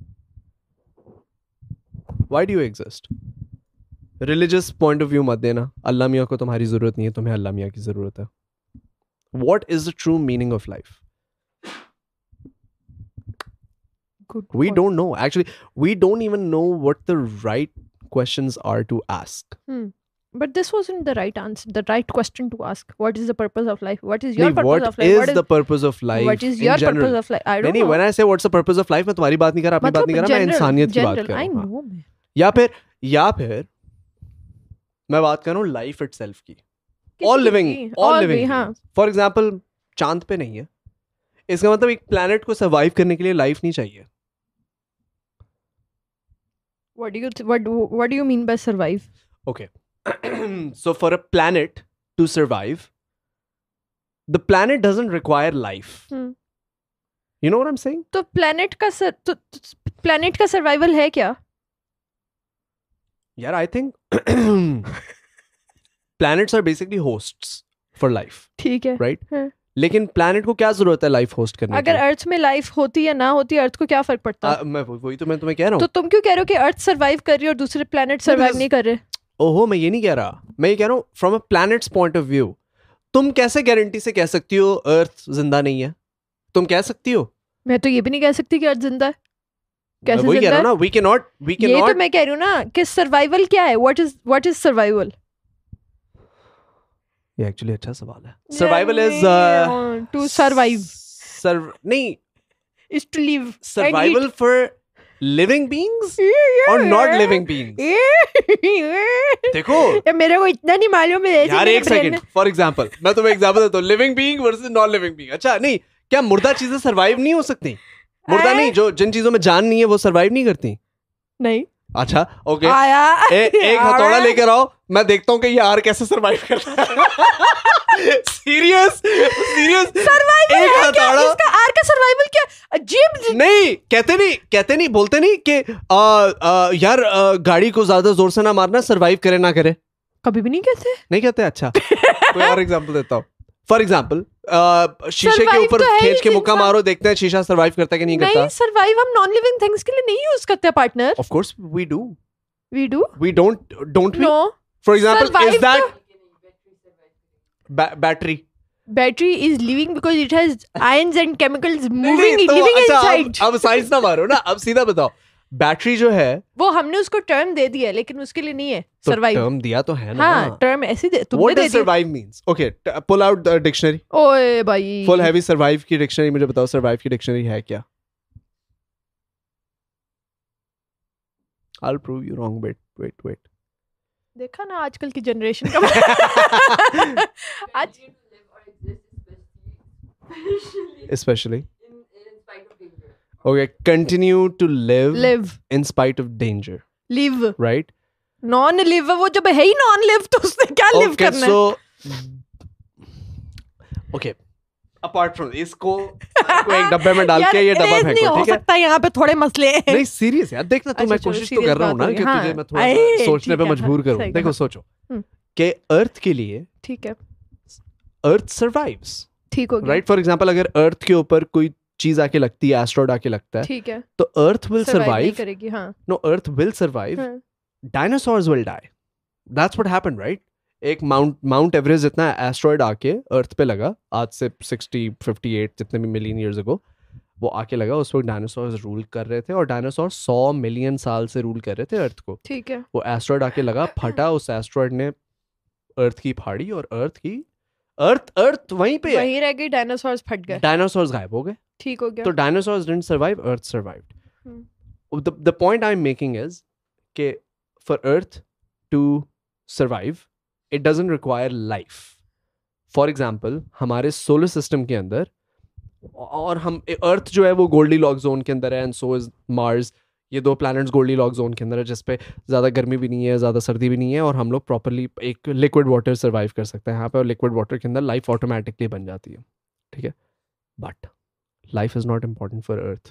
Why do you exist? Religious point of view मत देना, अल्लाह मियाँ को तुम्हारी जरूरत नहीं है, तुम्हें अल्लाह मियाँ की जरूरत है। What is the true meaning of life? Good We point. don't know. Actually, we don't even know what the right questions are to ask. But this wasn't the right answer, the right question to ask. What is the purpose of life? What is your नहीं, purpose what of life? is What the purpose of life what is in your general? purpose of life? I नहीं don't नहीं, know. when I say what's the purpose of life, मैं तुम्हारी बात नहीं कर रहा, अपनी बात नहीं कर रहा, मैं general- इंसानियत की बात general, कर I रहा हूँ। know, man. या फिर या फिर मैं बात कर रहा हूँ लाइफ इटसेल्फ की। किसी ऑल की लिविंग भी, ऑल all लिविंग भी, हाँ। फॉर एग्जांपल चांद पे नहीं है, इसका मतलब एक प्लेनेट को सर्वाइव करने के लिए लाइफ नहीं चाहिए। What do you th- what do- what do you mean by survive? Okay. So for a planet to survive, the planet doesn't require life. Hmm. You know what I'm saying? तो planet का सर तो planet का survival है क्या? Yeah, I think planets are basically hosts for life, ठीक है। right? हाँ। लेकिन planet को क्या जरूरत है लाइफ होस्ट करने अगर की? अर्थ में लाइफ होती या ना होती, अर्थ को क्या फर्क पड़ता? आ, मैं वो- वही तो मैं तुम्हें कह रहा तो हूँ। तुम क्यों कह रहे हो कि अर्थ सरवाइव कर रही है और दूसरे प्लेनेट सरवाइव because- नहीं कर रहे? ओहो, मैं ये नहीं कह रहा, मैं ये कह रहा हूँ from a planet's point of view, तुम कैसे गारंटी से कह सकती हो अर्थ जिंदा नहीं है? तुम कह सकती हो? मैं तो ये भी नहीं कह सकती कि अर्थ जिंदा है। मैं कैसे वही कह जिंदा रहा हूँ है? ना, we can not we can ये तो नॉट मैं कह रही हूँ ना कि सर्वाइवल क्या है? What is what is survival? ये एक्चुअली अच्छा सवाल है। Survival is to survive serve नहीं, is to live survival for living beings और नॉट लिविंग बीइंग्स। देखो ये मेरे को इतना नहीं मालूम है। ऐसे यार, मेरे एक brain सेकंड, में- फॉर एग्जांपल मैं तुम्हें एग्जांपल देता हूँ, living being versus non living being. अच्छा नहीं, क्या मुर्दा चीजें सरवाइव नहीं हो सकती? मुर्दा हैं? नहीं, जो जिन चीजों में जान नहीं है वो सरवाइव नहीं करती। नहीं अच्छा ओके, आया ए, एक आया। हथौड़ा लेकर आओ, मैं देखता हूँ कि ये आर कैसे सरवाइव करता है। सीरियस सीरियस सर्वाइवल एक है क्या? हथौड़ा- इसका आर का सर्वाइवल क्या? अजीब। नहीं कहते नहीं कहते नहीं बोलते नहीं कि आ, आ, यार आ, गाड़ी को ज्यादा जोर से ना मारना, सरवाइव करे ना करे, कभी भी नहीं कहते। नहीं कहते? अच्छा कोई और एग्जांपल देता हूँ। फॉर एग्जांपल शीशे के Survive ऊपर तो है खींच ही के मुक्का इंसान। मारो, देखते हैं शीशा सरवाइव करता है कि नहीं करता। नहीं, सर्वाइव हम नॉन लिविंग थिंग्स के लिए नहीं यूज करते partner. Of course we do, we do we don't don't we? No. For example Survive is that battery? Battery is living because it has ions and chemicals नहीं, moving तो living अच्छा, inside. अब अब science ना मारो ना, अब सीधा बताओ, बैटरी जो है वो हमने उसको टर्म दे दिया है लेकिन उसके लिए नहीं है तो सरवाइव। टर्म दिया तो है ना। हाँ टर्म ऐसी दे तुमने What दे does दिया। survive means? Okay, t- pull out the dictionary. ओए भाई Full heavy survive की डिक्शनरी मुझे बताओ, survive की डिक्शनरी है क्या? I'll prove you wrong. Wait, wait, wait. देखा ना आजकल की जनरेशन का आज Especially. Okay, continue to live live in spite of danger, live right? Non live वो जब है ही नॉन लिव तो उसने क्या लिव Okay, करना है? so okay. Apart from इसको को एक डब्बे में डाल यार, के ये डब्बा erase नहीं फेंको, हो ठीक है? सकता यहाँ पे थोड़े मसले हैं। नहीं सीरियस यार, देखना तू, अच्छा, मैं चलो, कोशिश तो serious कर रहा हूँ बात ना हो कि गई, तुझे हाँ। मैं थोड़ा अरे, सोचने ठीक पे है, मजबूर हाँ, करूँ। सही देखो कहा। सोचो हम्म। कि अर्थ के लिए ठीक है अर्थ सर्वाइव्स, ठीक हो गया राइट? फॉर एग्जांपल अगर अर्थ के ऊपर कोई चीज आके लगती है, एस्ट्रॉइड आके लगता है, ठीक है तो अर्थ विल survive नहीं सर्वाइव। करेगी हाँ नो, अर्थ विल सर्वाइव, हाँ। Dinosaurs will die. That's what happened, right? एक माउंट माउंट एवरेस्ट जितना एस्ट्रॉइड आके अर्थ पे लगा आज से सिक्सटी फिफ्टी एट जितने भी मिलियन ईयर्स अगो, वो आके लगा। उस वक्त डायनासोर्स रूल कर रहे थे और डायनासोर सौ मिलियन साल से रूल कर रहे थे अर्थ को। ठीक है वो एस्ट्रॉइड आके लगा, फटा, उस एस्ट्रॉइड ने अर्थ की फाड़ी और अर्थ की अर्थ अर्थ वहीं पे है। वहीं रह गई डायनासोर्स फट गए डायनासोर्स गायब हो गए। ठीक हो गया तो dinosaurs didn't survive, earth survived. Hmm. the the point I'm making is कि for Earth to survive, it doesn't require life. For example, हमारे solar system के अंदर, और हम Earth जो है वो Goldilocks zone के अंदर है, and so is Mars. ये दो planets Goldilocks zone के अंदर है जिसपे ज़्यादा गर्मी भी नहीं है, ज़्यादा सर्दी भी नहीं है, और हम लोग properly एक liquid water survive कर सकते हैं यहाँ पे, और liquid water के अंदर life automatically बन जाती है, ठीक है? But life is not important for Earth.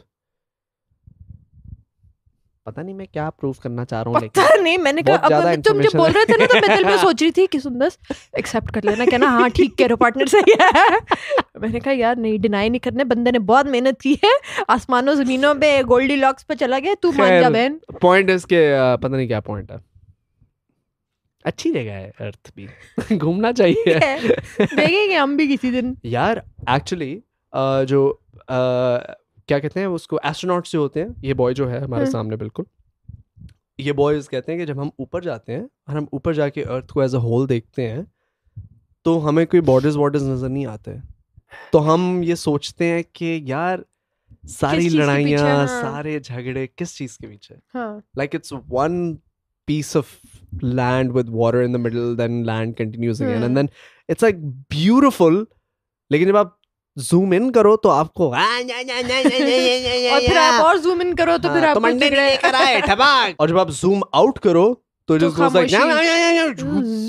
पता नहीं मैं क्या प्रूव करना चाह रहा हूँ, लेकिन पता नहीं मैंने कहा बहुत ज्यादा अब तुम जब information बोल है। रहे थे ना तो मैं दिल में सोच रही थी कि सुंदर एक्सेप्ट कर लेना, कहना हाँ ठीक कह रहे हो पार्टनर सही है। मैंने कहा यार नहीं डिनाई नहीं करने, बंदे ने बहुत मेहनत की है, आसमानों जमीनों पे गोल्डी लॉक्स पे चला गया, तू मान जा बहन। पॉइंट इसके uh, पता नहीं क्या पॉइंट है। अच्छी जगह है अर्थ भी घूमना चाहिए देखेंगे हम भी किसी दिन यार। एक्चुअली जो uh, क्या कहते हैं उसको, एस्ट्रोनॉट्स जो होते हैं, ये बॉय जो है हमारे हम्म। सामने बिल्कुल, ये बॉयज कहते हैं कि जब हम ऊपर जाते हैं और हम ऊपर जाके अर्थ को एज अ होल देखते हैं तो हमें कोई बॉर्डर्स वॉर्डर्स नजर नहीं आते। तो हम ये सोचते हैं कि यार सारी चीज़ के पीछे, लड़ाइयाँ, हाँ। सारे झगड़े किस चीज के पीछे? हाँ Like it's one piece of land with water in the middle, then land continues again, Hmm. and then it's like beautiful. लेकिन जब आप zoom in करो तो आपको और फिर आप और जूम इन करो तो फिर हाँ, आपको तो मंडे दिख रहा है- नहीं करा है ठबाक। और जब आप zoom out करो तो तो just goes like खामोशी।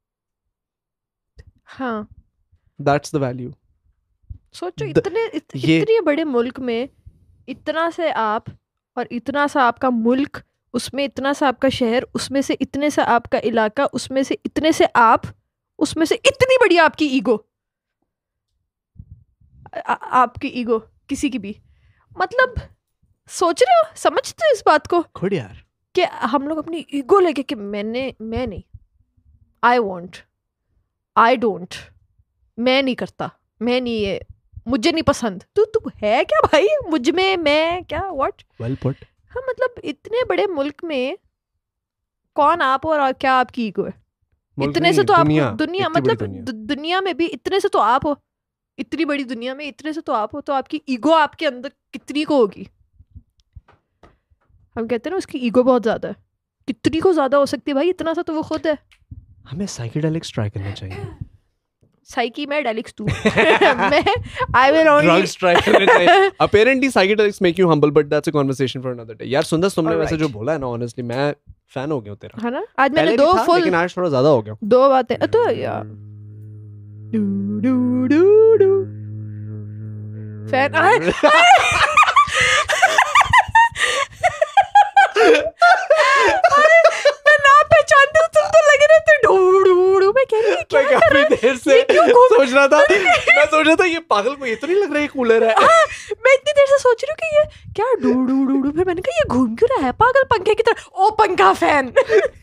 हाँ that's the value. सोचो द- इतने इत, ये- इतने बड़े मुल्क में इतना से आप और इतना सा आपका मुल्क, उसमें इतना सा आपका शहर, उसमें से इतने सा आपका इलाका, उसमें से इतने से आप, उसमें से इतनी बड़ी आपकी ईगो, आ, आपकी ईगो किसी की भी, मतलब सोच रहे हो, समझते हो इस बात को खुद यार कि हम लोग अपनी ईगो लेके कि मैंने मैं नहीं, आई वॉन्ट, आई डोंट, मैं नहीं करता, मैं नहीं, ये मुझे नहीं पसंद, तू तू है क्या भाई मुझ में, मैं क्या, व्हाट? well put. हाँ मतलब इतने बड़े मुल्क में कौन आप और क्या आपकी ईगो है? मुल्क इतने नहीं, से तो आप दुनिया, दुनिया इतनी बड़ी मतलब दुनिया। दु- दुनिया में भी इतने से तो आप हो, इतनी बड़ी दुनिया में इतने से तो आप हो, तो आपकी ईगो आपके अंदर कितनी को होगी? हम कहते हैं ना उसकी ईगो बहुत ज्यादा है, कितनी को ज्यादा हो सकती है भाई, इतना सा तो वो खुद है। हमें साइकेडेलिक्स ट्राई करना चाहिए। साइकी में डेलिक्स तू मैं I will only Drugs try करने चाहिए। Apparently psychedelics make you humble, but that's a conversation for another day. यार सुंदर, तुमने वैसे जो Alright. बोला है ना, honestly मैं फैन हो गया हूँ तेरा। है ना, आज मैंने पहले दो भी था, फुल लेकिन आज थोड़ा ज्यादा हो गया। दो बातें अ, तो यार डू डू डू डू फैन आए मैं ना पहचानती हूँ, तुम तो लगे रहते डू डू डू, मैं कह रही हूँ क्या मैं काफी देर से ये क्यों घूम- सोच रहा था मैं सोच रहा था ये पागल को ये तो नहीं लग रहा है कूलर है। हाँ, मैं इतनी देर से सोच रही हूँ कि ये क्या डू डू डू डू, फिर मैंने कहा ये घूम क्यों रहा है पागल पंखे की तरह, ओ पंखा फैन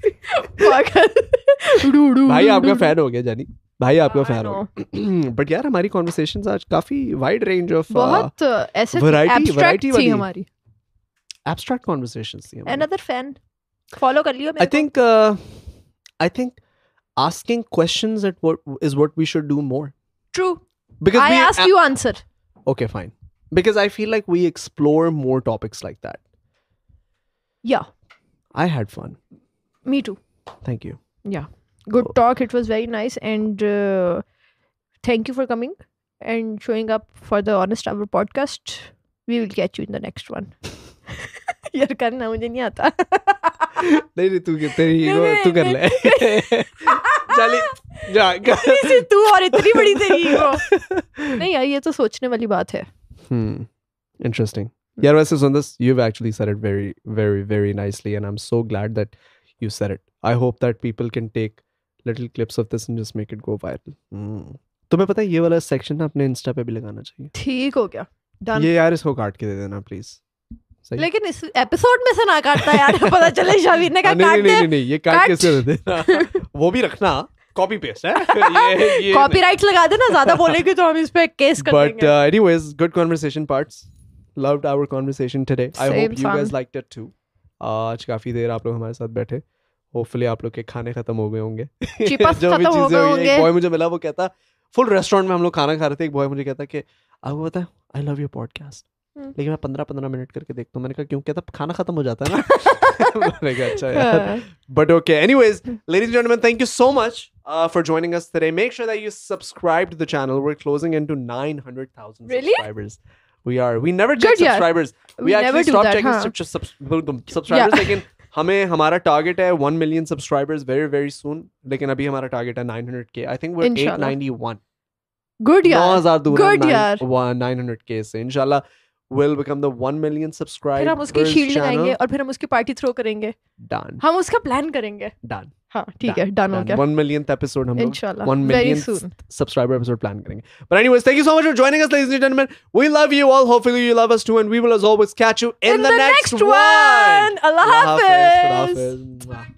पागल डू डू भाई डू, आपका डू, फैन हो गया जानी, भाई आपका I फैन हो गया। बट यार हमारी कॉन्वर्सेशंस आज काफी वाइड रेंज ऑफ बहुत ऐसे variety- एब्स्ट्रैक्ट variety थी वाली। हमारी। abstract conversations थी हमारी. Another fan. Follow कर लियो I मेरे को. think uh, I think asking questions at what is what we should do more. True. Because I we ask you answer. Okay, fine. Because I feel like we explore more topics like that. Yeah. I had fun. Me too. Thank you. Yeah. Good talk. It was very nice. And uh, thank you for coming and showing up for the Honest Travel podcast. We will catch you in the next one. यार करना मुझे नहीं आता. नहीं नहीं तू तेरी ego तू कर ले. चली जा. इतनी तू और इतनी बड़ी तेरी ईगो. नहीं यार ये तो सोचने वाली बात है. Hmm. Interesting. Yeah, वैसे Sundar, you've actually said it very, very, very nicely, and I'm so glad that you said it. I hope that people can take little clips of this and just make it go viral. Hmm. तुम्हें पता है ये वाला section ना अपने Insta पे भी लगाना चाहिए. ठीक हो गया. Done. ये यार इसको काट के दे देना प्लीज. लेकिन इस एपिसोड में से ना काटता यार. पता चले शावीर ने कहा नहीं, काट नहीं, दे. नहीं नहीं ये काट के से दे देना. वो भी रखना कॉपी पेस्ट है. ये ये कॉपीराइट लगा देना. ज्यादा बोलेगी तो हम इस पे केस कर But देंगे. uh, anyways, good conversation parts. Loved our conversation today. I Same, hope you son. guys liked it too. आज काफी देर आप लोग हमारे साथ बैठे. Hopefully आप लोग के खाने खत्म हो गए होंगे. Chips जो भी खत्म हो चीजें गए हुई, होंगे. एक बॉय मुझे मिला वो कहता फुल रेस्टोरेंट में हम लोग खाना खा रहे थे. एक बॉय मुझे कहता कि आपको पता है आई लव योर पॉडकास्ट. लेकिन मैं पंद्रह पंद्रह मिनट करके देखता हूँ. मैंने कहा क्यों? कहता खाना खत्म हो जाता है ना. मैंने कहा अच्छा यार. But okay. Anyways, ladies and gentlemen, thank you so much uh, for joining us today. Make sure that you subscribe to the channel. We're closing into nine hundred thousand Really? subscribers. We are. We never check Good, yeah. subscribers. We, We actually never do stopped that, checking huh? sub- sub- sub- subscribers. Yeah. लेकिन हमें हमारा target है one million subscribers very very soon. लेकिन अभी हमारा target है nine hundred K. I think we're eight Inshallah. ninety-one. Good नौ यार. हज़ार दूर Good है यार. nine hundred K से. Inshallah will become the one million subscribers फिर हम उसकी शील्ड channel. लगाएंगे और फिर हम उसकी पार्टी थ्रो करेंगे. Done. हम उसका प्लान करेंगे. Done. हाँ ठीक है. डन हो गया. One millionth episode हम लोग Inshallah. one Very millionth soon. subscriber episode plan करेंगे. But anyways, thank you so much for joining us, ladies and gentlemen. We love you all. Hopefully you love us too, and we will as always catch you in, In the next one. Allah Allah Hafiz. Hafiz. Khud Hafiz.